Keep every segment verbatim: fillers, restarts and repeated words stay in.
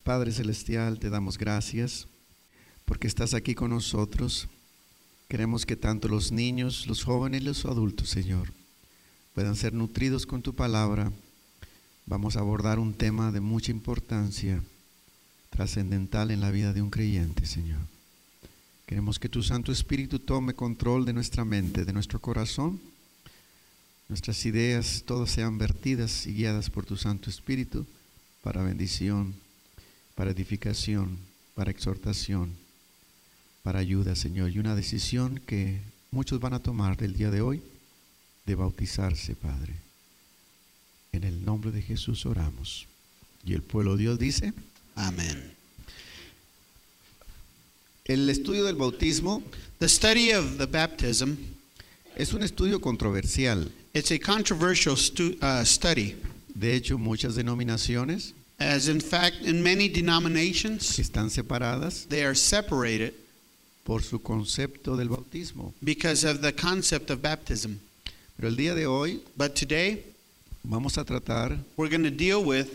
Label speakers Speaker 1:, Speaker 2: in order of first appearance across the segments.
Speaker 1: Padre Celestial, te damos gracias porque estás aquí con nosotros. Queremos que tanto los niños, los jóvenes y los adultos, Señor, puedan ser nutridos con tu palabra. Vamos a abordar un tema de mucha importancia, trascendental en la vida de un creyente, Señor. Queremos que tu Santo Espíritu tome control de nuestra mente, de nuestro corazón. Nuestras ideas todas sean vertidas y guiadas por tu Santo Espíritu para bendición, para edificación, para exhortación, para ayuda, Señor. Y una decisión que muchos van a tomar del día de hoy, de bautizarse, Padre. En el nombre de Jesús oramos. Y el pueblo de Dios dice,
Speaker 2: Amen.
Speaker 1: El estudio del bautismo
Speaker 2: The study of the baptism,
Speaker 1: es un estudio controversial.
Speaker 2: it's a controversial stu- uh, study,
Speaker 1: De hecho, muchas denominaciones
Speaker 2: as in fact in many denominations
Speaker 1: están separadas
Speaker 2: they are separated
Speaker 1: por su concepto del bautismo.
Speaker 2: because of the concept of baptism.
Speaker 1: Pero el día de hoy
Speaker 2: But today
Speaker 1: vamos a tratar
Speaker 2: we're going to deal with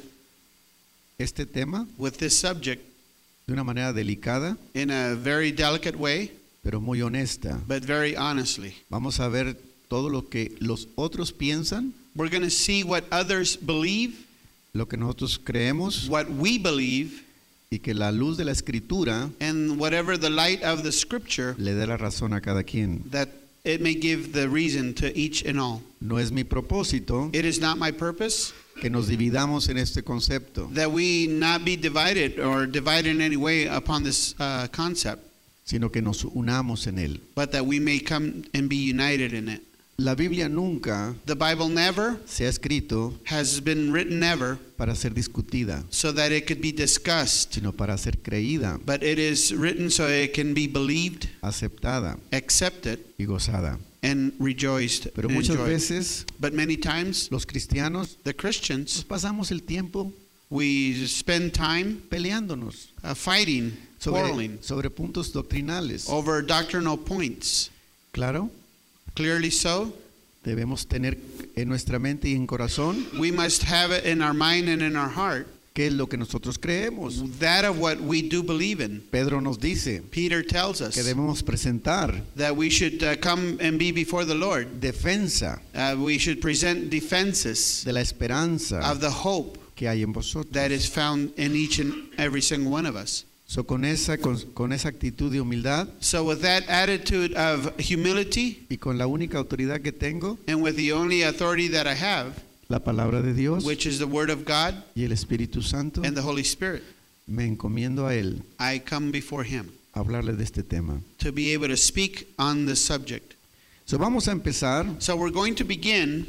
Speaker 1: este tema
Speaker 2: with this subject
Speaker 1: de una manera delicada,
Speaker 2: in a very delicate way,
Speaker 1: pero muy honesta.
Speaker 2: but very honestly.
Speaker 1: Vamos a ver todo lo que los otros piensan,
Speaker 2: We're going to see what others believe,
Speaker 1: lo que nosotros creemos,
Speaker 2: what we believe,
Speaker 1: y que la luz de la Escritura
Speaker 2: and whatever the light of the scripture,
Speaker 1: le dé la razón a cada quien.
Speaker 2: that it may give the reason to each and all.
Speaker 1: No es mi propósito
Speaker 2: It is not my purpose
Speaker 1: que nos dividamos en este concepto,
Speaker 2: that we not be divided or divided in any way upon this uh, concept,
Speaker 1: sino que nos unamos en él.
Speaker 2: but that we may come and be united in it.
Speaker 1: La Biblia nunca
Speaker 2: The Bible never
Speaker 1: se ha escrito
Speaker 2: has been written ever
Speaker 1: para ser discutida,
Speaker 2: so that it could be discussed,
Speaker 1: sino para ser creída,
Speaker 2: but it is written so it can be believed,
Speaker 1: aceptada
Speaker 2: accepted,
Speaker 1: y gozada.
Speaker 2: and rejoiced.
Speaker 1: Pero
Speaker 2: and
Speaker 1: muchas
Speaker 2: enjoyed.
Speaker 1: veces
Speaker 2: But many times,
Speaker 1: los cristianos
Speaker 2: the
Speaker 1: nos
Speaker 2: Christians,
Speaker 1: pasamos el tiempo
Speaker 2: we spend time
Speaker 1: peleándonos
Speaker 2: uh, fighting,
Speaker 1: sobre,
Speaker 2: quarreling
Speaker 1: sobre puntos doctrinales.
Speaker 2: over doctrinal points.
Speaker 1: Claro,
Speaker 2: Clearly so.
Speaker 1: debemos tener en nuestra mente y en corazón
Speaker 2: We must have it in our mind and in our heart,
Speaker 1: qué es lo que nosotros creemos.
Speaker 2: that of what we do believe in.
Speaker 1: Pedro nos dice
Speaker 2: Peter tells
Speaker 1: que
Speaker 2: us
Speaker 1: debemos presentar
Speaker 2: that we should uh, come and be before the Lord.
Speaker 1: defensa
Speaker 2: Uh, we should present defenses
Speaker 1: de la esperanza
Speaker 2: of the hope
Speaker 1: que hay en vosotros.
Speaker 2: that is found in each and every single one of us.
Speaker 1: So, con esa con, con esa actitud de humildad
Speaker 2: So with that attitude of humility
Speaker 1: y con la única autoridad que tengo,
Speaker 2: and with the only authority that I have,
Speaker 1: la palabra de Dios
Speaker 2: which is the Word of God
Speaker 1: y el Espíritu Santo,
Speaker 2: and the Holy Spirit,
Speaker 1: me encomiendo a él
Speaker 2: I come before Him
Speaker 1: a hablarle de este tema.
Speaker 2: to be able to speak on this subject.
Speaker 1: So, vamos a empezar
Speaker 2: So we're going to begin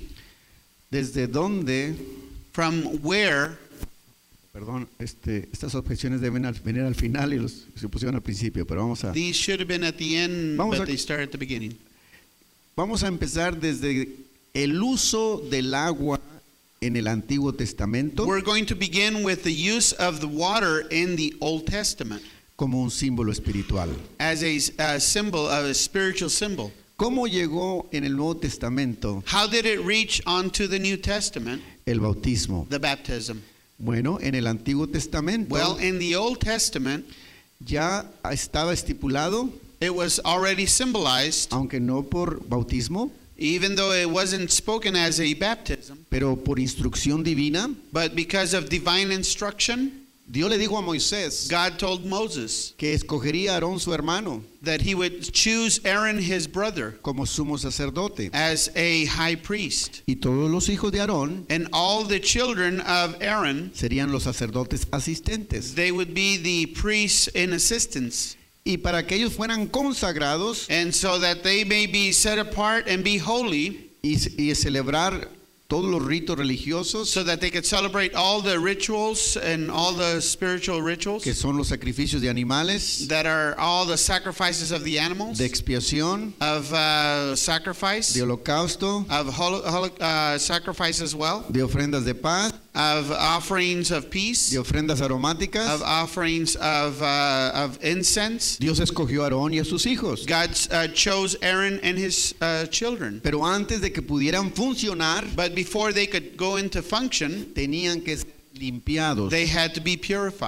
Speaker 1: desde donde,
Speaker 2: from where.
Speaker 1: perdón, este, estas objeciones deben al- venir al final y los se pusieron al principio, pero vamos a
Speaker 2: These should have been at the end,
Speaker 1: Vamos
Speaker 2: but
Speaker 1: a-
Speaker 2: they start at the beginning.
Speaker 1: vamos a empezar desde el uso del agua en el Antiguo Testamento
Speaker 2: We're going to begin with the use of the water in the Old Testament
Speaker 1: como un símbolo espiritual.
Speaker 2: as a, a symbol, of a spiritual symbol.
Speaker 1: ¿Cómo llegó en el Nuevo Testamento
Speaker 2: How did it reach onto the New Testament,
Speaker 1: el bautismo?
Speaker 2: the baptism?
Speaker 1: Bueno, en el Antiguo Testamento
Speaker 2: Well, in the Old Testament,
Speaker 1: ya estaba estipulado,
Speaker 2: it was already symbolized,
Speaker 1: aunque no por bautismo,
Speaker 2: even though it wasn't spoken as a baptism,
Speaker 1: pero por instrucción divina.
Speaker 2: but because of divine instruction,
Speaker 1: Dios le dijo a Moisés
Speaker 2: God told Moses
Speaker 1: que escogería a Aarón su hermano
Speaker 2: that he would choose Aaron, his brother,
Speaker 1: como sumo sacerdote,
Speaker 2: as a high priest.
Speaker 1: y todos los hijos de Aarón
Speaker 2: And all the children of Aaron,
Speaker 1: serían los sacerdotes asistentes.
Speaker 2: they would be the priests in assistance.
Speaker 1: Y para que ellos fueran consagrados
Speaker 2: And so that they may be set apart and be holy,
Speaker 1: y, y celebrar todos los ritos religiosos,
Speaker 2: so that they could celebrate all the rituals and all the spiritual rituals
Speaker 1: que son los sacrificios de animales,
Speaker 2: that are all the sacrifices of the animals,
Speaker 1: de expiación,
Speaker 2: of uh, sacrifice,
Speaker 1: de holocausto,
Speaker 2: of holo- holo- uh, sacrifice as well,
Speaker 1: de ofrendas de paz,
Speaker 2: of offerings of peace,
Speaker 1: de ofrendas aromáticas.
Speaker 2: of offerings of, uh, of incense.
Speaker 1: Dios escogió a Aarón y a sus hijos.
Speaker 2: God uh, chose Aaron and his uh, children.
Speaker 1: Pero antes de que pudieran funcionar,
Speaker 2: But before they could go into function,
Speaker 1: tenían que ser limpiados.
Speaker 2: they had to be purified.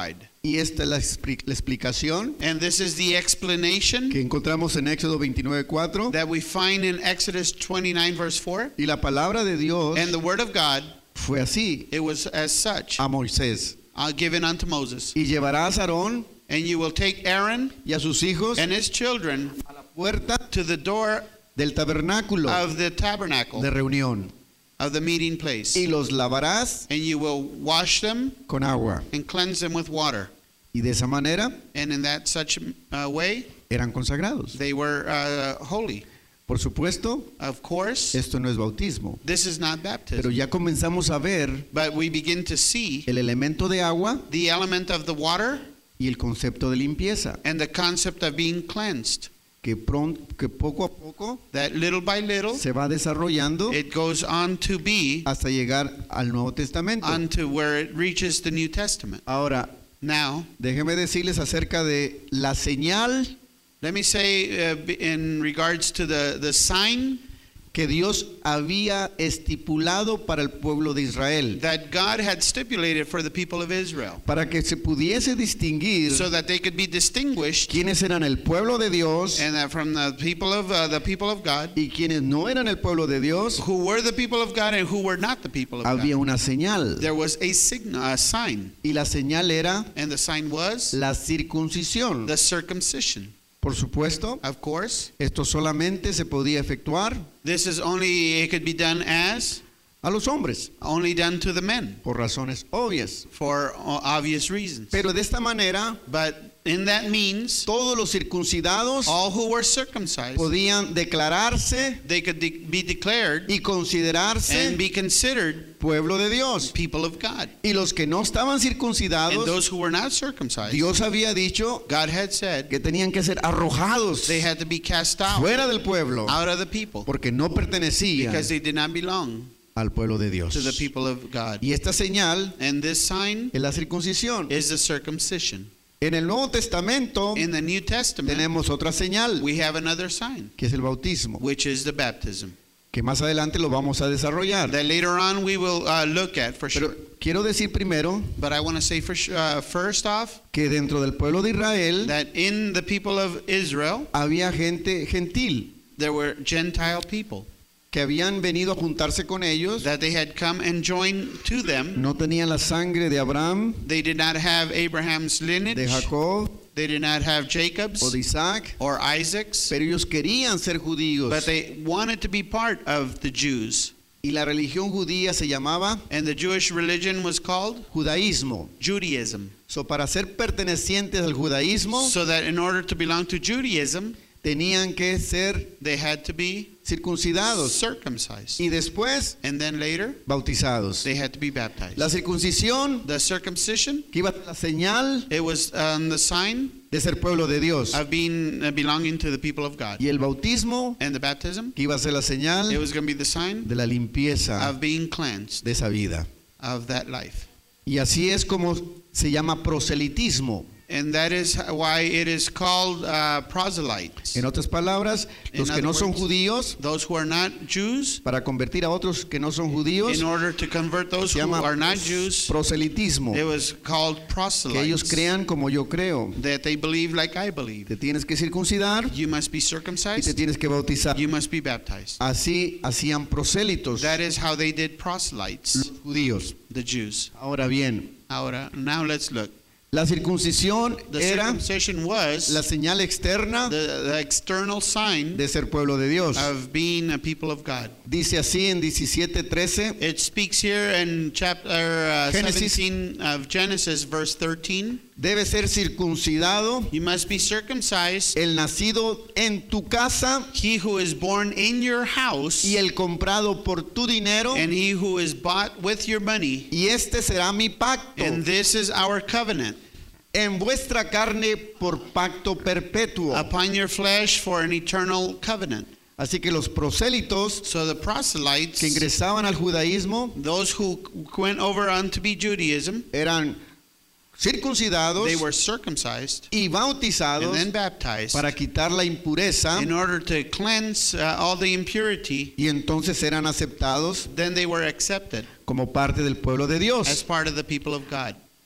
Speaker 1: Y esta es la, expli- la explicación
Speaker 2: And this is the explanation
Speaker 1: que encontramos en Éxodo veintinueve cuatro.
Speaker 2: that we find in Exodus twenty-nine, verse four.
Speaker 1: Y la palabra de Dios
Speaker 2: And the word of God,
Speaker 1: fue así
Speaker 2: it was as such,
Speaker 1: a Moisés.
Speaker 2: uh, given unto Moses.
Speaker 1: Y llevarás a Aarón
Speaker 2: And you will take Aaron
Speaker 1: y a sus hijos
Speaker 2: and his children
Speaker 1: a la puerta
Speaker 2: to the door
Speaker 1: del tabernáculo
Speaker 2: of the tabernacle,
Speaker 1: de reunión
Speaker 2: of the meeting place.
Speaker 1: y los lavarás
Speaker 2: And you will wash them
Speaker 1: con agua.
Speaker 2: and cleanse them with water.
Speaker 1: Y de esa manera
Speaker 2: And in that such uh, way,
Speaker 1: eran consagrados.
Speaker 2: they were uh, holy.
Speaker 1: Por supuesto,
Speaker 2: Of course,
Speaker 1: esto no es bautismo,
Speaker 2: this is not
Speaker 1: pero
Speaker 2: baptism.
Speaker 1: ya comenzamos a ver
Speaker 2: But we begin to see
Speaker 1: el elemento de agua
Speaker 2: the element of the water
Speaker 1: y el concepto de limpieza,
Speaker 2: and the concept of being cleansed.
Speaker 1: que, pronto, que poco a poco
Speaker 2: That little by little,
Speaker 1: se va desarrollando
Speaker 2: it goes on to be
Speaker 1: hasta llegar al Nuevo Testamento.
Speaker 2: unto where it reaches the New Testament.
Speaker 1: Ahora,
Speaker 2: Now,
Speaker 1: déjeme decirles acerca de la señal
Speaker 2: let me say uh, in regards to the, the sign
Speaker 1: que Dios había estipulado para el pueblo de Israel,
Speaker 2: that God had stipulated for the people of Israel,
Speaker 1: para que se pudiese distinguir
Speaker 2: so that they could be distinguished,
Speaker 1: quiénes eran el pueblo de Dios
Speaker 2: and that from the people of uh, the people of God,
Speaker 1: y quienes no eran el pueblo de Dios.
Speaker 2: who were the people of God and who were not the people of
Speaker 1: Había
Speaker 2: God.
Speaker 1: una señal,
Speaker 2: There was a signal, a sign,
Speaker 1: y la señal era
Speaker 2: and the sign was
Speaker 1: la circuncisión.
Speaker 2: the circumcision.
Speaker 1: Por supuesto,
Speaker 2: Of course,
Speaker 1: esto solamente se podía efectuar
Speaker 2: this is only, it could be done as,
Speaker 1: a los hombres,
Speaker 2: only done to the men,
Speaker 1: por razones obvias.
Speaker 2: for uh, obvious reasons.
Speaker 1: Pero de esta manera,
Speaker 2: But in that means,
Speaker 1: todos los circuncidados
Speaker 2: all who were circumcised,
Speaker 1: podían declararse
Speaker 2: they could de- be declared
Speaker 1: y considerarse
Speaker 2: and be considered
Speaker 1: pueblo de Dios.
Speaker 2: people of God.
Speaker 1: Y los que no estaban
Speaker 2: And
Speaker 1: circuncidados,
Speaker 2: those who were not circumcised,
Speaker 1: Dios había dicho
Speaker 2: God had said
Speaker 1: que tenían que ser arrojados
Speaker 2: they had to be cast out,
Speaker 1: fuera del pueblo,
Speaker 2: out of the people,
Speaker 1: porque no pertenecían
Speaker 2: because they did not belong
Speaker 1: al pueblo de Dios.
Speaker 2: to the people of God.
Speaker 1: Y esta señal
Speaker 2: And this sign
Speaker 1: es la circuncisión.
Speaker 2: is the circumcision.
Speaker 1: En el Nuevo Testamento
Speaker 2: In the New Testament,
Speaker 1: tenemos otra señal,
Speaker 2: we have another sign,
Speaker 1: que es el bautismo,
Speaker 2: which is the baptism,
Speaker 1: que más adelante lo vamos a desarrollar.
Speaker 2: that later on we will uh, look at for
Speaker 1: Pero
Speaker 2: sure.
Speaker 1: quiero decir primero
Speaker 2: But I want to say for su- uh, first off
Speaker 1: que dentro del pueblo de Israel
Speaker 2: that in the people of Israel
Speaker 1: había gente gentil
Speaker 2: there were Gentile people,
Speaker 1: que habían venido a juntarse con ellos.
Speaker 2: that they had come and joined to them.
Speaker 1: No tenían la sangre de Abraham,
Speaker 2: They did not have Abraham's lineage.
Speaker 1: de Jacob
Speaker 2: They did not have
Speaker 1: o
Speaker 2: Jacob's
Speaker 1: de Isaac,
Speaker 2: or Isaac's.
Speaker 1: pero ellos querían ser judíos.
Speaker 2: But they wanted to be part of the Jews.
Speaker 1: Y la religión judía se llamaba
Speaker 2: And the Jewish religion was called
Speaker 1: judaísmo.
Speaker 2: Judaism.
Speaker 1: So, para ser pertenecientes al judaísmo,
Speaker 2: So that in order to belong to Judaism,
Speaker 1: tenían que ser
Speaker 2: they had to be
Speaker 1: circuncidados
Speaker 2: circumcised.
Speaker 1: y después
Speaker 2: And then later,
Speaker 1: bautizados.
Speaker 2: they had to be baptized.
Speaker 1: La circuncisión,
Speaker 2: The circumcision,
Speaker 1: que iba a ser la señal
Speaker 2: it was um, the sign
Speaker 1: de ser pueblo de Dios.
Speaker 2: of being uh, belonging to the people of God.
Speaker 1: Y el bautismo,
Speaker 2: And the baptism,
Speaker 1: que iba a ser la señal
Speaker 2: it was going to be the sign
Speaker 1: de la limpieza
Speaker 2: of being cleansed
Speaker 1: de esa vida.
Speaker 2: of that life.
Speaker 1: Y así es como se llama proselitismo.
Speaker 2: And that is why it is called uh, proselytes.
Speaker 1: En otras palabras, los
Speaker 2: In
Speaker 1: que no
Speaker 2: other
Speaker 1: son
Speaker 2: words,
Speaker 1: judíos,
Speaker 2: Those who are not Jews,
Speaker 1: para convertir a otros que no son judíos,
Speaker 2: in order to convert those
Speaker 1: se
Speaker 2: who
Speaker 1: llama
Speaker 2: are not Jews,
Speaker 1: proselitismo.
Speaker 2: it was called
Speaker 1: Que ellos
Speaker 2: proselytes.
Speaker 1: crean como yo creo.
Speaker 2: That they believe like I believe.
Speaker 1: Te tienes que circuncidar
Speaker 2: You must be
Speaker 1: y te
Speaker 2: circumcised,
Speaker 1: tienes que bautizar.
Speaker 2: you must be baptized.
Speaker 1: Así hacían prosélitos
Speaker 2: That is how they did proselytes,
Speaker 1: los judíos.
Speaker 2: the Jews.
Speaker 1: Ahora bien,
Speaker 2: Ahora, now let's look.
Speaker 1: la circuncisión
Speaker 2: The
Speaker 1: era
Speaker 2: circumcision was
Speaker 1: la señal externa
Speaker 2: the, the external sign
Speaker 1: de ser pueblo de Dios.
Speaker 2: of being a people of God.
Speaker 1: Dice así en diecisiete trece,
Speaker 2: It speaks here in chapter uh,
Speaker 1: Genesis.
Speaker 2: seventeen of Genesis, verse thirteen.
Speaker 1: debe ser circuncidado
Speaker 2: You must be circumcised,
Speaker 1: el nacido en tu casa
Speaker 2: he who is born in your house,
Speaker 1: y el comprado por tu dinero,
Speaker 2: and he who is bought with your money.
Speaker 1: y este será mi pacto
Speaker 2: And this is our covenant
Speaker 1: en vuestra carne por pacto perpetuo.
Speaker 2: upon your flesh for an eternal covenant.
Speaker 1: Así que los prosélitos
Speaker 2: So the proselytes,
Speaker 1: que ingresaban al judaísmo
Speaker 2: those who went over on to be Judaism,
Speaker 1: eran circuncidados
Speaker 2: they were circumcised
Speaker 1: y
Speaker 2: and
Speaker 1: bautizados
Speaker 2: then baptized
Speaker 1: para quitar la impureza,
Speaker 2: in order to cleanse uh, all the impurity.
Speaker 1: y entonces eran aceptados
Speaker 2: Then they were accepted
Speaker 1: como parte del pueblo de
Speaker 2: as
Speaker 1: Dios.
Speaker 2: part of the people of God.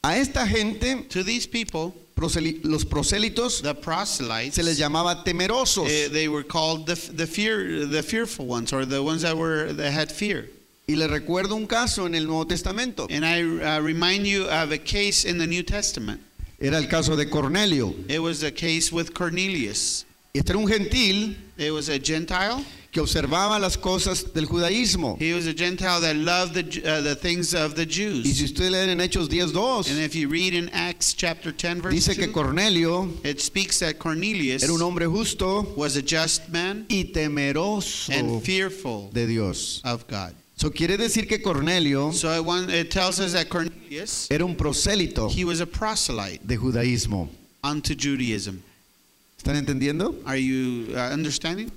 Speaker 1: A esta gente,
Speaker 2: To these people,
Speaker 1: proseli- los prosélitos,
Speaker 2: the proselytes,
Speaker 1: se les llamaba temerosos.
Speaker 2: eh, they were called the the fear the fearful ones, or the ones that were that had fear.
Speaker 1: Y les recuerdo un caso en el Nuevo Testamento.
Speaker 2: And I uh, remind you of a case in the New Testament.
Speaker 1: Era el caso de Cornelio.
Speaker 2: It was a case with Cornelius.
Speaker 1: Este era un gentil
Speaker 2: It was a Gentile.
Speaker 1: que observaba las cosas del judaísmo.
Speaker 2: He was a Gentile that loved the uh, the things of the
Speaker 1: Y
Speaker 2: Jews.
Speaker 1: si usted lee en Hechos diez dos,
Speaker 2: And if you read in Acts chapter ten, verse
Speaker 1: dice que
Speaker 2: two,
Speaker 1: Cornelio
Speaker 2: it speaks that Cornelius
Speaker 1: era un hombre justo
Speaker 2: was a just man
Speaker 1: y temeroso
Speaker 2: and fearful
Speaker 1: de Dios.
Speaker 2: of God.
Speaker 1: Eso quiere decir que Cornelio
Speaker 2: So it, one, it tells us that Cornelius,
Speaker 1: era un prosélito
Speaker 2: he was a proselyte
Speaker 1: de judaísmo.
Speaker 2: unto Judaism.
Speaker 1: ¿Están entendiendo?
Speaker 2: Are you uh, understanding?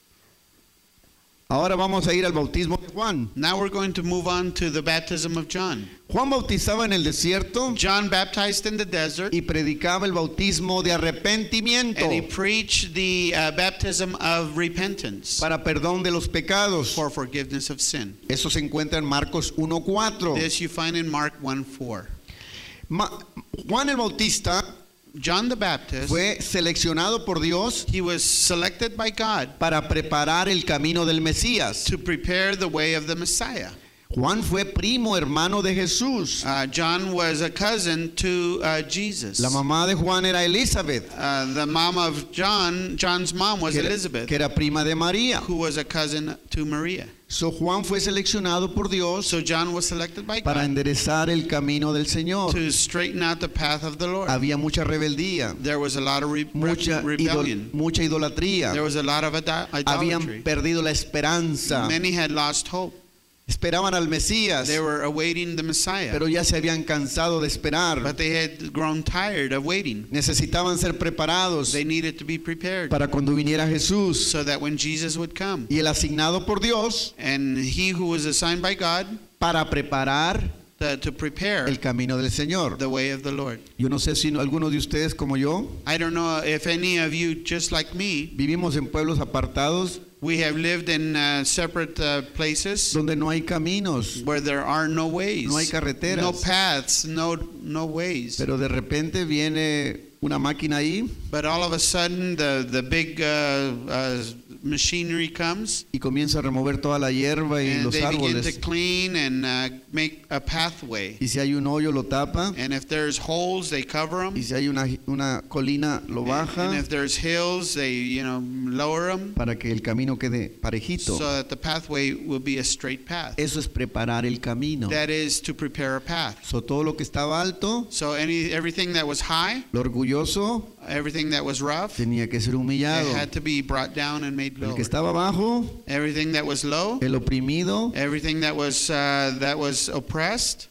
Speaker 1: Ahora vamos a ir al bautismo de Juan.
Speaker 2: Now we're going to move on to the baptism of John.
Speaker 1: Juan bautizaba en el desierto
Speaker 2: John baptized in the desert,
Speaker 1: y predicaba el bautismo de arrepentimiento
Speaker 2: and he preached the uh, baptism of repentance
Speaker 1: para perdón de los pecados.
Speaker 2: for forgiveness of sin.
Speaker 1: Eso se encuentra en Marcos uno cuatro.
Speaker 2: This you find in Mark one four.
Speaker 1: Ma- Juan el Bautista
Speaker 2: John the Baptist,
Speaker 1: fue seleccionado por Dios
Speaker 2: he was selected by God
Speaker 1: para preparar el camino del Mesías.
Speaker 2: to prepare the way of the Messiah.
Speaker 1: Juan fue primo hermano de Jesús.
Speaker 2: Uh, John was a cousin to uh, Jesus.
Speaker 1: La mamá de Juan era Elizabeth,
Speaker 2: Uh, the mom of John, John's mom was
Speaker 1: que era,
Speaker 2: Elizabeth,
Speaker 1: que era prima de María.
Speaker 2: who was a cousin to Maria.
Speaker 1: So Juan fue seleccionado por Dios
Speaker 2: So John was selected by
Speaker 1: para
Speaker 2: God
Speaker 1: enderezar el camino del Señor.
Speaker 2: to straighten out the path of the Lord.
Speaker 1: Había mucha rebeldía,
Speaker 2: There was a lot of re-
Speaker 1: mucha,
Speaker 2: re-
Speaker 1: idol-
Speaker 2: rebellion.
Speaker 1: mucha
Speaker 2: There
Speaker 1: idolatría.
Speaker 2: was a lot of ado-
Speaker 1: Habían
Speaker 2: idolatry.
Speaker 1: perdido la esperanza.
Speaker 2: Many had lost hope.
Speaker 1: Esperaban al Mesías,
Speaker 2: They were awaiting the Messiah,
Speaker 1: pero ya se habían cansado de esperar.
Speaker 2: but they had grown tired of waiting.
Speaker 1: Necesitaban ser preparados
Speaker 2: They needed to be prepared
Speaker 1: para cuando viniera Jesús.
Speaker 2: so that when Jesus would come,
Speaker 1: Y el asignado por Dios
Speaker 2: and he who was assigned by God
Speaker 1: para preparar
Speaker 2: to, to prepare
Speaker 1: el camino del Señor.
Speaker 2: the way of the Lord.
Speaker 1: Yo no sé si algunos de ustedes como yo
Speaker 2: I don't know if any of you, just like me,
Speaker 1: vivimos en pueblos apartados
Speaker 2: we have lived in uh, separate uh, places
Speaker 1: donde no hay caminos,
Speaker 2: where there are no ways,
Speaker 1: no hay carreteras.
Speaker 2: no paths, no no ways.
Speaker 1: Pero de repente viene una máquina ahí
Speaker 2: But all of a sudden, the the big uh, uh, machinery comes,
Speaker 1: y comienza a remover toda la hierba y
Speaker 2: and
Speaker 1: los
Speaker 2: they begin to
Speaker 1: árboles.
Speaker 2: clean and uh, make a pathway.
Speaker 1: Y si hay un hoyo lo tapa,
Speaker 2: And if there's holes, they cover them.
Speaker 1: y si hay una, una colina lo
Speaker 2: And
Speaker 1: baja
Speaker 2: if there's hills, they you know lower them
Speaker 1: para que el camino quede parejito.
Speaker 2: so that the pathway will be a straight path.
Speaker 1: Eso es preparar el camino.
Speaker 2: That is to prepare a path.
Speaker 1: So, todo lo que estaba alto,
Speaker 2: So any everything that was high,
Speaker 1: lo orgulloso,
Speaker 2: everything that was rough,
Speaker 1: tenía que ser
Speaker 2: it
Speaker 1: humillado.
Speaker 2: had to be brought down and made
Speaker 1: El
Speaker 2: low.
Speaker 1: que estaba abajo,
Speaker 2: Everything that was low,
Speaker 1: el oprimido,
Speaker 2: everything that was uh, that was oppressed,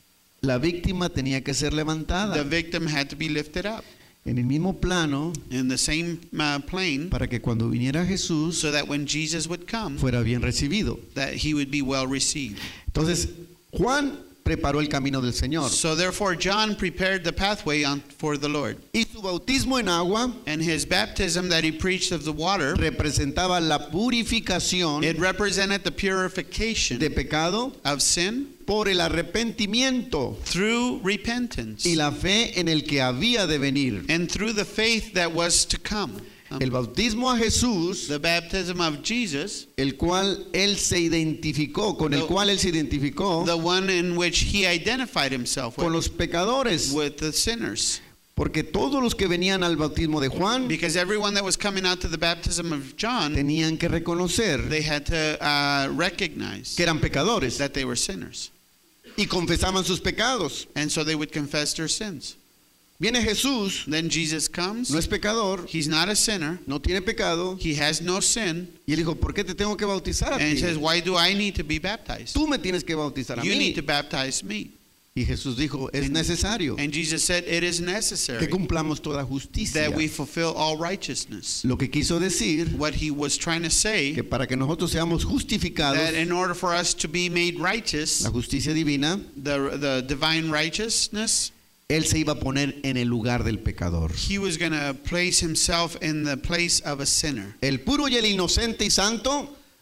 Speaker 1: la víctima tenía que ser
Speaker 2: the
Speaker 1: levantada
Speaker 2: victim had to be lifted up
Speaker 1: en el mismo plano
Speaker 2: in the same uh, plane,
Speaker 1: para que cuando viniera Jesús
Speaker 2: so that when Jesus would come,
Speaker 1: fuera bien recibido.
Speaker 2: that he would be well received.
Speaker 1: Entonces, Juan preparó el camino del Señor.
Speaker 2: So therefore, John prepared the pathway on, for the Lord,
Speaker 1: Y su bautismo en agua
Speaker 2: and his baptism that he preached of the water,
Speaker 1: representaba la purificación
Speaker 2: it represented the purification
Speaker 1: de pecado
Speaker 2: of sin
Speaker 1: por el arrepentimiento
Speaker 2: through repentance
Speaker 1: y la fe en el que había de venir.
Speaker 2: and through the faith that was to come. Um,
Speaker 1: El bautismo a Jesús,
Speaker 2: the baptism of Jesus,
Speaker 1: el cual él se identificó, con el
Speaker 2: The-
Speaker 1: cual él se identificó
Speaker 2: the one in which he identified himself
Speaker 1: con
Speaker 2: with,
Speaker 1: los pecadores,
Speaker 2: with the sinners.
Speaker 1: porque todos los que venían al bautismo de Juan
Speaker 2: Because everyone that was coming out to the baptism of John,
Speaker 1: tenían que reconocer
Speaker 2: they had to uh, recognize
Speaker 1: que eran pecadores
Speaker 2: that they were sinners.
Speaker 1: y confesaban sus pecados.
Speaker 2: And so they would confess their sins.
Speaker 1: Viene Jesús,
Speaker 2: Then Jesus comes.
Speaker 1: no es pecador,
Speaker 2: He's not a sinner.
Speaker 1: no tiene pecado,
Speaker 2: He has no sin.
Speaker 1: y él dijo, ¿por qué te tengo que bautizar a
Speaker 2: And he
Speaker 1: ti?
Speaker 2: says, why do I need to be baptized?
Speaker 1: Tú me tienes que bautizar a
Speaker 2: You
Speaker 1: mí.
Speaker 2: need to baptize me.
Speaker 1: Y Jesús dijo, es necesario
Speaker 2: And Jesus said, it is
Speaker 1: que
Speaker 2: necessary
Speaker 1: cumplamos toda justicia.
Speaker 2: that we fulfill all righteousness.
Speaker 1: Lo que quiso decir
Speaker 2: What he was trying to say,
Speaker 1: que para que nosotros seamos justificados,
Speaker 2: that in order for us to be made righteous,
Speaker 1: la justicia divina,
Speaker 2: the, the divine righteousness,
Speaker 1: él se iba a poner en el lugar del pecador.
Speaker 2: he was going to place himself in the place of a sinner.
Speaker 1: El puro y el inocente y santo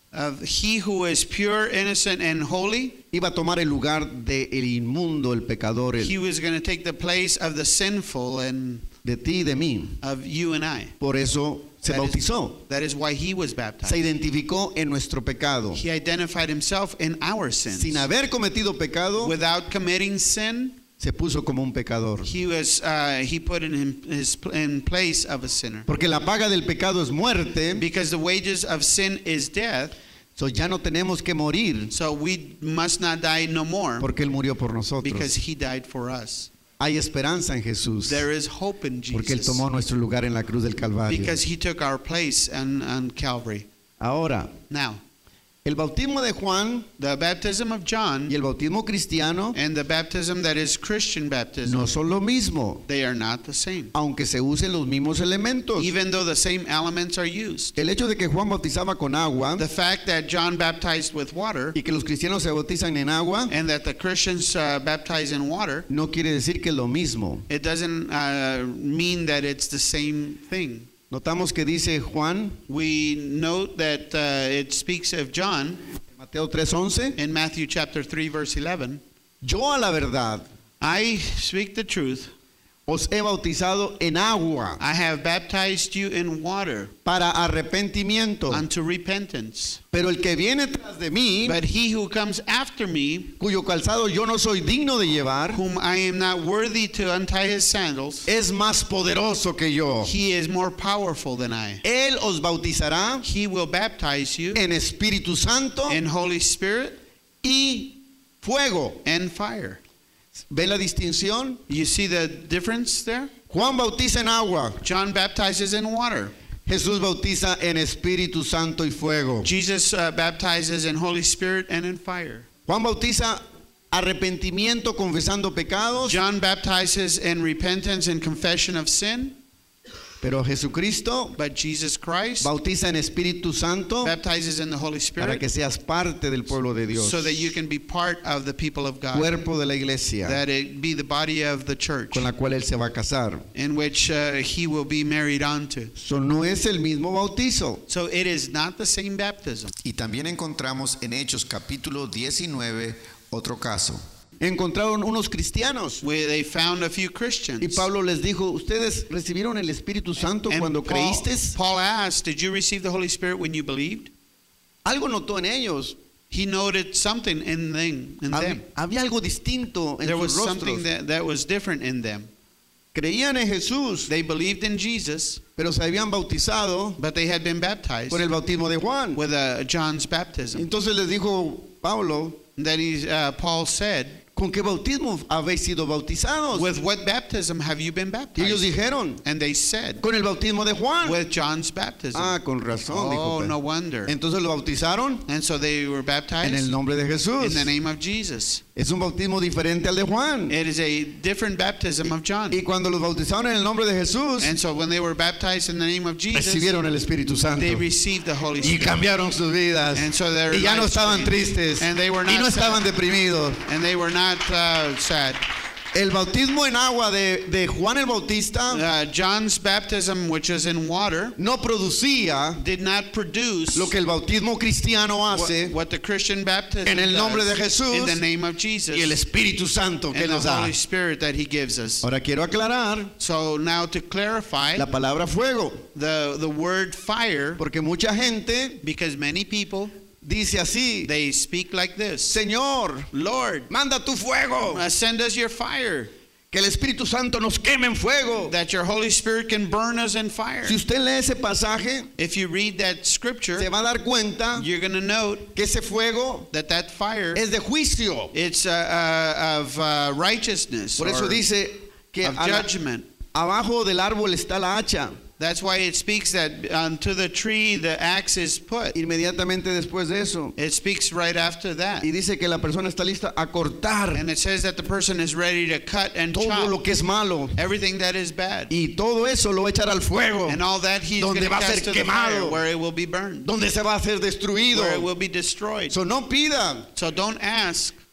Speaker 2: of he who is pure, innocent, and holy.
Speaker 1: Iba a tomar el lugar de el inmundo, el pecador, el,
Speaker 2: He was going to take the place of the sinful and
Speaker 1: de ti y de mí.
Speaker 2: of you and I.
Speaker 1: Por eso se
Speaker 2: That is-
Speaker 1: bautizó.
Speaker 2: That is why he was
Speaker 1: Se
Speaker 2: baptized.
Speaker 1: identificó en nuestro pecado.
Speaker 2: He identified himself in our sins.
Speaker 1: Sin haber cometido pecado,
Speaker 2: Without committing sin,
Speaker 1: se puso como un pecador.
Speaker 2: he was uh, he put in him, his in place of a sinner.
Speaker 1: Porque la paga del pecado es muerte,
Speaker 2: Because the wages of sin is death,
Speaker 1: so ya no tenemos que morir
Speaker 2: so we must not die no more
Speaker 1: porque Él murió por
Speaker 2: because
Speaker 1: nosotros.
Speaker 2: he died for us.
Speaker 1: Hay esperanza en Jesús
Speaker 2: There is hope in
Speaker 1: porque Él
Speaker 2: Jesus
Speaker 1: tomó nuestro lugar en la cruz del Calvario.
Speaker 2: because he took our place on, on Calvary.
Speaker 1: Ahora,
Speaker 2: Now,
Speaker 1: el bautismo de Juan
Speaker 2: the baptism of John
Speaker 1: y el bautismo cristiano
Speaker 2: and the baptism that is Christian baptism,
Speaker 1: no son lo mismo,
Speaker 2: they are not the same.
Speaker 1: aunque se usen los mismos elementos.
Speaker 2: Even though the same elements are used.
Speaker 1: El hecho de que Juan bautizaba con agua
Speaker 2: The fact that John baptized with water
Speaker 1: y que los cristianos se bautizan en agua
Speaker 2: and that the Christians uh, baptize in water,
Speaker 1: no quiere decir que es lo mismo.
Speaker 2: it doesn't uh, mean that it's the same thing.
Speaker 1: Notamos que dice Juan,
Speaker 2: We note that uh, it speaks of John
Speaker 1: Mateo tres once,
Speaker 2: in Matthew chapter three verse eleven.
Speaker 1: yo a la verdad
Speaker 2: I speak the truth.
Speaker 1: os he bautizado en agua
Speaker 2: I have baptized you in water
Speaker 1: para arrepentimiento,
Speaker 2: unto repentance.
Speaker 1: pero el que viene tras de mí,
Speaker 2: But he who comes after me,
Speaker 1: cuyo calzado yo no soy digno de llevar,
Speaker 2: whom I am not worthy to untie his sandals,
Speaker 1: es más poderoso que yo.
Speaker 2: he is more powerful than I.
Speaker 1: Él os bautizará
Speaker 2: He will baptize you
Speaker 1: en Espíritu Santo
Speaker 2: in Holy Spirit
Speaker 1: y fuego.
Speaker 2: and fire.
Speaker 1: ¿Ve la distinción?
Speaker 2: You see the difference there?
Speaker 1: Juan bautiza en agua,
Speaker 2: John baptizes in water.
Speaker 1: Jesús bautiza en Espíritu Santo y fuego.
Speaker 2: Jesus uh, baptizes in Holy Spirit and in fire.
Speaker 1: Juan bautiza arrepentimiento confesando pecados,
Speaker 2: John baptizes in repentance and confession of sin,
Speaker 1: pero Jesucristo
Speaker 2: but Jesus Christ
Speaker 1: bautiza en Espíritu Santo
Speaker 2: baptizes in the Holy
Speaker 1: para que
Speaker 2: Spirit
Speaker 1: seas parte del pueblo de Dios,
Speaker 2: so that you can be part of the people of God,
Speaker 1: cuerpo de la iglesia
Speaker 2: that it be the body of the church
Speaker 1: con la cual Él se va a casar.
Speaker 2: in which uh, he will be married onto.
Speaker 1: Eso no es el mismo bautizo.
Speaker 2: So it is not the same baptism.
Speaker 3: Y también encontramos en Hechos capítulo diecinueve otro caso.
Speaker 1: Encontraron unos cristianos
Speaker 2: Where they found a few Christians.
Speaker 1: y Pablo les dijo, ¿ustedes recibieron el Espíritu Santo
Speaker 2: And
Speaker 1: cuando
Speaker 2: Paul,
Speaker 1: creísteis?
Speaker 2: Paul asked, did you receive the Holy Spirit when you believed?
Speaker 1: Algo notó en ellos.
Speaker 2: He noted something in them. In
Speaker 1: Hab-
Speaker 2: them.
Speaker 1: Había algo distinto en
Speaker 2: There
Speaker 1: sus
Speaker 2: was something
Speaker 1: rostros.
Speaker 2: that, that was different in them.
Speaker 1: Creían en Jesús,
Speaker 2: They believed in Jesus,
Speaker 1: pero se habían bautizado
Speaker 2: but they had been baptized
Speaker 1: por el bautismo de Juan.
Speaker 2: with uh, John's baptism.
Speaker 1: Entonces les dijo Pablo,
Speaker 2: Then he, uh, Paul said,
Speaker 1: ¿con qué bautismo habéis sido bautizados?
Speaker 2: with what baptism have you been
Speaker 1: Y ellos
Speaker 2: baptized?
Speaker 1: dijeron,
Speaker 2: And they said,
Speaker 1: con el bautismo de Juan.
Speaker 2: with John's baptism.
Speaker 1: Ah, con razón,
Speaker 2: Oh,
Speaker 1: dijo
Speaker 2: no
Speaker 1: Pedro.
Speaker 2: wonder.
Speaker 1: Entonces lo bautizaron
Speaker 2: And so they were
Speaker 1: en el
Speaker 2: baptized
Speaker 1: nombre de Jesús.
Speaker 2: in the name of Jesus.
Speaker 1: Es un bautismo diferente al de Juan.
Speaker 2: It is a different baptism of John.
Speaker 1: Y cuando los bautizaron en el nombre de Jesús,
Speaker 2: And so when they were baptized in the name of Jesus,
Speaker 1: recibieron el Espíritu Santo
Speaker 2: they received the Holy
Speaker 1: y
Speaker 2: Spirit.
Speaker 1: cambiaron sus vidas.
Speaker 2: And so their
Speaker 1: Y ya no
Speaker 2: lives
Speaker 1: estaban
Speaker 2: changed.
Speaker 1: tristes
Speaker 2: And they were
Speaker 1: y
Speaker 2: not
Speaker 1: no
Speaker 2: sad.
Speaker 1: estaban deprimidos.
Speaker 2: And they were not uh, sad.
Speaker 1: El bautismo en agua de, de Juan el Bautista
Speaker 2: Uh, John's baptism, which is in water,
Speaker 1: no producía
Speaker 2: did not produce
Speaker 1: lo que el bautismo cristiano
Speaker 2: what,
Speaker 1: hace
Speaker 2: what the Christian baptism
Speaker 1: en el nombre de
Speaker 2: does
Speaker 1: Jesús
Speaker 2: in the name of Jesus
Speaker 1: y el Espíritu Santo que
Speaker 2: and
Speaker 1: nos
Speaker 2: the
Speaker 1: da.
Speaker 2: Holy Spirit that he gives us.
Speaker 1: Ahora quiero aclarar
Speaker 2: So now to clarify
Speaker 1: la palabra fuego,
Speaker 2: the, the word fire,
Speaker 1: porque mucha gente
Speaker 2: because many people,
Speaker 1: dice así,
Speaker 2: they speak like this.
Speaker 1: Señor,
Speaker 2: Lord,
Speaker 1: manda tu fuego,
Speaker 2: uh, send us your fire,
Speaker 1: que el Espíritu Santo nos queme en fuego.
Speaker 2: that your Holy Spirit can burn us in fire.
Speaker 1: Si usted lee ese pasaje,
Speaker 2: If you read that scripture,
Speaker 1: se va a dar cuenta
Speaker 2: you're going to note
Speaker 1: que ese fuego
Speaker 2: that that fire,
Speaker 1: es de juicio.
Speaker 2: it's uh, uh, of uh, righteousness
Speaker 1: Por eso
Speaker 2: or
Speaker 1: dice que
Speaker 2: of
Speaker 1: a la-
Speaker 2: judgment.
Speaker 1: abajo del árbol está la hacha.
Speaker 2: That's why it speaks that unto the tree the axe is put.
Speaker 1: Inmediatamente después de eso.
Speaker 2: It speaks right after that.
Speaker 1: Y dice que la persona está lista a cortar
Speaker 2: And it says that the person is ready to cut and
Speaker 1: todo
Speaker 2: chop
Speaker 1: lo que es malo.
Speaker 2: everything that is bad.
Speaker 1: Y todo eso lo va a echar al fuego,
Speaker 2: And all that he's going
Speaker 1: donde
Speaker 2: to
Speaker 1: va a
Speaker 2: cast
Speaker 1: ser
Speaker 2: to the fire,
Speaker 1: quemado,
Speaker 2: where it will be burned,
Speaker 1: donde se va a hacer destruido.
Speaker 2: where it will be destroyed.
Speaker 1: So, no pida,
Speaker 2: So don't ask,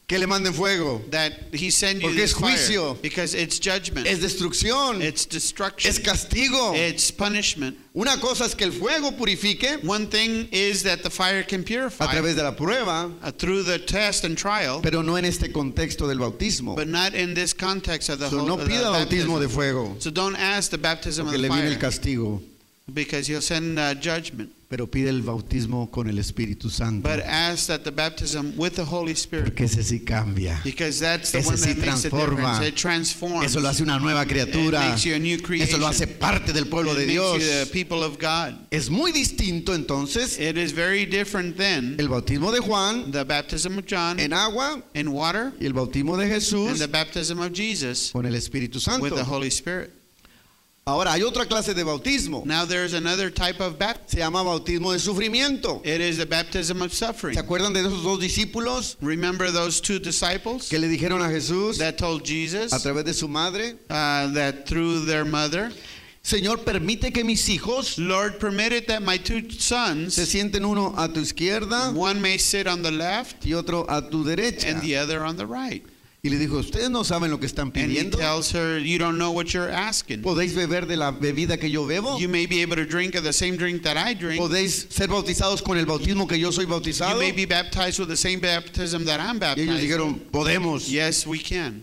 Speaker 1: que le manden fuego.
Speaker 2: that he send you
Speaker 1: Porque
Speaker 2: this
Speaker 1: es juicio.
Speaker 2: fire, because it's judgment,
Speaker 1: Es destrucción.
Speaker 2: it's destruction,
Speaker 1: Es castigo.
Speaker 2: it's punishment.
Speaker 1: Una cosa es que el fuego purifique
Speaker 2: One thing is that the fire can
Speaker 1: a
Speaker 2: purify
Speaker 1: través de la prueba,
Speaker 2: uh, through the test and trial,
Speaker 1: pero no en este contexto del bautismo.
Speaker 2: but not in this context of the
Speaker 1: So,
Speaker 2: whole
Speaker 1: no
Speaker 2: of the
Speaker 1: pida bautismo
Speaker 2: baptism.
Speaker 1: de fuego,
Speaker 2: So don't ask the baptism
Speaker 1: porque
Speaker 2: of
Speaker 1: le
Speaker 2: the
Speaker 1: viene el
Speaker 2: fire,
Speaker 1: castigo,
Speaker 2: because he'll send uh, judgment.
Speaker 1: pero pide el bautismo con el Espíritu Santo,
Speaker 2: But ask that the baptism with the Holy Spirit,
Speaker 1: porque ese sí cambia.
Speaker 2: because that's the
Speaker 1: Ese
Speaker 2: one
Speaker 1: sí
Speaker 2: that makes a
Speaker 1: transforma.
Speaker 2: difference. It transforms.
Speaker 1: Eso lo hace una nueva criatura.
Speaker 2: It makes you a new creation.
Speaker 1: Eso lo hace parte del pueblo
Speaker 2: It
Speaker 1: de
Speaker 2: makes
Speaker 1: Dios.
Speaker 2: you the people of God.
Speaker 1: Es muy distinto entonces
Speaker 2: It is very different than
Speaker 1: el bautismo de Juan
Speaker 2: the baptism of John
Speaker 1: en agua
Speaker 2: in water
Speaker 1: y el bautismo de
Speaker 2: and
Speaker 1: Jesús
Speaker 2: the baptism of Jesus
Speaker 1: con el Espíritu
Speaker 2: with
Speaker 1: Santo.
Speaker 2: the Holy Spirit.
Speaker 1: Ahora hay otra clase de bautismo.
Speaker 2: Now there's another type of baptism.
Speaker 1: Se llama bautismo de sufrimiento.
Speaker 2: It is the baptism of suffering.
Speaker 1: ¿Se acuerdan de esos dos discípulos
Speaker 2: Remember those two disciples
Speaker 1: que le dijeron a Jesús
Speaker 2: that told Jesus
Speaker 1: a través de su madre?
Speaker 2: uh, that through their mother,
Speaker 1: Señor, permite que mis hijos
Speaker 2: Lord, permit it that my two sons,
Speaker 1: se sienten uno a tu izquierda
Speaker 2: one may sit on the left
Speaker 1: y otro a tu derecha.
Speaker 2: and the other on the right.
Speaker 1: Y le dijo, ustedes no saben lo que están
Speaker 2: And he
Speaker 1: pidiendo.
Speaker 2: tells her, you don't know what you're asking.
Speaker 1: ¿Podéis beber de la bebida que yo bebo?
Speaker 2: You may be able to drink of the same drink that I drink.
Speaker 1: ¿Podéis ser bautizados con el bautismo que yo soy
Speaker 2: You
Speaker 1: bautizado?
Speaker 2: may be baptized with the same baptism that I'm
Speaker 1: Y ellos
Speaker 2: baptized.
Speaker 1: dijeron, podemos.
Speaker 2: Yes, we can.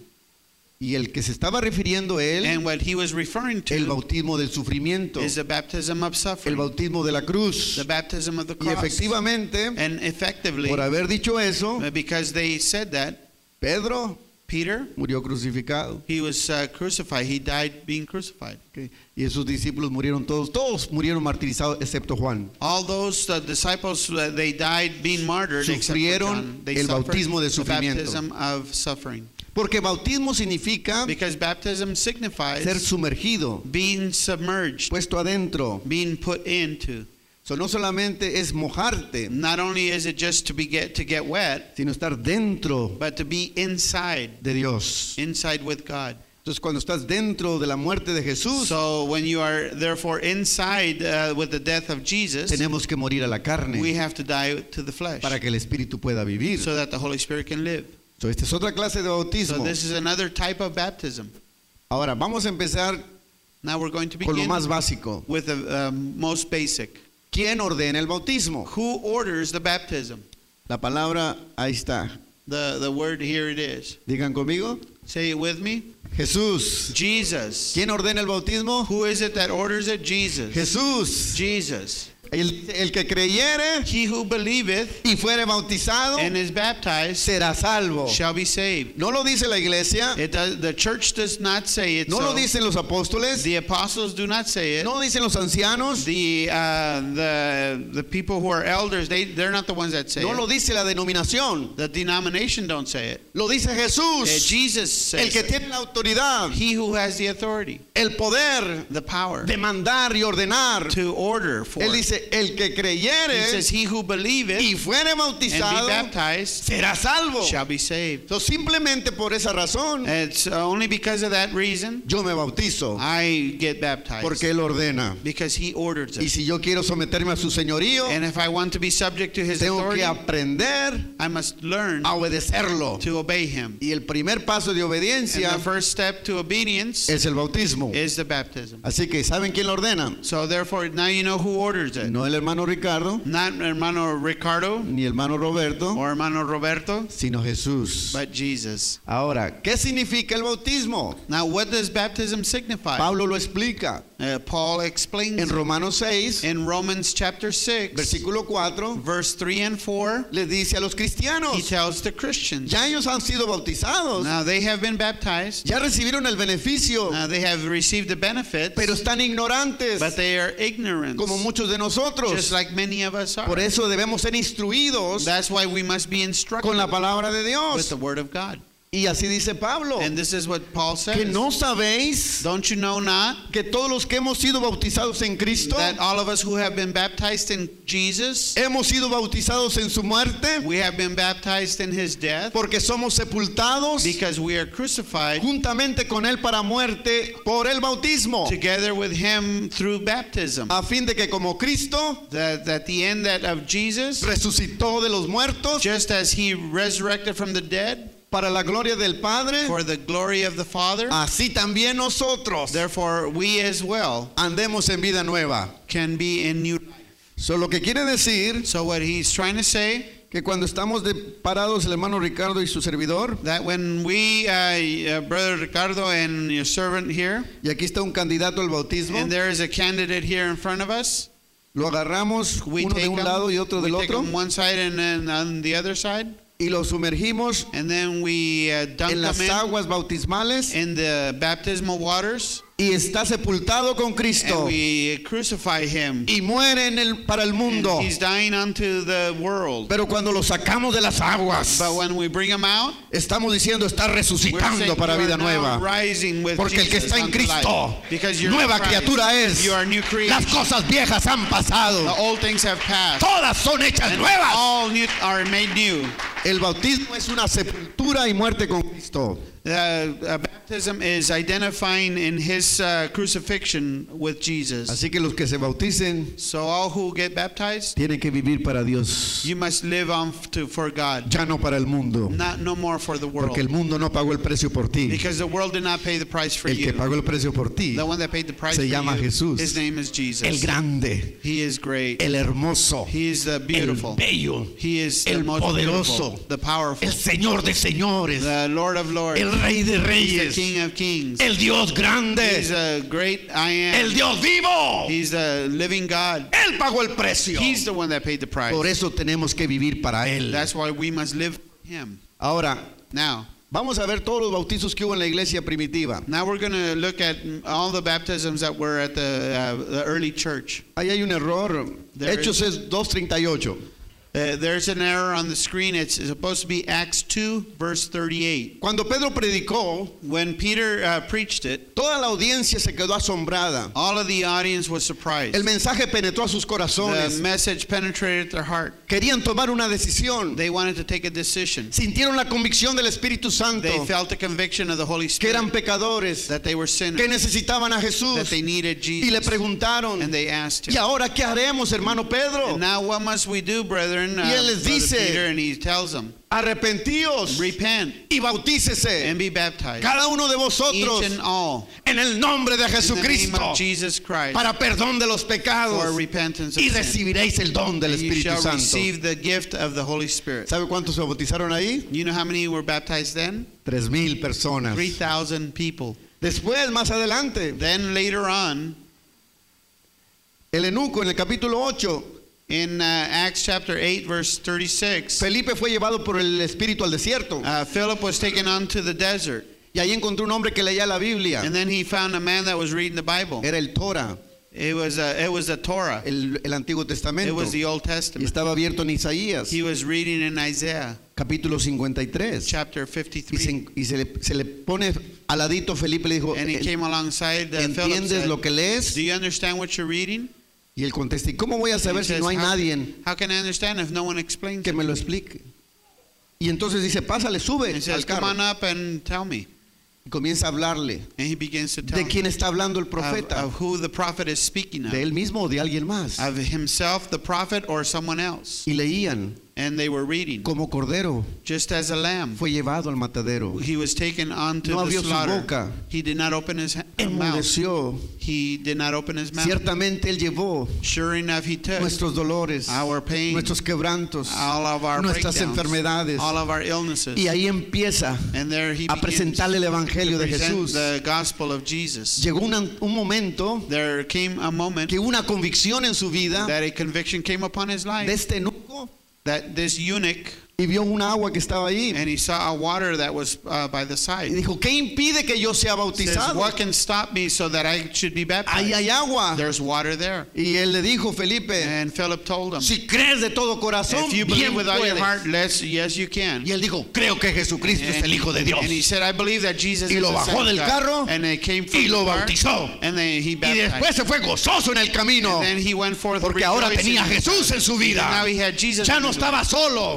Speaker 1: Y el que se estaba refiriendo él,
Speaker 2: And what he was referring
Speaker 1: el
Speaker 2: to
Speaker 1: bautismo del sufrimiento,
Speaker 2: is the baptism of
Speaker 1: el
Speaker 2: suffering,
Speaker 1: bautismo de la cruz.
Speaker 2: the baptism of the
Speaker 1: Y
Speaker 2: cross.
Speaker 1: efectivamente,
Speaker 2: And effectively,
Speaker 1: por haber dicho eso,
Speaker 2: because they said that,
Speaker 1: Pedro
Speaker 2: Peter,
Speaker 1: murió crucificado.
Speaker 2: he was uh, crucified. He died being crucified.
Speaker 1: Ok. Y esos discípulos murieron todos, todos murieron martirizados excepto Juan.
Speaker 2: All those uh, disciples, uh, they died being martyred except for
Speaker 1: Sufrieron
Speaker 2: John. They
Speaker 1: el
Speaker 2: suffered
Speaker 1: bautismo de
Speaker 2: the
Speaker 1: sufrimiento.
Speaker 2: baptism of suffering.
Speaker 1: Porque bautismo significa
Speaker 2: Because baptism signifies
Speaker 1: ser sumergido,
Speaker 2: being submerged,
Speaker 1: puesto adentro.
Speaker 2: being put into.
Speaker 1: So, no solamente es mojarte,
Speaker 2: Not only is it just to be get to get wet,
Speaker 1: sino estar dentro
Speaker 2: but to be inside,
Speaker 1: de Dios.
Speaker 2: inside with God.
Speaker 1: Entonces, cuando estás dentro de la muerte de Jesús,
Speaker 2: So when you are therefore inside uh, with the death of Jesus,
Speaker 1: tenemos que morir a la
Speaker 2: we
Speaker 1: carne
Speaker 2: have to die to the flesh
Speaker 1: para que el Espíritu pueda vivir.
Speaker 2: so that the Holy Spirit can live.
Speaker 1: So, esta es otra clase de
Speaker 2: So
Speaker 1: bautismo.
Speaker 2: this is another type of baptism.
Speaker 1: Ahora, vamos a empezar
Speaker 2: Now we're going to
Speaker 1: con lo
Speaker 2: begin
Speaker 1: más básico.
Speaker 2: with the um, most basic.
Speaker 1: ¿Quién ordena el bautismo?
Speaker 2: Who orders the baptism?
Speaker 1: La palabra, ahí está.
Speaker 2: The, the word here it is.
Speaker 1: Digan conmigo.
Speaker 2: Say it with me.
Speaker 1: Jesús.
Speaker 2: Jesus.
Speaker 1: ¿Quién ordena el bautismo?
Speaker 2: Who is it that orders it? Jesus.
Speaker 1: Jesús.
Speaker 2: Jesus.
Speaker 1: El, el que creyere
Speaker 2: He who believeth
Speaker 1: y fuere bautizado
Speaker 2: and is baptized
Speaker 1: será salvo.
Speaker 2: shall be saved.
Speaker 1: No lo dice la iglesia,
Speaker 2: It does, the church does not say it
Speaker 1: no lo
Speaker 2: so.
Speaker 1: dicen los apóstoles,
Speaker 2: The apostles do not say it.
Speaker 1: no lo dicen los ancianos,
Speaker 2: The uh, the the people who are elders, they they're not the ones that say
Speaker 1: no lo
Speaker 2: it.
Speaker 1: dice la denominación,
Speaker 2: The denomination don't say it.
Speaker 1: lo dice
Speaker 2: Uh,
Speaker 1: Jesús,
Speaker 2: Jesus
Speaker 1: el
Speaker 2: says
Speaker 1: que
Speaker 2: it.
Speaker 1: tiene la autoridad,
Speaker 2: He who has the authority,
Speaker 1: el poder
Speaker 2: the power
Speaker 1: de mandar y ordenar.
Speaker 2: to order for.
Speaker 1: Él
Speaker 2: He
Speaker 1: dice, el que creyere
Speaker 2: says, "He who believeth
Speaker 1: y fuere
Speaker 2: and
Speaker 1: bautizado
Speaker 2: be baptized
Speaker 1: será salvo.
Speaker 2: shall be saved."
Speaker 1: So, simplemente por esa razón
Speaker 2: It's only because of that reason
Speaker 1: yo me bautizo,
Speaker 2: I get baptized,
Speaker 1: porque Él ordena.
Speaker 2: because He orders
Speaker 1: Y
Speaker 2: it.
Speaker 1: si yo quiero someterme a su señorío,
Speaker 2: And if I want to be subject to His
Speaker 1: tengo
Speaker 2: authority,
Speaker 1: que aprender
Speaker 2: I must learn
Speaker 1: a obedecerlo.
Speaker 2: to obey Him.
Speaker 1: Y el primer paso de
Speaker 2: And
Speaker 1: obediencia
Speaker 2: the first step to obedience
Speaker 1: es el bautismo.
Speaker 2: is the baptism.
Speaker 1: Así que, ¿saben quién lo ordena?
Speaker 2: So therefore, now you know who orders it.
Speaker 1: No el hermano Ricardo,
Speaker 2: Not hermano Ricardo
Speaker 1: ni el hermano Roberto,
Speaker 2: or hermano Roberto,
Speaker 1: sino Jesús.
Speaker 2: but Jesus.
Speaker 1: Ahora, ¿qué significa el bautismo?
Speaker 2: Now, what does baptism signify?
Speaker 1: Pablo lo explica
Speaker 2: Uh, Paul explains
Speaker 1: en Romanos seis,
Speaker 2: in Romans chapter six,
Speaker 1: versículo cuatro,
Speaker 2: verse three and four.
Speaker 1: les dice a los
Speaker 2: He
Speaker 1: cristianos,
Speaker 2: tells the Christians,
Speaker 1: ya ellos han sido bautizados,
Speaker 2: now they have been baptized,
Speaker 1: ya recibieron el beneficio,
Speaker 2: now they have received the benefits,
Speaker 1: pero están ignorantes,
Speaker 2: but they are ignorant,
Speaker 1: como muchos de nosotros.
Speaker 2: just like many of us are.
Speaker 1: Por eso debemos ser instruidos
Speaker 2: That's why we must be instructed
Speaker 1: con la palabra de
Speaker 2: with
Speaker 1: Dios.
Speaker 2: the word of God.
Speaker 1: Y así dice Pablo,
Speaker 2: And this is what Paul says.
Speaker 1: que no sabéis
Speaker 2: Don't you know not
Speaker 1: que todos los que hemos sido bautizados en Cristo,
Speaker 2: that all of us who have been baptized in Jesus,
Speaker 1: hemos sido bautizados en su muerte,
Speaker 2: we have been baptized in His death,
Speaker 1: porque somos sepultados
Speaker 2: because we are crucified
Speaker 1: juntamente con Él para muerte por el bautismo,
Speaker 2: together with Him through baptism.
Speaker 1: a fin de que como Cristo
Speaker 2: That at the end that of Jesus,
Speaker 1: resucitó de los muertos,
Speaker 2: just as He resurrected from the dead,
Speaker 1: para la gloria del Padre,
Speaker 2: for the glory of the Father,
Speaker 1: así también nosotros
Speaker 2: therefore we as well
Speaker 1: andemos en vida nueva.
Speaker 2: can be in new life.
Speaker 1: So, lo que quiere decir
Speaker 2: So what he's trying to say,
Speaker 1: que cuando estamos de parados el hermano Ricardo y su servidor,
Speaker 2: that when we, uh, uh, Brother Ricardo and your servant here,
Speaker 1: y aquí está un candidato al bautismo,
Speaker 2: and there is a candidate here in front of us,
Speaker 1: lo agarramos
Speaker 2: we
Speaker 1: uno de
Speaker 2: take
Speaker 1: un
Speaker 2: him,
Speaker 1: lado y otro
Speaker 2: we
Speaker 1: del
Speaker 2: take
Speaker 1: otro
Speaker 2: him one side and then on the other side,
Speaker 1: y lo sumergimos
Speaker 2: and then we uh, dunk
Speaker 1: en las
Speaker 2: him in,
Speaker 1: aguas bautismales
Speaker 2: in the baptismal waters,
Speaker 1: y está sepultado con Cristo
Speaker 2: and we crucify him.
Speaker 1: y muere en el, para el mundo.
Speaker 2: And he's dying unto the world.
Speaker 1: Pero cuando lo sacamos de las aguas,
Speaker 2: But when we bring him out,
Speaker 1: estamos diciendo está
Speaker 2: we're
Speaker 1: resucitando
Speaker 2: saying
Speaker 1: para
Speaker 2: you are
Speaker 1: vida
Speaker 2: now
Speaker 1: nueva.
Speaker 2: rising with
Speaker 1: Porque el que
Speaker 2: Jesus
Speaker 1: está en
Speaker 2: unto
Speaker 1: Cristo,
Speaker 2: life. Because you're
Speaker 1: nueva
Speaker 2: in Christ.
Speaker 1: criatura es.
Speaker 2: You are a new creation.
Speaker 1: Las cosas viejas han pasado.
Speaker 2: The old things have passed.
Speaker 1: Todas son hechas
Speaker 2: And
Speaker 1: nuevas.
Speaker 2: all new are made new.
Speaker 1: El bautismo es una sepultura y muerte con Cristo.
Speaker 2: Uh, uh, baptism is identifying in his uh, crucifixion with Jesus.
Speaker 1: Así que los que se bauticen
Speaker 2: So all who get baptized,
Speaker 1: tienen que vivir para Dios,
Speaker 2: you must live on to, for God,
Speaker 1: ya no para el mundo.
Speaker 2: not no more for the world.
Speaker 1: Porque el mundo no pagó el precio por ti.
Speaker 2: Because the world did not pay the price for
Speaker 1: El que
Speaker 2: you.
Speaker 1: pagó el precio por ti,
Speaker 2: The one that paid the price
Speaker 1: se
Speaker 2: for
Speaker 1: llama
Speaker 2: you,
Speaker 1: Jesús.
Speaker 2: his name is Jesus.
Speaker 1: el grande,
Speaker 2: He is great.
Speaker 1: el hermoso,
Speaker 2: He is the
Speaker 1: el
Speaker 2: beautiful.
Speaker 1: bello,
Speaker 2: He is
Speaker 1: el
Speaker 2: the most
Speaker 1: poderoso,
Speaker 2: beautiful, the powerful,
Speaker 1: el Señor de señores,
Speaker 2: the Lord of lords,
Speaker 1: el Rey de
Speaker 2: He's the
Speaker 1: reyes,
Speaker 2: King of kings.
Speaker 1: el Dios
Speaker 2: He's
Speaker 1: grande,
Speaker 2: a great I am.
Speaker 1: el Dios vivo.
Speaker 2: He's the living God.
Speaker 1: Él pagó el precio.
Speaker 2: He's the one that paid the price.
Speaker 1: Por eso tenemos que vivir para Él.
Speaker 2: That's why we must live for Him.
Speaker 1: Ahora,
Speaker 2: Now,
Speaker 1: vamos a ver todos los bautizos que hubo en la iglesia primitiva.
Speaker 2: now we're going to look at all the baptisms that were at the, uh, the early church.
Speaker 1: Ahí hay un error.
Speaker 2: There
Speaker 1: Hechos es dos treinta y ocho.
Speaker 2: Uh, there's an error on the screen. It's, it's supposed to be Acts two, verse thirty-eight.
Speaker 1: Cuando Pedro predicó,
Speaker 2: When Peter uh, preached it,
Speaker 1: toda la audiencia se quedó asombrada.
Speaker 2: all of the audience was surprised.
Speaker 1: El mensaje penetró a sus
Speaker 2: The
Speaker 1: corazones.
Speaker 2: message penetrated their heart.
Speaker 1: Querían tomar una decisión.
Speaker 2: They wanted to take a decision.
Speaker 1: Sintieron la convicción del Espíritu Santo
Speaker 2: They felt the conviction of the Holy
Speaker 1: que eran
Speaker 2: Spirit
Speaker 1: pecadores,
Speaker 2: that they were
Speaker 1: que
Speaker 2: sinners,
Speaker 1: necesitaban a
Speaker 2: that
Speaker 1: Jesús.
Speaker 2: they needed
Speaker 1: Y le
Speaker 2: Jesus.
Speaker 1: preguntaron,
Speaker 2: And they asked
Speaker 1: ¿y
Speaker 2: him,
Speaker 1: ahora qué haremos, hermano Pedro?
Speaker 2: and now what must we do, brethren? Uh,
Speaker 1: Y él les
Speaker 2: Brother
Speaker 1: dice,
Speaker 2: Peter, and he tells them,
Speaker 1: Arrepentíos
Speaker 2: repent
Speaker 1: y bautícese
Speaker 2: and be baptized,
Speaker 1: cada uno de
Speaker 2: each
Speaker 1: vosotros
Speaker 2: and all,
Speaker 1: en el nombre de
Speaker 2: in the name
Speaker 1: Jesucristo
Speaker 2: of Jesus Christ,
Speaker 1: para perdón de los
Speaker 2: for
Speaker 1: pecados
Speaker 2: repentance of
Speaker 1: y
Speaker 2: sin.
Speaker 1: recibiréis el don del
Speaker 2: And you
Speaker 1: Espíritu
Speaker 2: shall
Speaker 1: Santo.
Speaker 2: receive the gift of the Holy Spirit.
Speaker 1: ¿Sabe cuántos se bautizaron ahí?
Speaker 2: You know how many were baptized then?
Speaker 1: Tres mil personas.
Speaker 2: three thousand people.
Speaker 1: Después, más adelante,
Speaker 2: Then later on,
Speaker 1: el eunuco en el capítulo ocho,
Speaker 2: in uh, Acts chapter eight, verse thirty-six,
Speaker 1: Felipe fue llevado por el Espíritu al desierto
Speaker 2: uh, Philip was taken unto the desert.
Speaker 1: y ahí encontró un hombre que leía la Biblia.
Speaker 2: And then he found a man that was reading the Bible.
Speaker 1: Era el Torah,
Speaker 2: It was a, it was the Torah.
Speaker 1: el, el Antiguo
Speaker 2: It
Speaker 1: Testamento.
Speaker 2: was the Old
Speaker 1: Y
Speaker 2: Testament.
Speaker 1: estaba abierto en Isaías,
Speaker 2: He was reading in Isaiah
Speaker 1: capítulo cincuenta y tres.
Speaker 2: chapter
Speaker 1: Y,
Speaker 2: fifty-three.
Speaker 1: se, y se, le, se le pone al ladito Felipe le dijo,
Speaker 2: And he came alongside uh, Philip.
Speaker 1: ¿entiendes
Speaker 2: Said,
Speaker 1: lo que lees?
Speaker 2: do you understand what you're reading?
Speaker 1: Y él contesta, ¿y cómo voy a
Speaker 2: And
Speaker 1: saber
Speaker 2: he
Speaker 1: si
Speaker 2: says,
Speaker 1: no hay
Speaker 2: how,
Speaker 1: nadie
Speaker 2: how can I understand if no one explains
Speaker 1: que
Speaker 2: it?
Speaker 1: me lo explique? Y entonces dice, pásale, sube
Speaker 2: He
Speaker 1: al
Speaker 2: says, come
Speaker 1: carro.
Speaker 2: on up and tell me.
Speaker 1: Y comienza a hablarle.
Speaker 2: And he begins to tell
Speaker 1: ¿De
Speaker 2: me
Speaker 1: quién está hablando el
Speaker 2: of,
Speaker 1: profeta?
Speaker 2: of who the prophet is speaking of.
Speaker 1: ¿De él mismo o de alguien más?
Speaker 2: Of himself, the prophet, or someone else.
Speaker 1: Y leían,
Speaker 2: And they were reading.
Speaker 1: como cordero
Speaker 2: Just as a lamb,
Speaker 1: fue llevado al matadero.
Speaker 2: he was taken onto
Speaker 1: No
Speaker 2: the
Speaker 1: abrió su
Speaker 2: slaughter.
Speaker 1: boca.
Speaker 2: He did not open his ha- mouth.
Speaker 1: Enmudeció.
Speaker 2: He did not open his mouth.
Speaker 1: Ciertamente él llevó
Speaker 2: Sure enough, he took
Speaker 1: nuestros dolores,
Speaker 2: our pain,
Speaker 1: nuestros quebrantos,
Speaker 2: all of our
Speaker 1: nuestras
Speaker 2: breakdowns,
Speaker 1: enfermedades.
Speaker 2: all of our illnesses.
Speaker 1: Y ahí empieza
Speaker 2: And there he
Speaker 1: a
Speaker 2: begins
Speaker 1: presentarle el evangelio
Speaker 2: to
Speaker 1: de
Speaker 2: present
Speaker 1: Jesús.
Speaker 2: the gospel of Jesus.
Speaker 1: Llegó una- un momento
Speaker 2: There came a moment
Speaker 1: que una convicción en su vida
Speaker 2: that a conviction came upon his
Speaker 1: de
Speaker 2: life
Speaker 1: este eunuco
Speaker 2: that this eunuch,
Speaker 1: y vio una agua que estaba ahí
Speaker 2: and he saw a water that was uh, by the
Speaker 1: y
Speaker 2: side.
Speaker 1: dijo, ¿qué impide que yo sea
Speaker 2: Says,
Speaker 1: bautizado?
Speaker 2: what can stop me so that I should be
Speaker 1: Ahí
Speaker 2: baptized?
Speaker 1: hay agua.
Speaker 2: There's water there.
Speaker 1: Y él le dijo, Felipe,
Speaker 2: And Philip told him,
Speaker 1: si crees de todo corazón,
Speaker 2: if you
Speaker 1: bien
Speaker 2: believe with all your
Speaker 1: puedes.
Speaker 2: heart, let's, yes, you can.
Speaker 1: Y él dijo, creo que Jesucristo es
Speaker 2: And,
Speaker 1: el Hijo de Dios.
Speaker 2: and he said, I believe that Jesus
Speaker 1: Y
Speaker 2: is
Speaker 1: lo
Speaker 2: the
Speaker 1: bajó
Speaker 2: Son of
Speaker 1: del
Speaker 2: God.
Speaker 1: carro
Speaker 2: And they came from
Speaker 1: y lo
Speaker 2: the car,
Speaker 1: bautizó.
Speaker 2: and then he
Speaker 1: Y
Speaker 2: baptized.
Speaker 1: después se fue gozoso en el camino,
Speaker 2: And then he went forth
Speaker 1: porque ahora
Speaker 2: rejoicing
Speaker 1: tenía a Jesús en su vida.
Speaker 2: Now he had Jesus
Speaker 1: Ya
Speaker 2: in
Speaker 1: no
Speaker 2: his
Speaker 1: estaba
Speaker 2: life.
Speaker 1: solo.
Speaker 2: He was not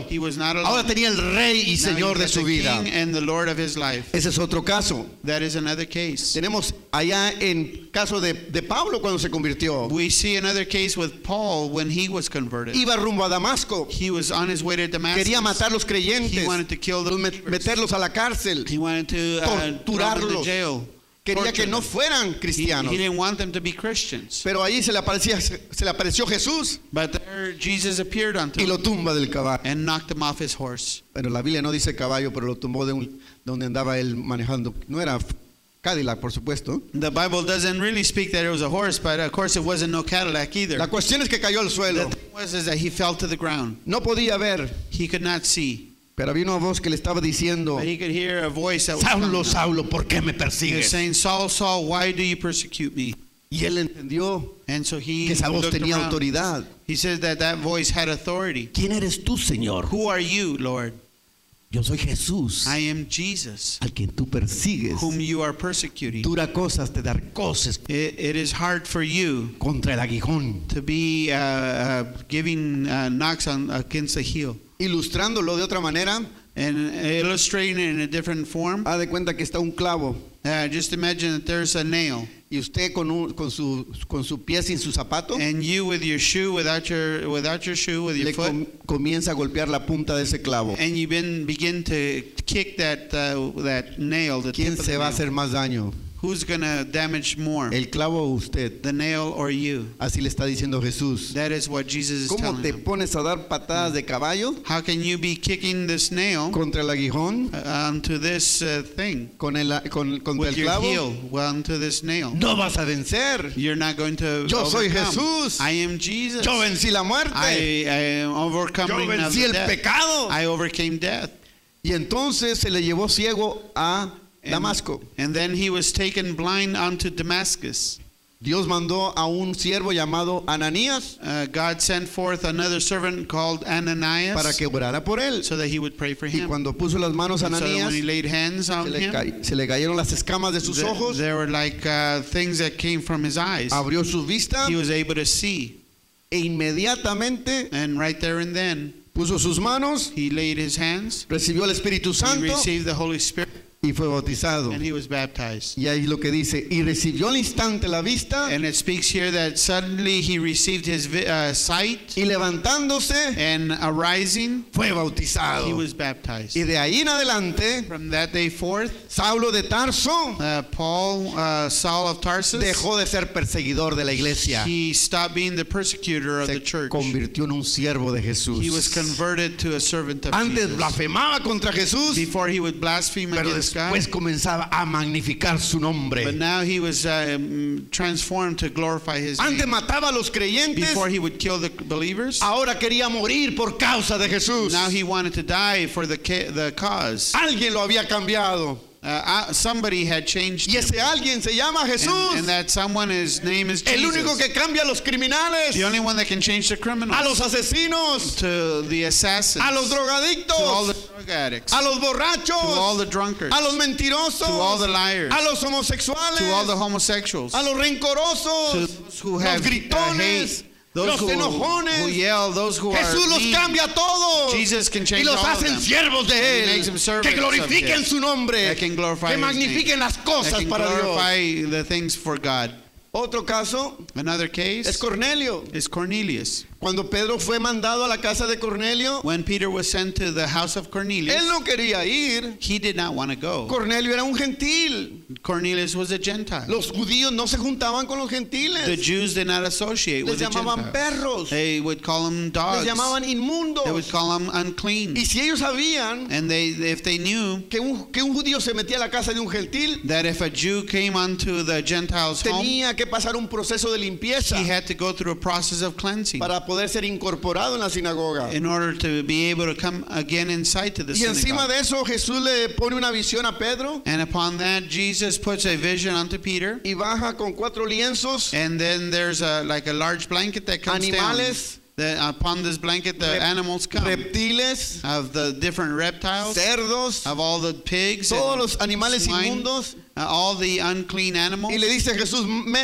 Speaker 2: not alone.
Speaker 1: Ahora tenía el rey y
Speaker 2: Now
Speaker 1: señor
Speaker 2: he
Speaker 1: de
Speaker 2: has
Speaker 1: su
Speaker 2: the
Speaker 1: vida.
Speaker 2: king and the Lord of his life.
Speaker 1: Ese es otro caso.
Speaker 2: That is another case.
Speaker 1: Tenemos allá en caso de, de Pablo cuando se convirtió.
Speaker 2: We see another case with Paul when he was converted.
Speaker 1: Iba rumbo a Damasco.
Speaker 2: He was on his way to Damascus.
Speaker 1: Quería matar los creyentes.
Speaker 2: He wanted to kill the
Speaker 1: los met- meterlos a la cárcel.
Speaker 2: He wanted to uh, throw them into
Speaker 1: Torturarlos.
Speaker 2: jail.
Speaker 1: Quería que
Speaker 2: torture
Speaker 1: no
Speaker 2: them.
Speaker 1: fueran
Speaker 2: He,
Speaker 1: cristianos.
Speaker 2: he didn't want them to be Christians.
Speaker 1: Pero ahí se le, aparecía, se le apareció Jesús
Speaker 2: But there Jesus appeared unto
Speaker 1: y
Speaker 2: him
Speaker 1: lo tumba del caballo.
Speaker 2: and knocked him off his horse.
Speaker 1: Bueno, la Biblia no dice caballo, pero lo tumbó de, un, de donde andaba él manejando. No era Cadillac, por supuesto.
Speaker 2: The Bible doesn't really speak that it was a horse, but of course it wasn't no Cadillac either.
Speaker 1: La cuestión es que cayó al
Speaker 2: The
Speaker 1: suelo.
Speaker 2: thing was is that he fell to the ground.
Speaker 1: No podía ver,
Speaker 2: He could not see,
Speaker 1: pero había una voz que le estaba diciendo:
Speaker 2: but he could hear a voice that was
Speaker 1: Saulo,
Speaker 2: coming up.
Speaker 1: Saulo, ¿por qué me
Speaker 2: He was
Speaker 1: persigues?
Speaker 2: saying, Saul, Saul, why do you persecute me?
Speaker 1: Y él entendió
Speaker 2: And so he
Speaker 1: que esa voz
Speaker 2: looked
Speaker 1: tenía
Speaker 2: around.
Speaker 1: autoridad.
Speaker 2: He said that that voice had authority.
Speaker 1: ¿Quién eres tú, Señor?
Speaker 2: Who are you, Lord?
Speaker 1: Yo soy Jesús,
Speaker 2: I am Jesus,
Speaker 1: al quien tú persigues.
Speaker 2: whom you are persecuting.
Speaker 1: Dura cosas te dar cosas
Speaker 2: It, it is hard for you
Speaker 1: contra el aguijón.
Speaker 2: to be uh, uh, giving uh, knocks on against the heel.
Speaker 1: Ilustrándolo de otra manera,
Speaker 2: And illustrating it in a different form,
Speaker 1: haz de cuenta que está un clavo
Speaker 2: uh, just imagine that there's a nail,
Speaker 1: y usted con, un- con, su, con su pie sin su zapato
Speaker 2: and you with your shoe, without your without your shoe, with your
Speaker 1: le
Speaker 2: foot,
Speaker 1: com- comienza a golpear la punta de ese clavo.
Speaker 2: and you begin begin to kick that uh, that nail. The tip
Speaker 1: ¿Quién
Speaker 2: of the
Speaker 1: se va a
Speaker 2: nail.
Speaker 1: hacer más daño?
Speaker 2: Who's gonna damage more,
Speaker 1: ¿El clavo o usted?
Speaker 2: the nail or you?
Speaker 1: Así le está diciendo Jesús.
Speaker 2: That is what Jesus is
Speaker 1: ¿Cómo
Speaker 2: telling
Speaker 1: te
Speaker 2: him.
Speaker 1: pones a dar patadas de caballo
Speaker 2: How can you be kicking this nail
Speaker 1: contra el aguijón?
Speaker 2: uh, onto this uh, thing
Speaker 1: Con el, con, contra
Speaker 2: with
Speaker 1: el
Speaker 2: your
Speaker 1: clavo?
Speaker 2: heel, well, onto this nail?
Speaker 1: No vas a vencer.
Speaker 2: You're not going to
Speaker 1: Yo soy
Speaker 2: overcome.
Speaker 1: Jesús.
Speaker 2: I am Jesus.
Speaker 1: Yo vencí la muerte.
Speaker 2: I, I am
Speaker 1: Yo
Speaker 2: overcoming of
Speaker 1: vencí
Speaker 2: the
Speaker 1: el
Speaker 2: death.
Speaker 1: pecado.
Speaker 2: I overcame death.
Speaker 1: Y entonces se le llevó ciego a Damasco.
Speaker 2: And then he was taken blind unto Damascus.
Speaker 1: Dios mandó a un siervo llamado Ananías
Speaker 2: Uh, God sent forth another servant called Ananias
Speaker 1: para que orara por él.
Speaker 2: so that he would pray for
Speaker 1: Y
Speaker 2: him.
Speaker 1: cuando puso las manos a
Speaker 2: And so that
Speaker 1: Ananías,
Speaker 2: when he laid hands
Speaker 1: se
Speaker 2: on
Speaker 1: le,
Speaker 2: him,
Speaker 1: ca- se le cayeron las escamas de sus
Speaker 2: th-
Speaker 1: ojos,
Speaker 2: there were like uh, things that came from his eyes.
Speaker 1: abrió su vista
Speaker 2: He was able to see.
Speaker 1: e inmediatamente
Speaker 2: And right there and then,
Speaker 1: puso sus manos,
Speaker 2: he laid his hands,
Speaker 1: recibió el Espíritu
Speaker 2: he
Speaker 1: Santo
Speaker 2: received the Holy Spirit,
Speaker 1: y fue bautizado.
Speaker 2: and he was baptized.
Speaker 1: Y ahí lo que dice, y recibió al instante la vista
Speaker 2: And it speaks here that suddenly he received his vi- uh, sight,
Speaker 1: y levantándose
Speaker 2: and arising,
Speaker 1: fue
Speaker 2: he
Speaker 1: bautizado.
Speaker 2: was baptized.
Speaker 1: Y de ahí en adelante,
Speaker 2: From that day forth,
Speaker 1: Saulo de Tarso
Speaker 2: uh, Paul, uh, Saul of Tarsus,
Speaker 1: dejó de ser perseguidor de la iglesia.
Speaker 2: he stopped being the persecutor of the
Speaker 1: Se
Speaker 2: church.
Speaker 1: convirtió en un siervo de Jesús.
Speaker 2: He was converted to a servant of
Speaker 1: Antes
Speaker 2: Jesus.
Speaker 1: blasfemaba contra Jesús,
Speaker 2: Before he would blaspheme
Speaker 1: pero
Speaker 2: against God,
Speaker 1: después comenzaba a magnificar su nombre.
Speaker 2: but now he was um, transformed to glorify his
Speaker 1: Antes
Speaker 2: name.
Speaker 1: mataba a los creyentes,
Speaker 2: Before he would kill the believers,
Speaker 1: ahora quería morir por causa de Jesús.
Speaker 2: now he wanted to die for the ca- the cause.
Speaker 1: Alguien lo había cambiado.
Speaker 2: Uh, uh, somebody had changed
Speaker 1: Y
Speaker 2: him.
Speaker 1: ese alguien se llama Jesús.
Speaker 2: And, and that someone, his name is
Speaker 1: El único
Speaker 2: Jesus.
Speaker 1: que cambia a los criminales,
Speaker 2: The only one that can change the
Speaker 1: a
Speaker 2: criminals,
Speaker 1: los asesinos,
Speaker 2: to the assassins,
Speaker 1: a los
Speaker 2: to all the
Speaker 1: drogadictos,
Speaker 2: drug addicts,
Speaker 1: a los
Speaker 2: to all
Speaker 1: borrachos,
Speaker 2: the drunkards,
Speaker 1: a los mentirosos,
Speaker 2: to all the liars,
Speaker 1: a los
Speaker 2: to all the
Speaker 1: homosexuales,
Speaker 2: homosexuals,
Speaker 1: a los
Speaker 2: to
Speaker 1: rencorosos,
Speaker 2: those who
Speaker 1: los
Speaker 2: have uh,
Speaker 1: gritones,
Speaker 2: hate, those
Speaker 1: los
Speaker 2: who, who
Speaker 1: enojones.
Speaker 2: yell, those who
Speaker 1: Jesús
Speaker 2: are
Speaker 1: los
Speaker 2: mean.
Speaker 1: cambia a todos
Speaker 2: Jesus can
Speaker 1: y
Speaker 2: change
Speaker 1: los
Speaker 2: all of
Speaker 1: hacen
Speaker 2: them.
Speaker 1: siervos de
Speaker 2: He
Speaker 1: Él,
Speaker 2: makes them servants
Speaker 1: que
Speaker 2: of
Speaker 1: glorifiquen
Speaker 2: His.
Speaker 1: su nombre,
Speaker 2: That can glorify
Speaker 1: que
Speaker 2: His name.
Speaker 1: magnifiquen las
Speaker 2: That
Speaker 1: cosas
Speaker 2: can
Speaker 1: para Dios.
Speaker 2: glorify the things for God.
Speaker 1: Otro caso
Speaker 2: Another
Speaker 1: es
Speaker 2: case
Speaker 1: Cornelio.
Speaker 2: is Cornelius.
Speaker 1: Cuando Pedro fue mandado a la casa de Cornelio,
Speaker 2: When Peter was sent to the house of Cornelius,
Speaker 1: él no quería ir.
Speaker 2: he did not want to go.
Speaker 1: Cornelio era un gentil.
Speaker 2: Cornelius was a Gentile.
Speaker 1: Los judíos no se juntaban con los
Speaker 2: The
Speaker 1: gentiles.
Speaker 2: Jews did not associate
Speaker 1: Les
Speaker 2: with the
Speaker 1: llamaban
Speaker 2: Gentiles.
Speaker 1: perros.
Speaker 2: They would call them dogs.
Speaker 1: Les llamaban
Speaker 2: They would
Speaker 1: inmundos.
Speaker 2: call them unclean.
Speaker 1: Y si ellos sabían
Speaker 2: And they, if they knew
Speaker 1: que un, que un judío se metía a la casa de un gentil,
Speaker 2: that if a Jew came unto the Gentiles' home,
Speaker 1: tenía que pasar un proceso de limpieza
Speaker 2: he had to go through a process of cleansing
Speaker 1: para poder ser incorporado en la sinagoga.
Speaker 2: in order to be able to come again inside to the
Speaker 1: Y encima
Speaker 2: synagogue.
Speaker 1: de eso Jesús le pone una visión a Pedro
Speaker 2: And upon that, Jesus puts a vision unto Peter.
Speaker 1: y baja con cuatro lienzos,
Speaker 2: And then there's a like a large blanket that comes
Speaker 1: animales,
Speaker 2: down. The, upon this blanket, the
Speaker 1: rep-
Speaker 2: animals come
Speaker 1: reptiles,
Speaker 2: of the different reptiles,
Speaker 1: cerdos,
Speaker 2: of all the pigs,
Speaker 1: todos
Speaker 2: and
Speaker 1: los animales
Speaker 2: swine,
Speaker 1: inmundos.
Speaker 2: uh, all the unclean animals.
Speaker 1: Y le dice a Jesús, "Me-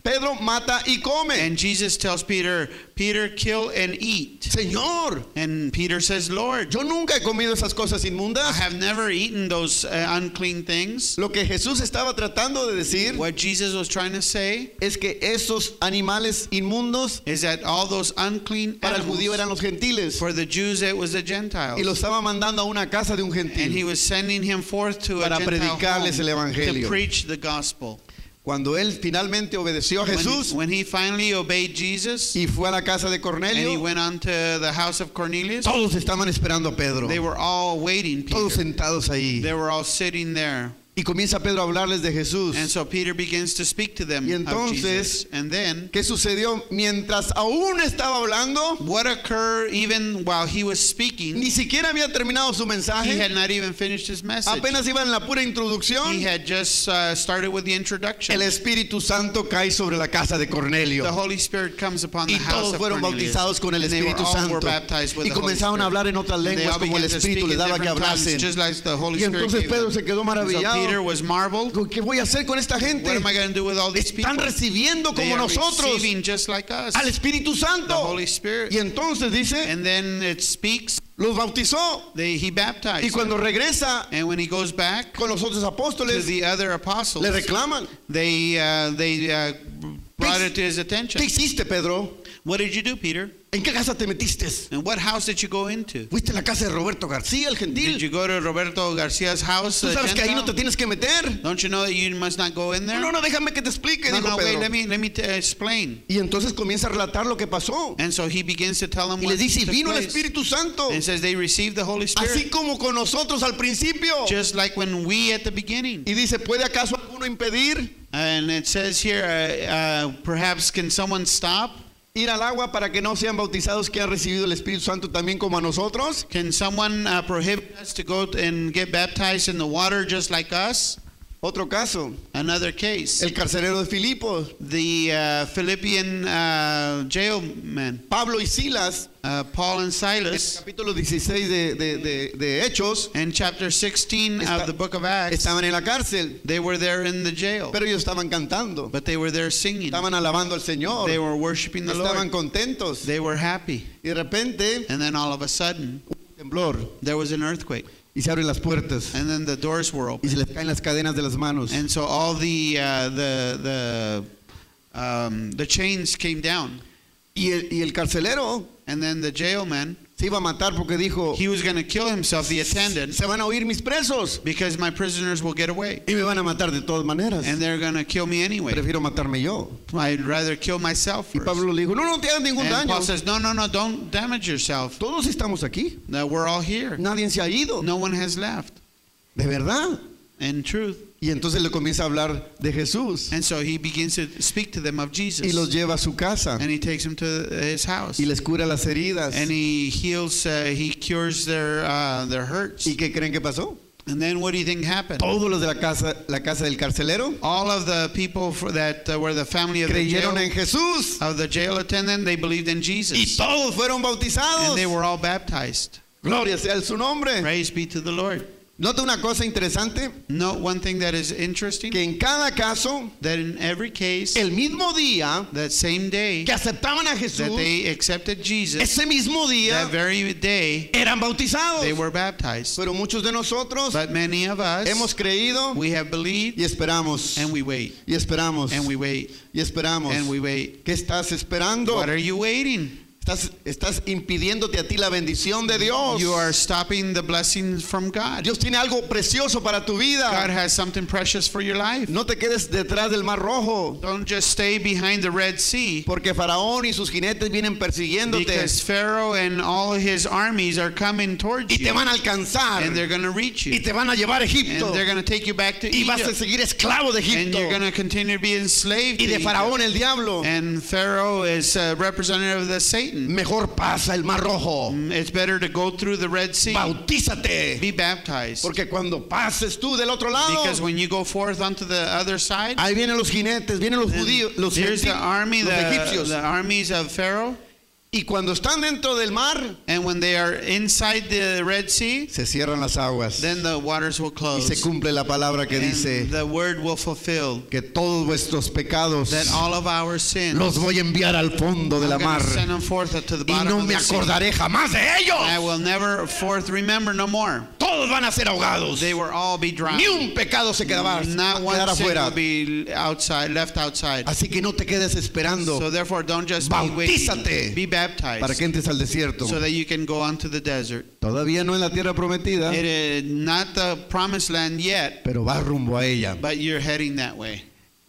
Speaker 1: Pedro mata y come.
Speaker 2: And Jesus tells Peter, Peter, kill and eat.
Speaker 1: Señor,
Speaker 2: And Peter says, Lord,
Speaker 1: yo nunca he comido esas cosas
Speaker 2: I
Speaker 1: inmundas.
Speaker 2: have never eaten those uh, unclean things.
Speaker 1: Lo que Jesús estaba tratando de decir
Speaker 2: What Jesus was trying to say
Speaker 1: es que esos animales inmundos
Speaker 2: is that all those unclean
Speaker 1: para el judío
Speaker 2: animals,
Speaker 1: eran los gentiles.
Speaker 2: for the Jews it was the
Speaker 1: Y
Speaker 2: Gentiles.
Speaker 1: lo estaba mandando a una casa de un
Speaker 2: And he
Speaker 1: gentil
Speaker 2: was sending him forth to a
Speaker 1: para
Speaker 2: Gentile
Speaker 1: predicarles el
Speaker 2: home to
Speaker 1: evangelio.
Speaker 2: preach the gospel.
Speaker 1: Cuando él finalmente obedeció a
Speaker 2: When,
Speaker 1: Jesús
Speaker 2: when he finally obeyed Jesus
Speaker 1: y fue a la casa de
Speaker 2: and he
Speaker 1: Cornelio,
Speaker 2: went on to the house of Cornelius,
Speaker 1: todos estaban esperando a Pedro.
Speaker 2: they were all waiting
Speaker 1: Todos
Speaker 2: Peter.
Speaker 1: sentados ahí.
Speaker 2: They were all sitting there.
Speaker 1: Y comienza Pedro a hablarles de Jesús.
Speaker 2: And so Peter begins to speak to them
Speaker 1: Y
Speaker 2: of
Speaker 1: entonces,
Speaker 2: Jesus. And then,
Speaker 1: ¿qué sucedió? Mientras aún estaba hablando,
Speaker 2: what occurred even while he was speaking,
Speaker 1: ni siquiera había terminado su
Speaker 2: he
Speaker 1: mensaje.
Speaker 2: had not even finished his message.
Speaker 1: Apenas iba en la pura introducción.
Speaker 2: He had just uh, started with the introduction.
Speaker 1: El Espíritu Santo cae sobre la casa de Cornelio.
Speaker 2: The Holy Spirit comes upon the
Speaker 1: Y
Speaker 2: house
Speaker 1: todos
Speaker 2: of
Speaker 1: fueron
Speaker 2: Cornelius.
Speaker 1: bautizados con el
Speaker 2: And they were,
Speaker 1: Espíritu
Speaker 2: all were
Speaker 1: Santo.
Speaker 2: baptized with
Speaker 1: Y
Speaker 2: the Holy
Speaker 1: comenzaron a
Speaker 2: Spirit.
Speaker 1: hablar en otras
Speaker 2: And they
Speaker 1: lenguas
Speaker 2: all
Speaker 1: como el
Speaker 2: began to
Speaker 1: Espíritu
Speaker 2: speak
Speaker 1: les
Speaker 2: in
Speaker 1: daba que
Speaker 2: different tongues,
Speaker 1: hablasen.
Speaker 2: just like the Holy
Speaker 1: Y
Speaker 2: Spirit
Speaker 1: entonces
Speaker 2: gave
Speaker 1: Pedro
Speaker 2: them.
Speaker 1: se quedó
Speaker 2: And so
Speaker 1: maravillado.
Speaker 2: Peter was marveled.
Speaker 1: ¿Qué voy a hacer con esta gente?
Speaker 2: What am I going to do with all these people?
Speaker 1: Están recibiendo
Speaker 2: They
Speaker 1: como
Speaker 2: are
Speaker 1: nosotros
Speaker 2: receiving just like us,
Speaker 1: al Espíritu
Speaker 2: the
Speaker 1: Santo.
Speaker 2: Holy Spirit.
Speaker 1: Y entonces dice,
Speaker 2: And then it speaks.
Speaker 1: los bautizó.
Speaker 2: They, he baptized.
Speaker 1: Y cuando
Speaker 2: them.
Speaker 1: regresa
Speaker 2: And when he goes back
Speaker 1: con los otros
Speaker 2: to
Speaker 1: apóstoles,
Speaker 2: the other apostles,
Speaker 1: le reclaman.
Speaker 2: they uh, they uh, brought it to his attention.
Speaker 1: ¿Qué hiciste, Pedro?
Speaker 2: What did you do, Peter?
Speaker 1: ¿En qué casa te metiste?
Speaker 2: And what house did you go into?
Speaker 1: Fuiste a la casa de Roberto García, el
Speaker 2: Did
Speaker 1: gentil.
Speaker 2: you go to Roberto Garcia's house?
Speaker 1: Tú
Speaker 2: uh,
Speaker 1: sabes que ahí no te
Speaker 2: Gentile?
Speaker 1: tienes que meter.
Speaker 2: Don't you know that you must not go in there?
Speaker 1: No, no, déjame que te explique,
Speaker 2: no,
Speaker 1: dijo
Speaker 2: no, wait,
Speaker 1: Pedro.
Speaker 2: let me let me t- explain.
Speaker 1: Y entonces comienza a relatar lo que pasó.
Speaker 2: And so he begins to tell them
Speaker 1: Y
Speaker 2: what
Speaker 1: les dice, y
Speaker 2: took
Speaker 1: vino el
Speaker 2: place.
Speaker 1: Espíritu Santo.
Speaker 2: And says they received the Holy Spirit,
Speaker 1: Así como con nosotros al principio.
Speaker 2: just like when we at the beginning.
Speaker 1: Y dice, ¿puede acaso alguno impedir
Speaker 2: And it says here, uh, uh, perhaps can someone stop?
Speaker 1: ir al agua para que no sean bautizados que han recibido el Espíritu Santo también como a nosotros?
Speaker 2: Can someone uh, prohibit us to go and get baptized in the water just like us?
Speaker 1: Otro caso,
Speaker 2: Another case.
Speaker 1: el carcelero de Filipos,
Speaker 2: The uh, Philippian uh, jailmen,
Speaker 1: Pablo y Silas,
Speaker 2: uh, Paul and
Speaker 1: en el
Speaker 2: Silas,
Speaker 1: capítulo dieciséis de, de, de, de Hechos,
Speaker 2: in chapter sixteen
Speaker 1: Esta-
Speaker 2: of the book of Acts,
Speaker 1: estaban en la cárcel,
Speaker 2: they were there in the jail,
Speaker 1: pero ellos estaban cantando,
Speaker 2: but they were there singing.
Speaker 1: estaban alabando al Señor,
Speaker 2: They were worshiping the
Speaker 1: estaban
Speaker 2: Lord.
Speaker 1: contentos.
Speaker 2: They were happy.
Speaker 1: Y de repente,
Speaker 2: And then all of a sudden,
Speaker 1: un temblor,
Speaker 2: there was an earthquake.
Speaker 1: y se abren las puertas,
Speaker 2: And then the doors were
Speaker 1: y
Speaker 2: open.
Speaker 1: se les caen las cadenas de las manos.
Speaker 2: And so all the uh, the the um, the chains came down.
Speaker 1: Y el, y el carcelero
Speaker 2: And then the jailman,
Speaker 1: se iba a matar porque dijo,
Speaker 2: he was going to kill himself, the attendant,
Speaker 1: se van a oír mis presos
Speaker 2: because my prisoners will get away.
Speaker 1: y me van a matar de todas maneras.
Speaker 2: And they're going to kill me anyway.
Speaker 1: Prefiero matarme yo.
Speaker 2: I'd rather kill myself
Speaker 1: Y
Speaker 2: first.
Speaker 1: Pablo le dijo, no, no te hagas ningún
Speaker 2: And
Speaker 1: daño.
Speaker 2: Paul says, no, no, no, don't damage yourself.
Speaker 1: Todos estamos aquí.
Speaker 2: No, we're all here.
Speaker 1: Nadie se ha ido.
Speaker 2: No one has left.
Speaker 1: De verdad.
Speaker 2: In truth.
Speaker 1: Y entonces le comienza a hablar de Jesús.
Speaker 2: And so he begins to speak to them of Jesus.
Speaker 1: Y los lleva a su casa.
Speaker 2: And he takes them to his house.
Speaker 1: Y les cura las heridas.
Speaker 2: And he heals, uh, he cures their uh, their hurts.
Speaker 1: ¿Y qué creen que pasó?
Speaker 2: And then what do you think happened?
Speaker 1: Todos los de la casa, la casa del carcelero
Speaker 2: All of the people for that uh, were the family of the
Speaker 1: creyeron
Speaker 2: jail,
Speaker 1: en Jesús.
Speaker 2: of the jail attendant, they believed in
Speaker 1: Y
Speaker 2: Jesus.
Speaker 1: todos fueron bautizados.
Speaker 2: And they were all baptized.
Speaker 1: Gloria sea su nombre.
Speaker 2: Praise be to the Lord.
Speaker 1: Nota una cosa interesante,
Speaker 2: Note one thing that is interesting,
Speaker 1: que en cada caso,
Speaker 2: that in every case,
Speaker 1: el mismo día
Speaker 2: that same day
Speaker 1: que aceptaban a
Speaker 2: that
Speaker 1: Jesús,
Speaker 2: they accepted Jesus,
Speaker 1: ese mismo día
Speaker 2: that very day
Speaker 1: eran bautizados.
Speaker 2: they were baptized.
Speaker 1: Pero muchos de nosotros
Speaker 2: But many of us,
Speaker 1: hemos creído
Speaker 2: we have believed
Speaker 1: y esperamos.
Speaker 2: and we wait,
Speaker 1: Y esperamos.
Speaker 2: and we wait,
Speaker 1: Y esperamos.
Speaker 2: and we wait.
Speaker 1: ¿Qué estás esperando?
Speaker 2: What are you waiting?
Speaker 1: Estás, estás impidiéndote a ti la bendición de Dios.
Speaker 2: You are stopping the blessings from God.
Speaker 1: Dios tiene algo precioso para tu
Speaker 2: God
Speaker 1: vida.
Speaker 2: has something precious for your life.
Speaker 1: No te quedes detrás del mar rojo,
Speaker 2: Don't just stay behind the Red Sea,
Speaker 1: porque Faraón y sus jinetes vienen persiguiéndote
Speaker 2: because Pharaoh and all his armies are coming towards
Speaker 1: y te
Speaker 2: you,
Speaker 1: van a alcanzar
Speaker 2: and they're going to reach
Speaker 1: y
Speaker 2: you,
Speaker 1: te van a llevar a
Speaker 2: and
Speaker 1: Egipto
Speaker 2: they're going to take you back to
Speaker 1: y vas a
Speaker 2: Egypt,
Speaker 1: seguir esclavo de
Speaker 2: and
Speaker 1: Egipto
Speaker 2: you're going to continue to be enslaved
Speaker 1: y
Speaker 2: to
Speaker 1: de Faraón
Speaker 2: Egypt.
Speaker 1: el diablo.
Speaker 2: And Pharaoh is a representative of the Satan.
Speaker 1: Mejor pasa el mar rojo.
Speaker 2: It's better to go through the Red Sea.
Speaker 1: Bautízate,
Speaker 2: Be baptized.
Speaker 1: porque cuando pases tú del otro lado,
Speaker 2: Because when you go forth onto the other side,
Speaker 1: ahí vienen los jinetes, vienen los
Speaker 2: then
Speaker 1: judíos, los,
Speaker 2: there's the
Speaker 1: gentil-
Speaker 2: army,
Speaker 1: los
Speaker 2: the,
Speaker 1: egipcios.
Speaker 2: the armies of Pharaoh.
Speaker 1: Y cuando están dentro del mar,
Speaker 2: And when they are inside the Red Sea,
Speaker 1: se cierran las aguas.
Speaker 2: then the waters will
Speaker 1: Y
Speaker 2: close.
Speaker 1: se cumple la palabra que
Speaker 2: And
Speaker 1: dice
Speaker 2: the word will fulfill
Speaker 1: que todos vuestros pecados
Speaker 2: that all of our sins,
Speaker 1: los voy a enviar al fondo de la
Speaker 2: I'm going
Speaker 1: mar.
Speaker 2: to send them forth to the
Speaker 1: Y
Speaker 2: bottom
Speaker 1: no
Speaker 2: of
Speaker 1: me
Speaker 2: the sea.
Speaker 1: acordaré jamás de
Speaker 2: I
Speaker 1: ellos.
Speaker 2: will never forth remember no more.
Speaker 1: Todos van a ser ahogados.
Speaker 2: They will all be drowned.
Speaker 1: Ni un pecado se quedará,
Speaker 2: Not one
Speaker 1: quedará
Speaker 2: sin
Speaker 1: afuera.
Speaker 2: will be outside, left outside.
Speaker 1: Así que no te quedes esperando
Speaker 2: So therefore, don't just be
Speaker 1: Bautízate
Speaker 2: waiting. Be baptized
Speaker 1: para que entres al desierto.
Speaker 2: so that you can go onto the desert.
Speaker 1: Todavía no en la tierra prometida,
Speaker 2: It is not the promised land yet,
Speaker 1: pero va rumbo a ella.
Speaker 2: but you're heading that way.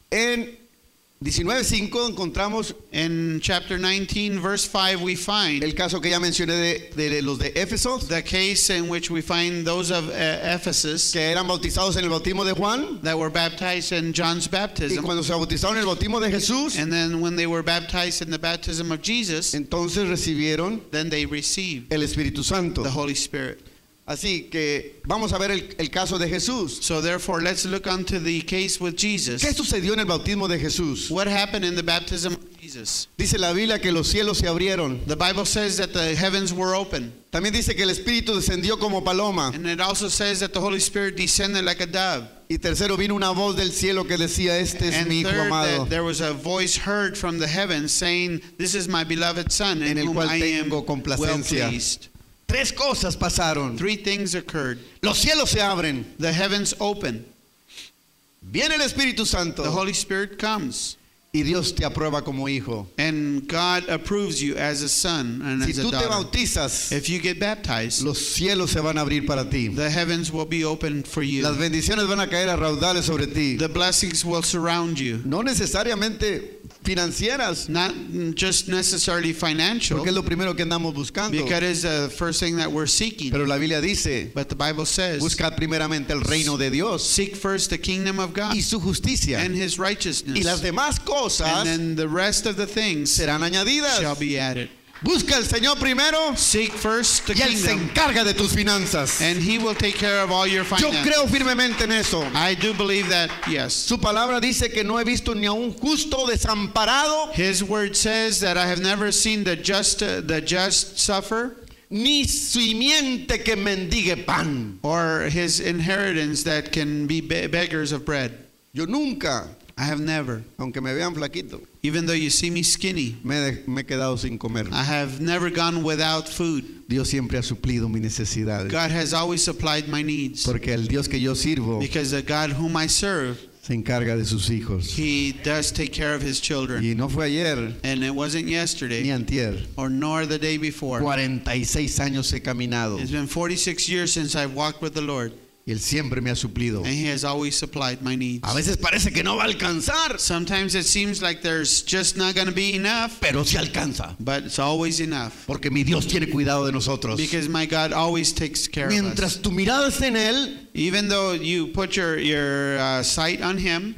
Speaker 1: En diecinueve cinco encontramos
Speaker 2: In chapter nineteen, verse five, we find
Speaker 1: el caso que ya mencioné de, de los de Éfeso,
Speaker 2: the case in which we find those of uh, Ephesus
Speaker 1: que eran bautizados en el bautismo de Juan.
Speaker 2: that were baptized in John's
Speaker 1: Y
Speaker 2: baptism.
Speaker 1: cuando se bautizaron en el bautismo de Jesús,
Speaker 2: And then when they were baptized in the baptism of Jesus,
Speaker 1: entonces recibieron
Speaker 2: then they received
Speaker 1: el Espíritu Santo.
Speaker 2: the Holy Spirit.
Speaker 1: Así que vamos a ver el, el caso de Jesús.
Speaker 2: So therefore, let's look onto the case with Jesus.
Speaker 1: ¿Qué sucedió en el bautismo de Jesús?
Speaker 2: What happened in the baptism of Jesus?
Speaker 1: Dice la Biblia que los cielos se abrieron.
Speaker 2: The Bible says that the heavens were open.
Speaker 1: También dice que el Espíritu descendió como paloma.
Speaker 2: And it also says that the Holy Spirit descended like a dove.
Speaker 1: Y tercero, vino una voz del cielo que decía, este es
Speaker 2: And
Speaker 1: mi hijo
Speaker 2: third,
Speaker 1: amado,
Speaker 2: that there was a voice heard from the heavens saying, "This is my beloved Son, in
Speaker 1: en el
Speaker 2: whom
Speaker 1: cual
Speaker 2: I am
Speaker 1: tengo
Speaker 2: well
Speaker 1: complacencia.
Speaker 2: pleased."
Speaker 1: Tres cosas pasaron.
Speaker 2: Three things occurred.
Speaker 1: Los cielos se abren.
Speaker 2: The heavens open.
Speaker 1: Viene el Espíritu Santo.
Speaker 2: The Holy Spirit comes.
Speaker 1: Y Dios te aprueba como hijo.
Speaker 2: And God approves you as a son and
Speaker 1: Si
Speaker 2: as a
Speaker 1: tú te
Speaker 2: daughter.
Speaker 1: bautizas,
Speaker 2: If you get baptized,
Speaker 1: los cielos se van a abrir para ti.
Speaker 2: the heavens will be open for you.
Speaker 1: Las bendiciones van a caer a raudales sobre ti.
Speaker 2: The blessings will surround you.
Speaker 1: No necesariamente financieras,
Speaker 2: Not just necessarily financial,
Speaker 1: porque es lo primero que andamos buscando.
Speaker 2: because it's the first thing that we're seeking.
Speaker 1: Pero la Biblia dice,
Speaker 2: But the Bible says,
Speaker 1: buscad primeramente el reino de Dios
Speaker 2: seek first the kingdom of God
Speaker 1: y su justicia.
Speaker 2: and his righteousness.
Speaker 1: Y las demás
Speaker 2: And
Speaker 1: cosas
Speaker 2: then the rest of the things
Speaker 1: serán añadidas.
Speaker 2: shall be added.
Speaker 1: Busca al Señor primero
Speaker 2: Seek first the
Speaker 1: y Él se
Speaker 2: kingdom,
Speaker 1: encarga de tus finanzas.
Speaker 2: and he will take care of all your
Speaker 1: Yo
Speaker 2: finances.
Speaker 1: creo firmemente en eso.
Speaker 2: I do believe that, yes.
Speaker 1: Su palabra dice que no he visto ni a un justo desamparado,
Speaker 2: His word says that I have never seen the just uh, the just suffer,
Speaker 1: ni simiente que mendigue pan.
Speaker 2: or his inheritance that can be be- beggars of bread.
Speaker 1: Yo nunca,
Speaker 2: I have never.
Speaker 1: aunque me vean flaquito,
Speaker 2: Even though you see me skinny,
Speaker 1: me he, me he quedado sin comer.
Speaker 2: I have never gone without food.
Speaker 1: Dios siempre ha suplido mis necesidades.
Speaker 2: God has always supplied my needs,
Speaker 1: Porque el Dios que yo sirvo
Speaker 2: because the God whom I serve,
Speaker 1: se encarga de sus hijos.
Speaker 2: he does take care of his children.
Speaker 1: Y no fue ayer
Speaker 2: And it wasn't
Speaker 1: ni
Speaker 2: yesterday
Speaker 1: antier.
Speaker 2: or nor the day before.
Speaker 1: cuarenta y seis años he caminado
Speaker 2: It's been forty-six years since I've walked with the Lord,
Speaker 1: y Él siempre me ha suplido.
Speaker 2: and he has always supplied my needs.
Speaker 1: A veces parece que no va a alcanzar,
Speaker 2: Sometimes it seems like there's just not going to be enough,
Speaker 1: pero sí alcanza.
Speaker 2: but it's always enough,
Speaker 1: Porque mi Dios tiene cuidado de nosotros.
Speaker 2: because my God always takes care of us.
Speaker 1: Mientras tu mirada esté en Él,
Speaker 2: Even though you put your, your uh, sight on him,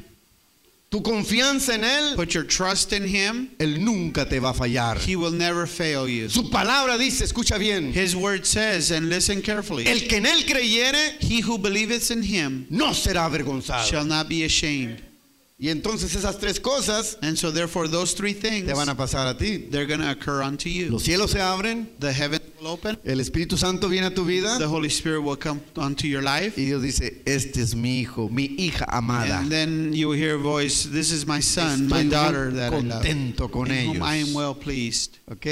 Speaker 1: tu confianza en Él,
Speaker 2: put your trust in him,
Speaker 1: Él nunca te va a fallar.
Speaker 2: he will never fail you.
Speaker 1: Su palabra dice, escucha bien,
Speaker 2: His word says, and listen carefully,
Speaker 1: el que en Él creyere
Speaker 2: he who believeth in him
Speaker 1: no será avergonzado.
Speaker 2: shall not be ashamed.
Speaker 1: Y entonces esas tres cosas
Speaker 2: And so therefore those three things,
Speaker 1: te van a pasar a ti.
Speaker 2: they're going to occur unto you.
Speaker 1: Los cielos se abren,
Speaker 2: The heaven will open,
Speaker 1: el Espíritu Santo viene a tu vida
Speaker 2: the Holy Spirit will come unto your life,
Speaker 1: y Dios dice, este es mi hijo, mi hija amada.
Speaker 2: and then you will hear a voice, this is my son, my
Speaker 1: Estoy
Speaker 2: daughter
Speaker 1: muy
Speaker 2: that I love,
Speaker 1: contento con
Speaker 2: in whom I am
Speaker 1: ellos.
Speaker 2: well pleased.
Speaker 1: ¿Ok?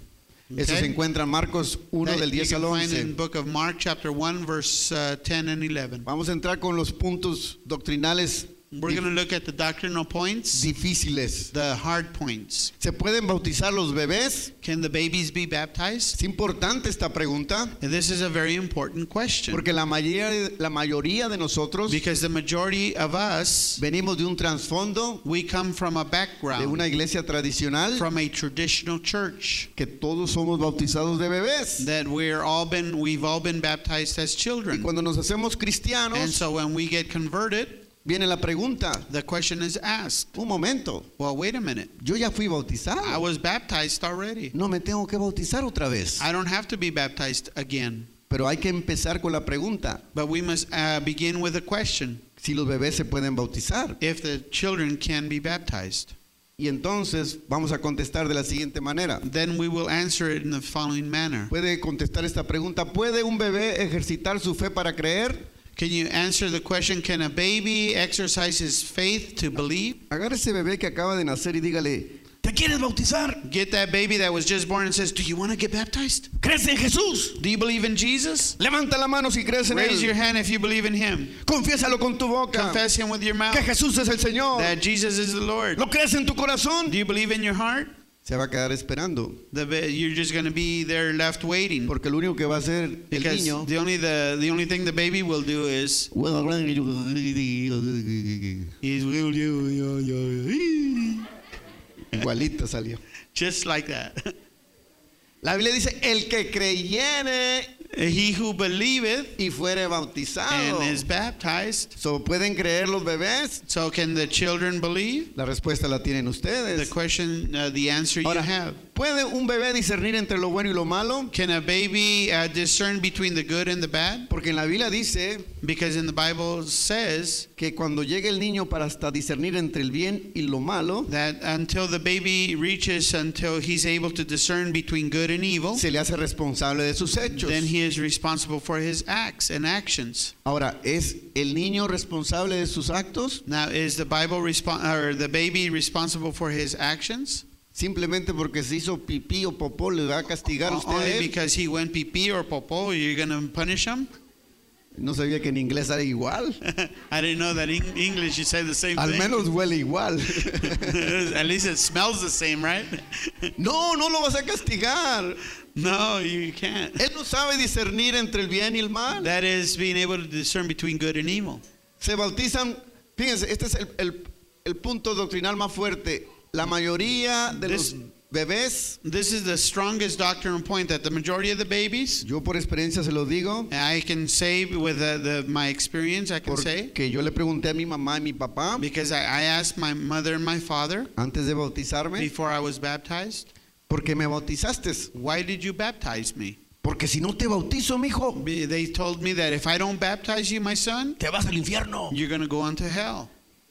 Speaker 1: Eso
Speaker 2: Okay?
Speaker 1: se encuentra en Marcos uno
Speaker 2: That
Speaker 1: del
Speaker 2: you
Speaker 1: diez al
Speaker 2: can find in
Speaker 1: once.
Speaker 2: book of Mark chapter one verse uh, ten and eleven.
Speaker 1: Vamos a entrar con los puntos doctrinales
Speaker 2: We're going to look at the doctrinal points,
Speaker 1: difíciles.
Speaker 2: the hard points.
Speaker 1: ¿Se pueden bautizar los bebés?
Speaker 2: Can the babies be baptized?
Speaker 1: Es importante esta pregunta
Speaker 2: And this is a very important question,
Speaker 1: porque la mayoría, la mayoría de nosotros
Speaker 2: because the majority of us,
Speaker 1: venimos de un trasfondo
Speaker 2: we come from a
Speaker 1: de
Speaker 2: background,
Speaker 1: una iglesia tradicional
Speaker 2: from a traditional church,
Speaker 1: que todos somos bautizados de bebés.
Speaker 2: that we're all been, we've all been baptized as
Speaker 1: Y
Speaker 2: children.
Speaker 1: cuando nos hacemos
Speaker 2: And
Speaker 1: cristianos,
Speaker 2: so when we get converted,
Speaker 1: viene la pregunta,
Speaker 2: the question is asked,
Speaker 1: un momento,
Speaker 2: well, wait a minute,
Speaker 1: yo ya fui
Speaker 2: I
Speaker 1: bautizado,
Speaker 2: was baptized already.
Speaker 1: no me tengo que bautizar otra vez.
Speaker 2: I don't have to be baptized again.
Speaker 1: Pero hay que empezar con la pregunta,
Speaker 2: But we must uh, begin with a question,
Speaker 1: si los bebés se pueden bautizar.
Speaker 2: if the children can be baptized.
Speaker 1: Y entonces vamos a contestar de la siguiente manera.
Speaker 2: then we will answer it in the following manner.
Speaker 1: Puede contestar esta pregunta: ¿puede un bebé ejercitar su fe para creer?
Speaker 2: Can you answer the question, can a baby exercise his faith to believe?
Speaker 1: Agarre ese bebé que acaba de nacer y dígale: ¿te quieres bautizar?
Speaker 2: Get that baby that was just born and says, do you want to get baptized?
Speaker 1: ¿Crees en Jesús?
Speaker 2: Do you believe in Jesus?
Speaker 1: Levanta la mano si crees en
Speaker 2: Raise your
Speaker 1: él.
Speaker 2: hand if you believe in him.
Speaker 1: Confiésalo con tu boca.
Speaker 2: Confess him with your mouth
Speaker 1: Que Jesús es el Señor.
Speaker 2: that Jesus is the Lord.
Speaker 1: ¿Lo crees en tu corazón?
Speaker 2: Do you believe in your heart?
Speaker 1: Se va a quedar esperando.
Speaker 2: The ba- you're just going to be there left waiting.
Speaker 1: Porque lo único que va a hacer el
Speaker 2: Because
Speaker 1: niño
Speaker 2: the only the the only thing the baby will do is is will do
Speaker 1: igualito salió.
Speaker 2: just like that.
Speaker 1: La Biblia dice: el que creyere
Speaker 2: He who believeth
Speaker 1: y fuere bautizado.
Speaker 2: and is baptized.
Speaker 1: So, ¿pueden creer los bebés?
Speaker 2: So can the children believe?
Speaker 1: La respuesta la tienen
Speaker 2: The
Speaker 1: ustedes.
Speaker 2: question, uh, the answer you
Speaker 1: Ahora,
Speaker 2: have.
Speaker 1: ¿puede un bebé discernir entre lo bueno y lo malo?
Speaker 2: Can a baby uh, discern between the good and the bad?
Speaker 1: Porque en la Biblia dice
Speaker 2: Because in the Bible says
Speaker 1: que cuando llegue el niño para hasta discernir entre el bien y lo malo,
Speaker 2: that until the baby reaches until he's able to discern between good and evil,
Speaker 1: se le hace responsable de sus hechos.
Speaker 2: then he is responsible for his acts and actions.
Speaker 1: Ahora, ¿es el niño responsable de sus actos?
Speaker 2: Now, is the Bible respon- or the baby responsible for his actions?
Speaker 1: Simplemente porque se hizo pipí o popó, ¿le va a castigar usted a
Speaker 2: Only
Speaker 1: él?
Speaker 2: because he went pee-pee or popo, you're going to punish him?
Speaker 1: No sabía que en inglés era igual.
Speaker 2: I didn't know that in English you say the same
Speaker 1: Al
Speaker 2: thing.
Speaker 1: menos huele igual.
Speaker 2: At least it smells the same, right?
Speaker 1: No, no lo vas a castigar.
Speaker 2: No, you can't.
Speaker 1: Él no sabe discernir entre el bien y el mal.
Speaker 2: That is being able to discern between good and evil.
Speaker 1: Se bautizan, fíjense, este es el, el, el punto doctrinal más fuerte. La mayoría de
Speaker 2: This-
Speaker 1: los bebés,
Speaker 2: This is the strongest doctrinal point that the majority of the babies,
Speaker 1: yo por experiencia se lo digo,
Speaker 2: I can say with the, the, my experience, I can say,
Speaker 1: porque yo le pregunté a mi mamá y mi papá
Speaker 2: because I, I asked my mother and my father
Speaker 1: antes de bautizarme:
Speaker 2: before I was baptized,
Speaker 1: ¿por qué me bautizaste?
Speaker 2: why did you baptize me?
Speaker 1: Porque si no te bautizo, mijo,
Speaker 2: Be- They told me that if I don't baptize you, my son,
Speaker 1: te vas al infierno.
Speaker 2: you're going to go into hell.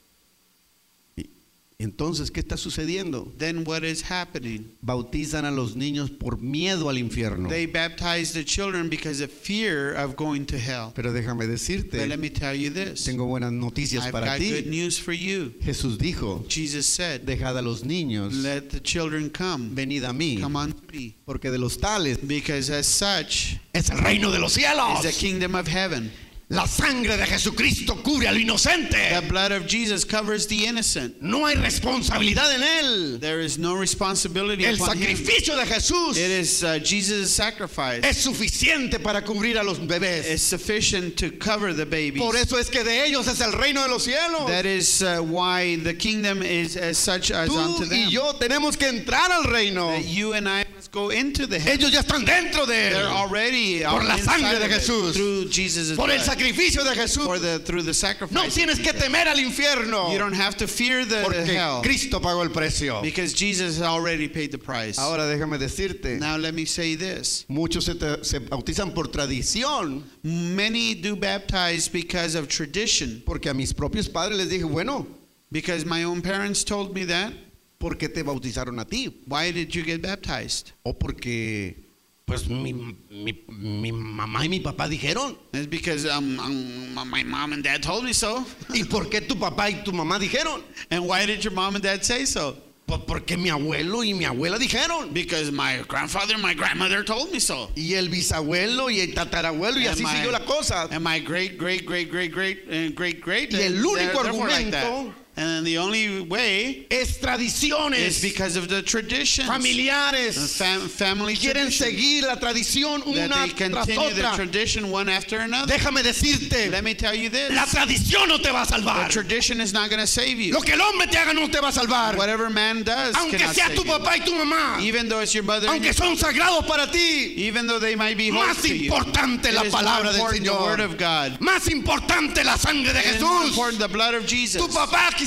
Speaker 1: Entonces, ¿qué está sucediendo?
Speaker 2: Then what is happening?
Speaker 1: Bautizan a los niños por miedo al infierno.
Speaker 2: They baptize the children because of fear of going to hell.
Speaker 1: Pero déjame
Speaker 2: But
Speaker 1: decirte,
Speaker 2: let me tell you this.
Speaker 1: tengo buenas noticias
Speaker 2: I've
Speaker 1: para
Speaker 2: got good
Speaker 1: ti.
Speaker 2: news for you.
Speaker 1: Jesús dijo:
Speaker 2: Jesus said,
Speaker 1: dejad a los niños,
Speaker 2: let the children come.
Speaker 1: venid a mí,
Speaker 2: Come on to me.
Speaker 1: porque de los tales
Speaker 2: Because as such
Speaker 1: es el reino de los
Speaker 2: is
Speaker 1: cielos.
Speaker 2: the kingdom of heaven.
Speaker 1: La sangre de Jesucristo cubre a lo inocente.
Speaker 2: The blood of Jesus covers the innocent.
Speaker 1: No hay responsabilidad en él.
Speaker 2: There is no responsibility
Speaker 1: El
Speaker 2: upon him.
Speaker 1: sacrificio de Jesús
Speaker 2: It is uh, Jesus' sacrifice.
Speaker 1: es suficiente para cubrir a los bebés.
Speaker 2: It's sufficient to cover the babies.
Speaker 1: Por eso es que de ellos es el reino de los cielos.
Speaker 2: That is uh, why the kingdom is as such as unto
Speaker 1: Tú
Speaker 2: them.
Speaker 1: y yo tenemos que entrar al reino.
Speaker 2: That you and I must go into the heaven.
Speaker 1: Ellos ya están dentro de
Speaker 2: They're
Speaker 1: él.
Speaker 2: already
Speaker 1: Por la
Speaker 2: inside
Speaker 1: sangre de
Speaker 2: of it
Speaker 1: Jesús.
Speaker 2: through Jesus'
Speaker 1: Por el
Speaker 2: blood.
Speaker 1: sacrificio de Jesús.
Speaker 2: For the, through the sacrifice.
Speaker 1: No
Speaker 2: of
Speaker 1: tienes que
Speaker 2: Jesus.
Speaker 1: temer al infierno.
Speaker 2: You don't have to fear the, the
Speaker 1: Porque
Speaker 2: hell.
Speaker 1: Cristo pagó el precio.
Speaker 2: Because Jesus already paid the price.
Speaker 1: Ahora déjame decirte,
Speaker 2: Now let me say this.
Speaker 1: muchos se, te- se bautizan por tradición.
Speaker 2: Many do baptize because of tradition.
Speaker 1: Porque a mis propios padres les dije, bueno,
Speaker 2: Because my own parents told me that.
Speaker 1: ¿por qué te bautizaron a ti?
Speaker 2: Why did you get baptized?
Speaker 1: O porque, pues mi, mi, mi mamá y mi papá dijeron.
Speaker 2: It's because um, um, my mom and dad told me so.
Speaker 1: ¿Y por qué tu papá y tu mamá dijeron?
Speaker 2: And why did your mom and dad say so?
Speaker 1: Pues porque mi abuelo y mi abuela dijeron.
Speaker 2: Because my grandfather and my grandmother told me so.
Speaker 1: Y el bisabuelo y el tatarabuelo y
Speaker 2: And
Speaker 1: así
Speaker 2: my-
Speaker 1: siguió la cosa.
Speaker 2: And my great, great, great, great, great, and great, great.
Speaker 1: Y el único
Speaker 2: they're- they're more like that.
Speaker 1: argumento
Speaker 2: And the only way
Speaker 1: es
Speaker 2: is
Speaker 1: tradiciones
Speaker 2: because of the traditions.
Speaker 1: familiares.
Speaker 2: Fam- family
Speaker 1: Quieren
Speaker 2: tradition.
Speaker 1: seguir la tradición
Speaker 2: That
Speaker 1: una
Speaker 2: they
Speaker 1: tras
Speaker 2: continue the
Speaker 1: otra.
Speaker 2: tradition one after another.
Speaker 1: Déjame decirte,
Speaker 2: Let me tell you this.
Speaker 1: la tradición no te va a
Speaker 2: The
Speaker 1: salvar.
Speaker 2: tradition is not going to save you.
Speaker 1: Lo que el hombre te haga no te va a salvar.
Speaker 2: Whatever man does
Speaker 1: Aunque
Speaker 2: cannot
Speaker 1: sea
Speaker 2: save
Speaker 1: tu
Speaker 2: you.
Speaker 1: papá y tu mamá.
Speaker 2: Even though it's your mother and
Speaker 1: Aunque son sagrados para ti.
Speaker 2: even though they might be holy
Speaker 1: Más
Speaker 2: to you.
Speaker 1: importante la
Speaker 2: It is more
Speaker 1: palabra del
Speaker 2: important the
Speaker 1: Señor.
Speaker 2: word of God.
Speaker 1: Más importante la sangre de
Speaker 2: It is more
Speaker 1: Jesús.
Speaker 2: important the blood of Jesus.
Speaker 1: Tu papá quizás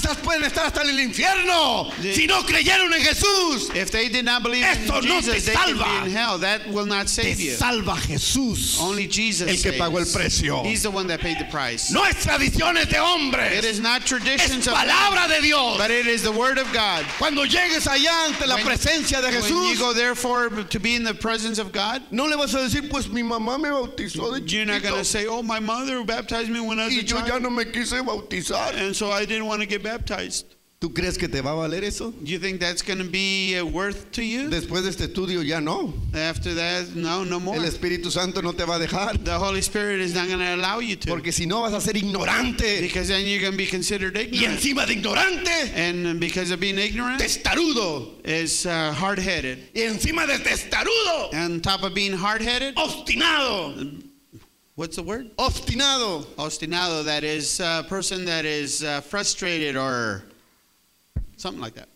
Speaker 1: quizás pueden estar hasta en el infierno
Speaker 2: The-
Speaker 1: si no creyeron en Jesús.
Speaker 2: If they did not believe
Speaker 1: Esto
Speaker 2: in
Speaker 1: no
Speaker 2: Jesus,
Speaker 1: te
Speaker 2: they can
Speaker 1: salva.
Speaker 2: be in hell. That will not
Speaker 1: Te
Speaker 2: save you.
Speaker 1: salva Jesús,
Speaker 2: Only Jesus
Speaker 1: el que
Speaker 2: saves.
Speaker 1: pagó el precio.
Speaker 2: He's the one that paid the price.
Speaker 1: No es tradiciones de
Speaker 2: It
Speaker 1: hombres,
Speaker 2: is not traditions
Speaker 1: es
Speaker 2: of
Speaker 1: palabra de Dios.
Speaker 2: but it is the word of God.
Speaker 1: Cuando llegues allá ante la
Speaker 2: When-
Speaker 1: presencia de
Speaker 2: When you
Speaker 1: Jesús,
Speaker 2: go there for to be in the presence of God,
Speaker 1: no le vas a decir, pues mi mamá me bautizó de
Speaker 2: you're not going to
Speaker 1: chiquito
Speaker 2: say, "Oh, my mother baptized me when I was
Speaker 1: y
Speaker 2: a
Speaker 1: yo ya
Speaker 2: child,
Speaker 1: no me quise bautizar.
Speaker 2: and so I didn't want to get baptized."
Speaker 1: ¿Tú crees que te va a valer eso?
Speaker 2: Do you think that's going to be uh, worth to you?
Speaker 1: Después de este estudio ya no.
Speaker 2: After that, no, no more.
Speaker 1: El Espíritu Santo no te va a dejar.
Speaker 2: The Holy Spirit is not going to allow you to,
Speaker 1: Porque si no vas a ser ignorante.
Speaker 2: because then you're going to be considered
Speaker 1: Y
Speaker 2: ignorant,
Speaker 1: encima de ignorante,
Speaker 2: and because of being ignorant,
Speaker 1: testarudo.
Speaker 2: is uh, hard-headed.
Speaker 1: Y encima de testarudo,
Speaker 2: On top of being hard-headed,
Speaker 1: obstinado.
Speaker 2: what's the word?
Speaker 1: Obstinado.
Speaker 2: Obstinado. That is a person that is uh, frustrated or something like that.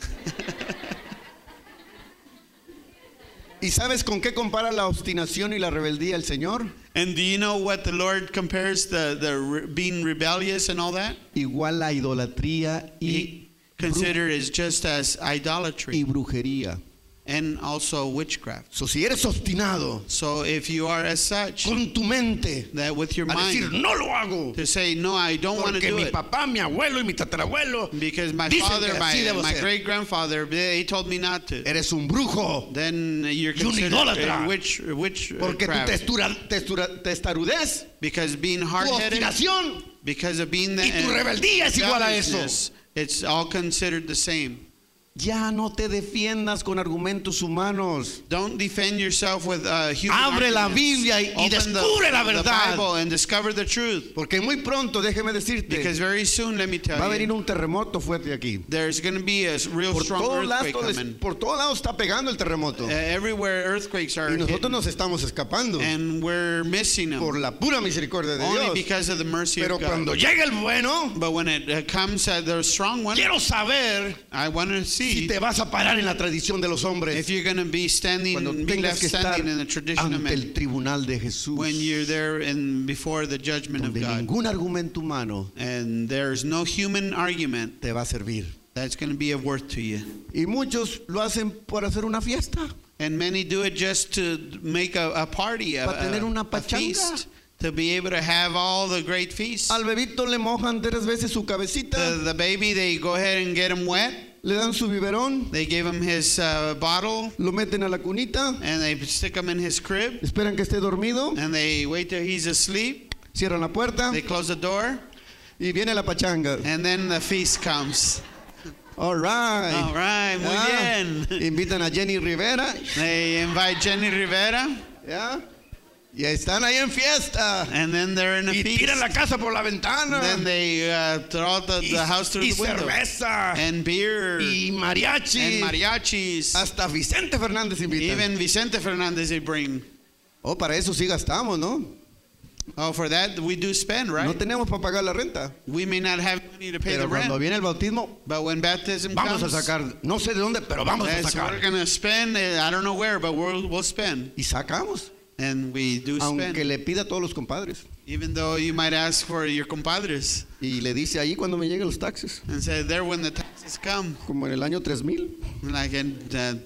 Speaker 1: ¿Y sabes con qué compara la obstinación y la rebeldía el Señor?
Speaker 2: And do you know what the Lord compares the, the re- being rebellious and all that?
Speaker 1: Igual la idolatría y,
Speaker 2: He considered as just as idolatry
Speaker 1: y brujería.
Speaker 2: and also witchcraft.
Speaker 1: So, si eres obstinado
Speaker 2: So if you are as such,
Speaker 1: con tu mente
Speaker 2: that with your
Speaker 1: a decir
Speaker 2: mind
Speaker 1: no lo hago
Speaker 2: to say, no, I don't want to
Speaker 1: porque
Speaker 2: do
Speaker 1: mi
Speaker 2: it,
Speaker 1: papá, mi abuelo y mi tatarabuelo
Speaker 2: because my
Speaker 1: dicen
Speaker 2: father,
Speaker 1: que así
Speaker 2: my,
Speaker 1: debo
Speaker 2: my
Speaker 1: ser.
Speaker 2: great grandfather, they told me not to.
Speaker 1: Eres un brujo
Speaker 2: Then you're
Speaker 1: Y un
Speaker 2: considered
Speaker 1: idólatra.
Speaker 2: a witch,
Speaker 1: porque tu
Speaker 2: witchcraft,
Speaker 1: testura- testura- testarudez,
Speaker 2: because being
Speaker 1: tu
Speaker 2: hard-headed,
Speaker 1: obstinación
Speaker 2: because of being the
Speaker 1: y tu rebeldía es igual a eso.
Speaker 2: rebelliousness, it's all considered the same.
Speaker 1: Ya no te defiendas con argumentos humanos.
Speaker 2: Don't defend yourself with uh, human
Speaker 1: Abre la
Speaker 2: arguments.
Speaker 1: Biblia y- y
Speaker 2: Open
Speaker 1: descubre
Speaker 2: the,
Speaker 1: la
Speaker 2: the
Speaker 1: verdad.
Speaker 2: Bible and discover the truth.
Speaker 1: Porque muy pronto, déjeme decirte,
Speaker 2: Because very soon, let me tell
Speaker 1: va a venir
Speaker 2: you,
Speaker 1: un terremoto fuerte aquí.
Speaker 2: there's going to be a real
Speaker 1: Por
Speaker 2: strong
Speaker 1: todos
Speaker 2: earthquake
Speaker 1: lados,
Speaker 2: coming.
Speaker 1: por todos lados está pegando el terremoto.
Speaker 2: Uh, everywhere earthquakes are
Speaker 1: Y nosotros
Speaker 2: hitting,
Speaker 1: nos estamos escapando
Speaker 2: and we're missing them
Speaker 1: por la pura misericordia de
Speaker 2: only
Speaker 1: Dios.
Speaker 2: because of the mercy
Speaker 1: Pero
Speaker 2: of God.
Speaker 1: cuando llegue el bueno,
Speaker 2: But when it uh, comes at the strong one,
Speaker 1: quiero saber
Speaker 2: I want to
Speaker 1: si
Speaker 2: see
Speaker 1: te vas a parar en la tradición de los hombres.
Speaker 2: if you're going to be standing,
Speaker 1: Cuando
Speaker 2: be
Speaker 1: tengas
Speaker 2: left
Speaker 1: que estar
Speaker 2: standing in the tradition of
Speaker 1: ante
Speaker 2: men,
Speaker 1: el tribunal de Jesús,
Speaker 2: when you're there in before the judgment of
Speaker 1: donde
Speaker 2: God,
Speaker 1: ningún argumento humano
Speaker 2: and there's no human argument
Speaker 1: te va a servir.
Speaker 2: that's going to be of worth to you.
Speaker 1: Y muchos lo hacen por hacer una fiesta.
Speaker 2: And many do it just to make a, a party, a,
Speaker 1: Pa' tener
Speaker 2: a-
Speaker 1: una
Speaker 2: a
Speaker 1: pachanga.
Speaker 2: feast, to be able to have all the great feasts.
Speaker 1: Al bebito le mojan tres veces su cabecita,
Speaker 2: The, the baby, they go ahead and get him wet.
Speaker 1: le dan su biberón,
Speaker 2: They give him his uh, bottle,
Speaker 1: lo meten a la cunita,
Speaker 2: and they stick him in his crib,
Speaker 1: esperan que esté dormido,
Speaker 2: and they wait till he's asleep.
Speaker 1: cierran la puerta
Speaker 2: They close the door,
Speaker 1: y viene la pachanga.
Speaker 2: and then the feast comes.
Speaker 1: All right.
Speaker 2: All right, muy
Speaker 1: Ah,
Speaker 2: bien.
Speaker 1: invitan a Jenny Rivera,
Speaker 2: They invite Jenny Rivera,
Speaker 1: ¿ya? Y están ahí en fiesta.
Speaker 2: and then they're in a
Speaker 1: Y
Speaker 2: feast.
Speaker 1: tiran la casa por la ventana.
Speaker 2: Then they uh, throw out the,
Speaker 1: y,
Speaker 2: the house through
Speaker 1: y
Speaker 2: the window.
Speaker 1: cerveza.
Speaker 2: And beer.
Speaker 1: Y mariachi.
Speaker 2: And mariachis.
Speaker 1: Hasta Vicente Fernández invitan.
Speaker 2: Even Vicente Fernandez they bring.
Speaker 1: Oh, para eso sí gastamos, ¿no?
Speaker 2: Oh, for that we do spend, right?
Speaker 1: No tenemos para pagar la renta.
Speaker 2: We may not have money to pay
Speaker 1: Pero
Speaker 2: the rent,
Speaker 1: cuando viene el bautismo,
Speaker 2: but when baptism
Speaker 1: vamos a
Speaker 2: comes,
Speaker 1: sacar, no sé de dónde, pero vamos a
Speaker 2: that's what
Speaker 1: sacar.
Speaker 2: we're gonna spend. uh, I don't know where, but we'll we'll spend,
Speaker 1: Y sacamos.
Speaker 2: and we do
Speaker 1: Aunque
Speaker 2: spend.
Speaker 1: le pida a todos los compadres.
Speaker 2: Even though you might ask for your compadres
Speaker 1: Y le dice ahí cuando me lleguen los taxes.
Speaker 2: and say there when the taxes come,
Speaker 1: Como en el año tres mil.
Speaker 2: like in that.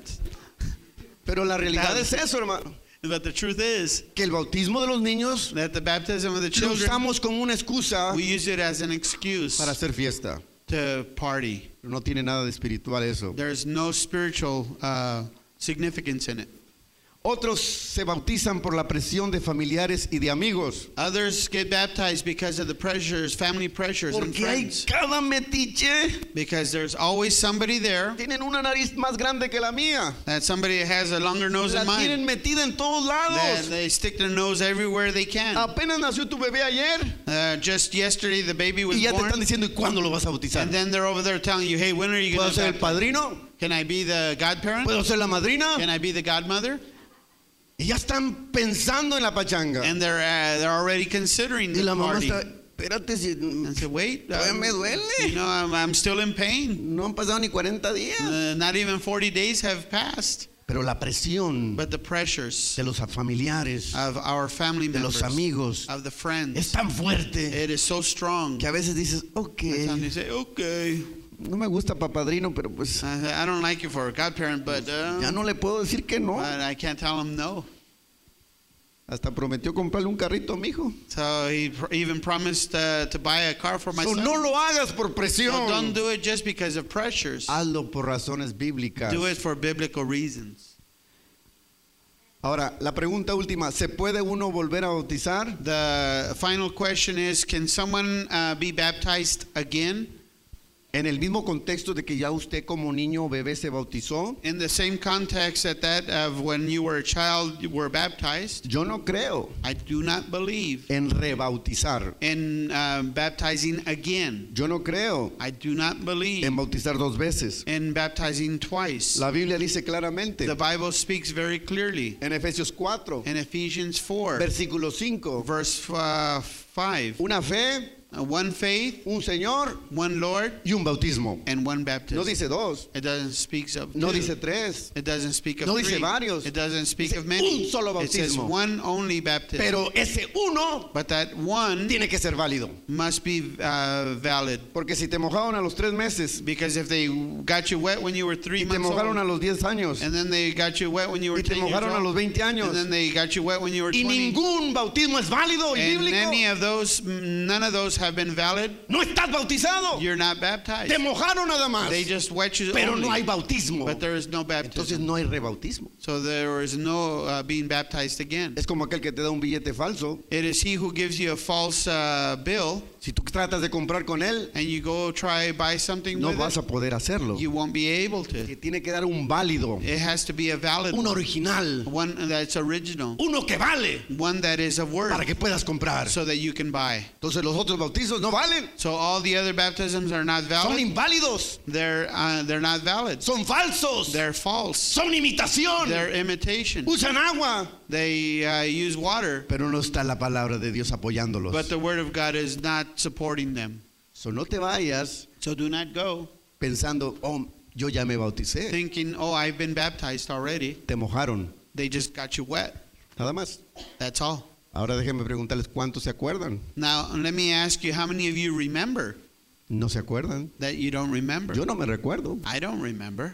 Speaker 1: Pero la realidad es eso, hermano.
Speaker 2: But the truth is
Speaker 1: Que el bautismo de los niños
Speaker 2: that the baptism of the
Speaker 1: lo
Speaker 2: children,
Speaker 1: usamos como una excusa
Speaker 2: we use it as an excuse
Speaker 1: para hacer fiesta.
Speaker 2: to party.
Speaker 1: Pero no tiene nada de espiritual eso.
Speaker 2: There's no spiritual uh, significance in it.
Speaker 1: Otros se bautizan por la presión de familiares y de amigos.
Speaker 2: Others get baptized because of the pressures, family pressures and
Speaker 1: Porque hay
Speaker 2: friends.
Speaker 1: cada metiche.
Speaker 2: Because there's always somebody there,
Speaker 1: Tienen una nariz más grande que la mía.
Speaker 2: that somebody has a longer nose
Speaker 1: La
Speaker 2: than
Speaker 1: tienen
Speaker 2: mine.
Speaker 1: metida en todos
Speaker 2: That
Speaker 1: lados.
Speaker 2: they stick their nose everywhere they can.
Speaker 1: Apenas nació tu bebé ayer
Speaker 2: Uh, just yesterday the baby was
Speaker 1: y ya te
Speaker 2: born,
Speaker 1: están diciendo, ¿y cuándo lo vas a bautizar?
Speaker 2: and then they're over there telling you, hey, when are you
Speaker 1: ¿Puedo
Speaker 2: going
Speaker 1: ser el
Speaker 2: to
Speaker 1: padrino?
Speaker 2: Can I be the godparent?
Speaker 1: ¿Puedo ser la madrina?
Speaker 2: Can I be the godmother?
Speaker 1: Y ya están pensando en la pachanga.
Speaker 2: And they're uh, they're already considering
Speaker 1: Y
Speaker 2: the
Speaker 1: la mamá
Speaker 2: party.
Speaker 1: está, espérate, si
Speaker 2: And say, wait,
Speaker 1: todavía
Speaker 2: um,
Speaker 1: me duele.
Speaker 2: you know, I'm, I'm still in pain.
Speaker 1: No han pasado ni cuarenta días.
Speaker 2: Uh, not even forty days have passed.
Speaker 1: Pero la presión
Speaker 2: But the pressures
Speaker 1: de los familiares,
Speaker 2: of our family
Speaker 1: de los
Speaker 2: members,
Speaker 1: amigos,
Speaker 2: of the
Speaker 1: es
Speaker 2: friends,
Speaker 1: tan fuerte
Speaker 2: it is so strong.
Speaker 1: que a veces dices,
Speaker 2: By
Speaker 1: ok,
Speaker 2: the time you say, okay,
Speaker 1: no me gusta papadrino, pero pues
Speaker 2: I I don't like you for a godparent, but, uh,
Speaker 1: ya no le puedo decir que no.
Speaker 2: but I can't tell him no.
Speaker 1: Hasta prometió comprarle un carrito a mi hijo.
Speaker 2: So he pr- even promised uh, to buy a car for my
Speaker 1: So,
Speaker 2: son.
Speaker 1: no lo hagas por
Speaker 2: So
Speaker 1: presión.
Speaker 2: don't do it just because of pressures.
Speaker 1: Hazlo por razones bíblicas.
Speaker 2: Do it for biblical reasons.
Speaker 1: Ahora, la pregunta última, ¿se puede uno volver a bautizar?
Speaker 2: The final question is, can someone uh, be baptized again?
Speaker 1: En el mismo contexto de que ya usted como niño o bebé se bautizó.
Speaker 2: In the same context that that of when you were a child, you were baptized.
Speaker 1: Yo no creo
Speaker 2: I do not believe
Speaker 1: en rebautizar.
Speaker 2: in uh, baptizing again.
Speaker 1: Yo no creo
Speaker 2: I do not believe
Speaker 1: en bautizar dos veces.
Speaker 2: in baptizing twice.
Speaker 1: La Biblia dice claramente
Speaker 2: The Bible speaks very clearly
Speaker 1: en Efesios cuatro,
Speaker 2: in Ephesians four,
Speaker 1: versículo cinco,
Speaker 2: verse uh, five.
Speaker 1: una fe,
Speaker 2: Uh, one faith,
Speaker 1: un Señor
Speaker 2: one Lord,
Speaker 1: y un bautismo.
Speaker 2: and one baptism.
Speaker 1: No dice dos,
Speaker 2: It doesn't speak of
Speaker 1: no
Speaker 2: two.
Speaker 1: dice tres,
Speaker 2: It doesn't speak of
Speaker 1: no
Speaker 2: three.
Speaker 1: dice varios.
Speaker 2: It doesn't speak
Speaker 1: Dice
Speaker 2: of many.
Speaker 1: un solo
Speaker 2: It says
Speaker 1: bautismo.
Speaker 2: one only baptism.
Speaker 1: pero ese uno
Speaker 2: But that one
Speaker 1: tiene que ser válido.
Speaker 2: must be uh, valid.
Speaker 1: Porque si te mojaron a los tres meses
Speaker 2: Because if they got you wet when you were three
Speaker 1: y te
Speaker 2: months
Speaker 1: mojaron a
Speaker 2: old,
Speaker 1: los diez años
Speaker 2: and then they got you wet when you were
Speaker 1: y te
Speaker 2: ten years
Speaker 1: mojaron a los
Speaker 2: old,
Speaker 1: veinte años
Speaker 2: and then they got you wet when you were
Speaker 1: y
Speaker 2: twenty,
Speaker 1: ningún bautismo es válido y
Speaker 2: and any
Speaker 1: bíblico,
Speaker 2: of those, none of those have been valid,
Speaker 1: no estás bautizado.
Speaker 2: you're not baptized.
Speaker 1: Te mojaron nada más,
Speaker 2: They just wet you
Speaker 1: pero
Speaker 2: only,
Speaker 1: no hay bautismo.
Speaker 2: but there is no
Speaker 1: Entonces
Speaker 2: baptism.
Speaker 1: no hay rebautismo.
Speaker 2: So there is no uh, being baptized again.
Speaker 1: Es como aquel que te da un billete falso.
Speaker 2: It is he who gives you a false uh, bill,
Speaker 1: Si tú tratas de comprar con él,
Speaker 2: and you go try buy something
Speaker 1: no
Speaker 2: with
Speaker 1: vas
Speaker 2: it,
Speaker 1: a poder hacerlo.
Speaker 2: you won't be able
Speaker 1: Te
Speaker 2: to.
Speaker 1: tiene que dar un válido,
Speaker 2: It has to be a valid
Speaker 1: un
Speaker 2: one,
Speaker 1: original,
Speaker 2: one that's original,
Speaker 1: uno que vale
Speaker 2: one that is of
Speaker 1: para
Speaker 2: worth,
Speaker 1: que puedas comprar.
Speaker 2: so that you can buy.
Speaker 1: Entonces los otros bautizos no valen,
Speaker 2: So all the other baptisms are not
Speaker 1: son
Speaker 2: valid.
Speaker 1: inválidos,
Speaker 2: They're uh, they're not valid.
Speaker 1: son falsos,
Speaker 2: They're false.
Speaker 1: son imitación,
Speaker 2: They're imitation.
Speaker 1: usan agua,
Speaker 2: They uh, use water,
Speaker 1: pero no está la palabra de Dios apoyándolos.
Speaker 2: but the word of God is not supporting them.
Speaker 1: So no te vayas
Speaker 2: So do not go
Speaker 1: pensando, oh, yo ya me bauticé,
Speaker 2: thinking, oh, I've been baptized already.
Speaker 1: te mojaron,
Speaker 2: They just got you wet.
Speaker 1: nada más.
Speaker 2: That's all.
Speaker 1: Ahora déjenme preguntarles cuántos se acuerdan.
Speaker 2: Now, let me ask you, how many of you remember
Speaker 1: No se acuerdan.
Speaker 2: that you don't remember?
Speaker 1: Yo no me recuerdo.
Speaker 2: I don't remember.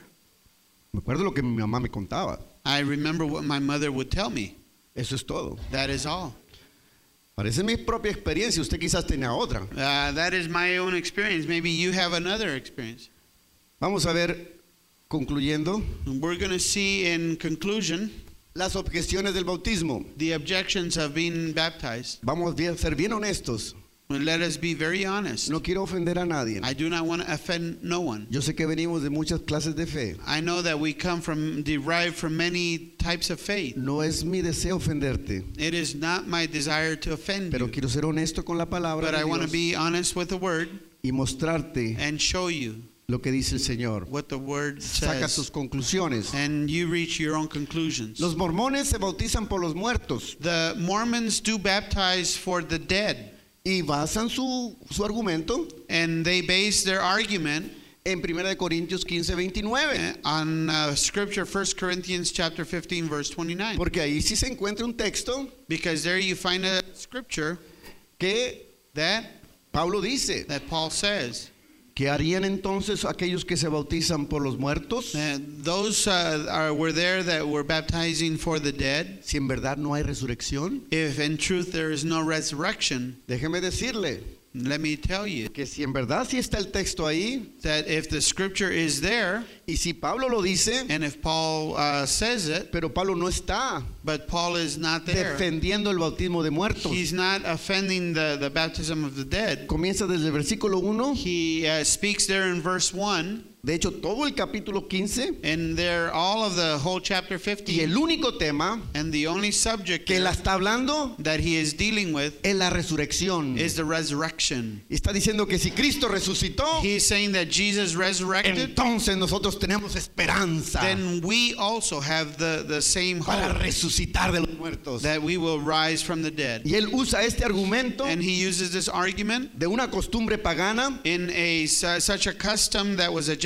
Speaker 1: Me acuerdo lo que mi mamá me contaba.
Speaker 2: I remember what my mother would tell me.
Speaker 1: Eso es todo.
Speaker 2: That is all.
Speaker 1: Parece mi propia experiencia. Usted quizás tenga otra.
Speaker 2: Uh, that is my own experience. Maybe you have another experience.
Speaker 1: Vamos a ver, concluyendo,
Speaker 2: We're going to see in conclusion
Speaker 1: las objeciones del bautismo.
Speaker 2: the objections of being baptized.
Speaker 1: Vamos a ser bien honestos.
Speaker 2: Let us be very honest.
Speaker 1: No quiero ofender a nadie.
Speaker 2: I do not want to offend no one.
Speaker 1: Yo sé que venimos de muchas clases de fe.
Speaker 2: I know that we come from, derived from many types of faith.
Speaker 1: No es mi deseo ofenderte,
Speaker 2: It is not my desire to offend
Speaker 1: pero
Speaker 2: you,
Speaker 1: quiero ser honesto con la palabra
Speaker 2: but
Speaker 1: de
Speaker 2: I want to
Speaker 1: Dios
Speaker 2: be honest with the word
Speaker 1: y mostrarte
Speaker 2: and show you
Speaker 1: lo que dice el Señor.
Speaker 2: what the word
Speaker 1: Saca tus
Speaker 2: says,
Speaker 1: conclusiones.
Speaker 2: and you reach your own conclusions.
Speaker 1: Los mormones se bautizan por los muertos
Speaker 2: The Mormons do baptize for the dead,
Speaker 1: y basan su, su argumento
Speaker 2: and they base their argument
Speaker 1: en primera de Corintios quince veintinueve,
Speaker 2: on uh, scripture, First Corinthians chapter fifteen, verse twenty-nine.
Speaker 1: porque ahí sí se encuentra un texto
Speaker 2: Because there you find a scripture
Speaker 1: que
Speaker 2: that,
Speaker 1: Pablo dice,
Speaker 2: that Paul says,
Speaker 1: ¿qué harían entonces aquellos que se bautizan por los muertos
Speaker 2: uh, those uh, are, were there that were baptizing for the dead.
Speaker 1: si en verdad no hay resurrección?
Speaker 2: If in truth there is no resurrection,
Speaker 1: Déjeme decirle
Speaker 2: let me tell you
Speaker 1: que si en verdad sí está el texto ahí
Speaker 2: that if the scripture is there,
Speaker 1: y si Pablo lo dice,
Speaker 2: and if Paul uh, says it,
Speaker 1: pero Pablo no está
Speaker 2: but Paul is not there,
Speaker 1: defendiendo el bautismo de muertos.
Speaker 2: he's not offending the, the baptism of the dead.
Speaker 1: Comienza desde el versículo uno.
Speaker 2: He uh, speaks there in verse one,
Speaker 1: De hecho, todo el capítulo quince
Speaker 2: and there all of the whole chapter
Speaker 1: y
Speaker 2: fifteen,
Speaker 1: el único tema
Speaker 2: and the only subject
Speaker 1: que
Speaker 2: there
Speaker 1: la está hablando
Speaker 2: that he is dealing with
Speaker 1: es la resurrección.
Speaker 2: is the resurrection.
Speaker 1: Y está diciendo que si Cristo resucitó,
Speaker 2: He's saying that Jesus resurrected,
Speaker 1: entonces nosotros tenemos esperanza
Speaker 2: then we also have the, the same
Speaker 1: para
Speaker 2: hope
Speaker 1: resucitar de los muertos.
Speaker 2: that we will rise from the dead.
Speaker 1: Y él usa este argumento
Speaker 2: And he uses this argument
Speaker 1: de una costumbre pagana
Speaker 2: in a su- such a custom that was a Gentile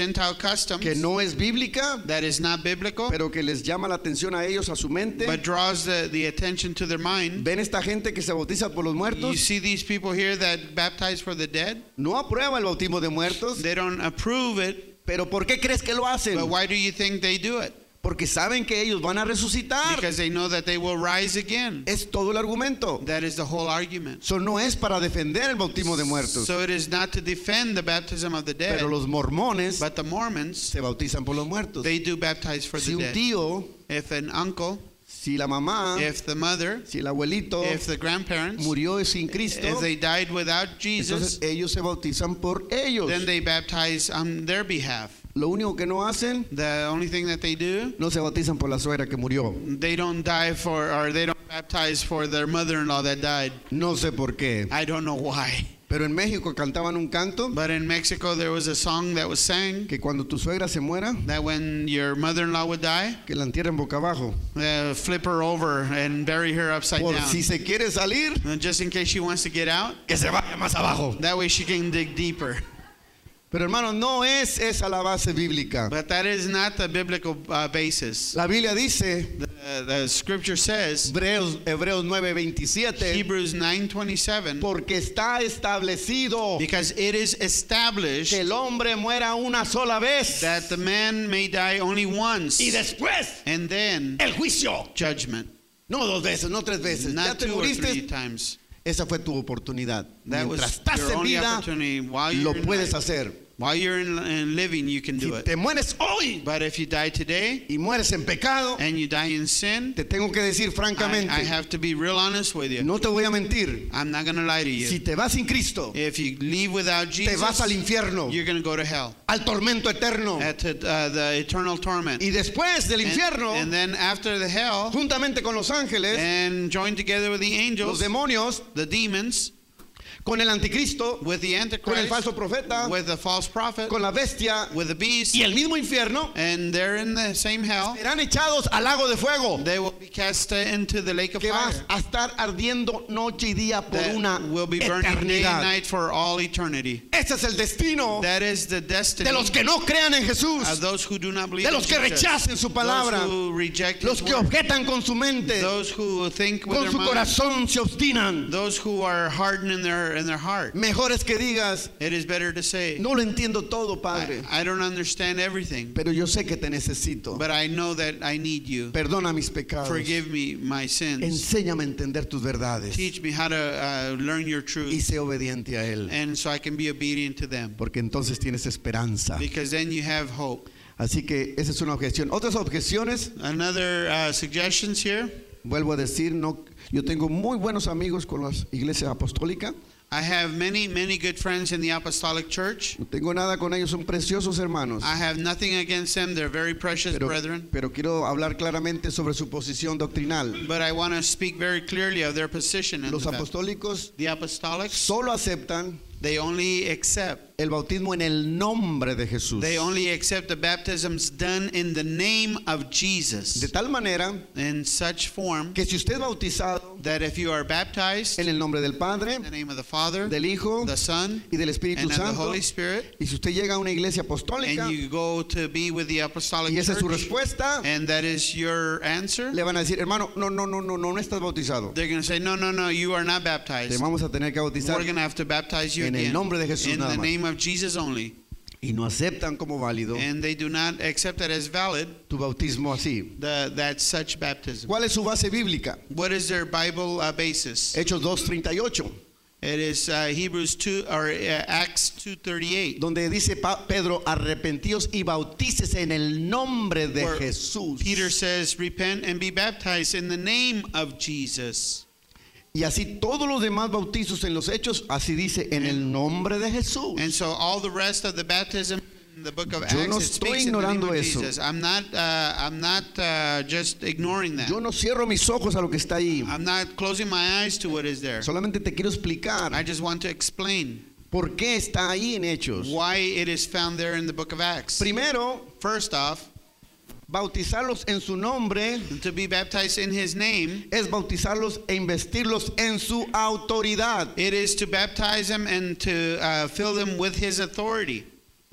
Speaker 2: Gentile customs
Speaker 1: que no es bíblica,
Speaker 2: that is not biblical,
Speaker 1: pero que les llama la atención a ellos, a su mente.
Speaker 2: but draws the, the attention to their mind.
Speaker 1: Ven esta gente que se bautiza por los
Speaker 2: You
Speaker 1: muertos,
Speaker 2: see these people here that baptize for the dead?
Speaker 1: no aprueba el bautismo de muertos,
Speaker 2: They don't approve it,
Speaker 1: pero ¿por qué crees que lo hacen?
Speaker 2: but why do you think they do it?
Speaker 1: Porque saben que ellos van a resucitar.
Speaker 2: Because they know that they will rise again.
Speaker 1: Es todo el argumento.
Speaker 2: That is the whole argument.
Speaker 1: Eso no es para defender el bautismo de muertos.
Speaker 2: So it is not to defend the baptism of the dead,
Speaker 1: Pero los mormones
Speaker 2: but the Mormons,
Speaker 1: se bautizan por los muertos.
Speaker 2: they do baptize for
Speaker 1: Si
Speaker 2: the
Speaker 1: un
Speaker 2: dead.
Speaker 1: tío,
Speaker 2: If an uncle,
Speaker 1: si la mamá,
Speaker 2: if the mother,
Speaker 1: si el abuelito
Speaker 2: if the grandparents,
Speaker 1: murió sin Cristo,
Speaker 2: if they died without Jesus,
Speaker 1: entonces ellos se bautizan por ellos.
Speaker 2: then they baptize on their behalf.
Speaker 1: Lo único que no hacen,
Speaker 2: The only thing that they do,
Speaker 1: no se bautizan por la suegra que murió.
Speaker 2: they don't die for, or they don't baptize for their mother-in-law that died.
Speaker 1: No sé por qué.
Speaker 2: I don't know why.
Speaker 1: Pero en México cantaban un canto
Speaker 2: But in Mexico, there was a song that was sang
Speaker 1: que cuando tu suegra se muera,
Speaker 2: that when your mother-in-law would die,
Speaker 1: que la entierren boca abajo.
Speaker 2: uh, flip her over and bury her upside
Speaker 1: Por
Speaker 2: down.
Speaker 1: si se quiere salir,
Speaker 2: And just in case she wants to get out,
Speaker 1: que se vaya más abajo.
Speaker 2: that way she can dig deeper.
Speaker 1: Pero hermano, no es esa la base bíblica.
Speaker 2: But that is not the biblical uh, basis.
Speaker 1: La Biblia dice,
Speaker 2: The, the scripture says,
Speaker 1: Hebreos, Hebreos nueve veintisiete,
Speaker 2: Hebrews nine twenty-seven,
Speaker 1: porque está establecido
Speaker 2: because it is established
Speaker 1: que el hombre muera una sola vez
Speaker 2: that the man may die only once,
Speaker 1: y después
Speaker 2: and then
Speaker 1: el juicio.
Speaker 2: judgment.
Speaker 1: No dos veces, no tres veces. Ya
Speaker 2: Not
Speaker 1: te
Speaker 2: two or three
Speaker 1: moriste,
Speaker 2: times.
Speaker 1: esa fue tu oportunidad.
Speaker 2: That was
Speaker 1: Mientras estás
Speaker 2: your
Speaker 1: en
Speaker 2: only
Speaker 1: vida,
Speaker 2: opportunity. While
Speaker 1: lo
Speaker 2: you're in
Speaker 1: puedes
Speaker 2: life,
Speaker 1: hacer.
Speaker 2: while you're in, in living, you can
Speaker 1: Si
Speaker 2: do it.
Speaker 1: te mueres hoy
Speaker 2: But if you die today
Speaker 1: y mueres en pecado,
Speaker 2: and you die in sin,
Speaker 1: te tengo que decir
Speaker 2: I,
Speaker 1: francamente,
Speaker 2: I have to be real honest with you.
Speaker 1: no te voy a mentir.
Speaker 2: I'm not going to lie to you.
Speaker 1: Si te vas sin Cristo,
Speaker 2: If you leave without
Speaker 1: te vas al
Speaker 2: Jesus,
Speaker 1: infierno,
Speaker 2: you're going to go to hell,
Speaker 1: al tormento eterno.
Speaker 2: at uh, the eternal torment.
Speaker 1: Y después del
Speaker 2: And,
Speaker 1: infierno,
Speaker 2: and then after the hell,
Speaker 1: juntamente con los ángeles,
Speaker 2: and joined together with the
Speaker 1: los
Speaker 2: angels,
Speaker 1: demonios,
Speaker 2: the demons,
Speaker 1: con el anticristo,
Speaker 2: with the
Speaker 1: con el
Speaker 2: Antichrist,
Speaker 1: falso profeta,
Speaker 2: with the false prophet,
Speaker 1: con la bestia
Speaker 2: with the beast,
Speaker 1: y el mismo infierno,
Speaker 2: and they're in the same hell.
Speaker 1: serán echados al lago de fuego,
Speaker 2: They will be cast uh, into the lake of
Speaker 1: que vas
Speaker 2: fire
Speaker 1: a estar ardiendo noche y día por
Speaker 2: that
Speaker 1: una
Speaker 2: will be burning day and
Speaker 1: eternidad.
Speaker 2: night for all eternity.
Speaker 1: Ese es el destino
Speaker 2: That is the destiny
Speaker 1: de los que no crean en Jesús,
Speaker 2: of those who do not believe
Speaker 1: de
Speaker 2: in
Speaker 1: los que
Speaker 2: Jesus,
Speaker 1: rechacen su palabra,
Speaker 2: those who reject
Speaker 1: los
Speaker 2: His
Speaker 1: que
Speaker 2: word,
Speaker 1: objetan con su mente,
Speaker 2: those who think with
Speaker 1: con
Speaker 2: their
Speaker 1: su
Speaker 2: mind,
Speaker 1: corazón se obstinan.
Speaker 2: those who are hardened in their in their heart.
Speaker 1: Mejor es que digas,
Speaker 2: It is better to say,
Speaker 1: no lo entiendo todo, Padre,
Speaker 2: I, I don't understand everything,
Speaker 1: pero yo sé que te necesito.
Speaker 2: but I know that I need you.
Speaker 1: Perdona mis pecados.
Speaker 2: Forgive me my sins.
Speaker 1: Enséñame a entender tus verdades
Speaker 2: Teach me how to uh, learn your
Speaker 1: y
Speaker 2: truth,
Speaker 1: sé obediente a Él,
Speaker 2: and so I can be obedient to them.
Speaker 1: porque entonces tienes esperanza.
Speaker 2: Because then you have hope.
Speaker 1: Así que esa es una objeción. Otras objeciones,
Speaker 2: Another uh, suggestions here.
Speaker 1: vuelvo a decir, no, yo tengo muy buenos amigos con la iglesia apostólica.
Speaker 2: I have many, many good friends in the Apostolic Church.
Speaker 1: No tengo nada con ellos, son preciosos hermanos.
Speaker 2: I have nothing against them. They're very precious
Speaker 1: Pero,
Speaker 2: brethren.
Speaker 1: pero quiero hablar claramente sobre su posición doctrinal.
Speaker 2: But I want to speak very clearly of their position. In
Speaker 1: Los
Speaker 2: the,
Speaker 1: apostólicos
Speaker 2: the Apostolics,
Speaker 1: solo aceptan
Speaker 2: they only accept.
Speaker 1: el bautismo en el nombre de Jesús.
Speaker 2: They only accept the baptisms done in the name of Jesus.
Speaker 1: De tal manera
Speaker 2: In such form
Speaker 1: que si usted es bautizado
Speaker 2: that if you are baptized
Speaker 1: en el nombre del Padre,
Speaker 2: in the name of the Father,
Speaker 1: del Hijo
Speaker 2: the Son,
Speaker 1: y del Espíritu
Speaker 2: and of the
Speaker 1: Santo,
Speaker 2: Holy Spirit,
Speaker 1: y si usted llega a una iglesia apostólica
Speaker 2: and you go to be with the Apostolic
Speaker 1: y esa es su
Speaker 2: Church,
Speaker 1: respuesta,
Speaker 2: and that is your answer,
Speaker 1: le van a decir, hermano, no, no, no, no, no, no estás bautizado.
Speaker 2: they're going to say, no, no, no, you are not
Speaker 1: Te
Speaker 2: baptized.
Speaker 1: vamos a tener que bautizar
Speaker 2: We're going to have to baptize you
Speaker 1: en el
Speaker 2: again
Speaker 1: nombre de Jesús
Speaker 2: in
Speaker 1: nada
Speaker 2: the
Speaker 1: más.
Speaker 2: name of Jesus only.
Speaker 1: Y no aceptan como válido
Speaker 2: And they do not accept it as valid,
Speaker 1: tu bautismo así.
Speaker 2: the, that such baptism.
Speaker 1: ¿Cuál es su base bíblica?
Speaker 2: What is their Bible uh, basis?
Speaker 1: Hechos dos treinta y ocho,
Speaker 2: It is uh, Hebrews two or uh, Acts two thirty-eight.
Speaker 1: donde dice Pa- Pedro, arrepentíos y bautícese en el nombre de
Speaker 2: Where
Speaker 1: Jesús.
Speaker 2: Peter says, repent and be baptized in the name of Jesus.
Speaker 1: Y así todos los demás bautizos en los hechos, así dice, en el nombre de Jesús.
Speaker 2: And so all the rest of the baptism in the book of
Speaker 1: Yo
Speaker 2: Acts,
Speaker 1: no
Speaker 2: it
Speaker 1: estoy
Speaker 2: speaks in the name
Speaker 1: ignorando
Speaker 2: of
Speaker 1: eso.
Speaker 2: Jesus. I'm not, uh, I'm not uh, just ignoring that.
Speaker 1: Yo no cierro mis ojos a lo que está ahí.
Speaker 2: I'm not closing my eyes to what is there.
Speaker 1: Solamente te quiero explicar
Speaker 2: I just want to explain
Speaker 1: por qué está ahí en Hechos.
Speaker 2: why it is found there in the book of Acts.
Speaker 1: Primero,
Speaker 2: First off,
Speaker 1: bautizarlos en su nombre
Speaker 2: to be baptized in his name,
Speaker 1: es bautizarlos e investirlos en su autoridad.
Speaker 2: it is to baptize them and to uh, fill them with his authority.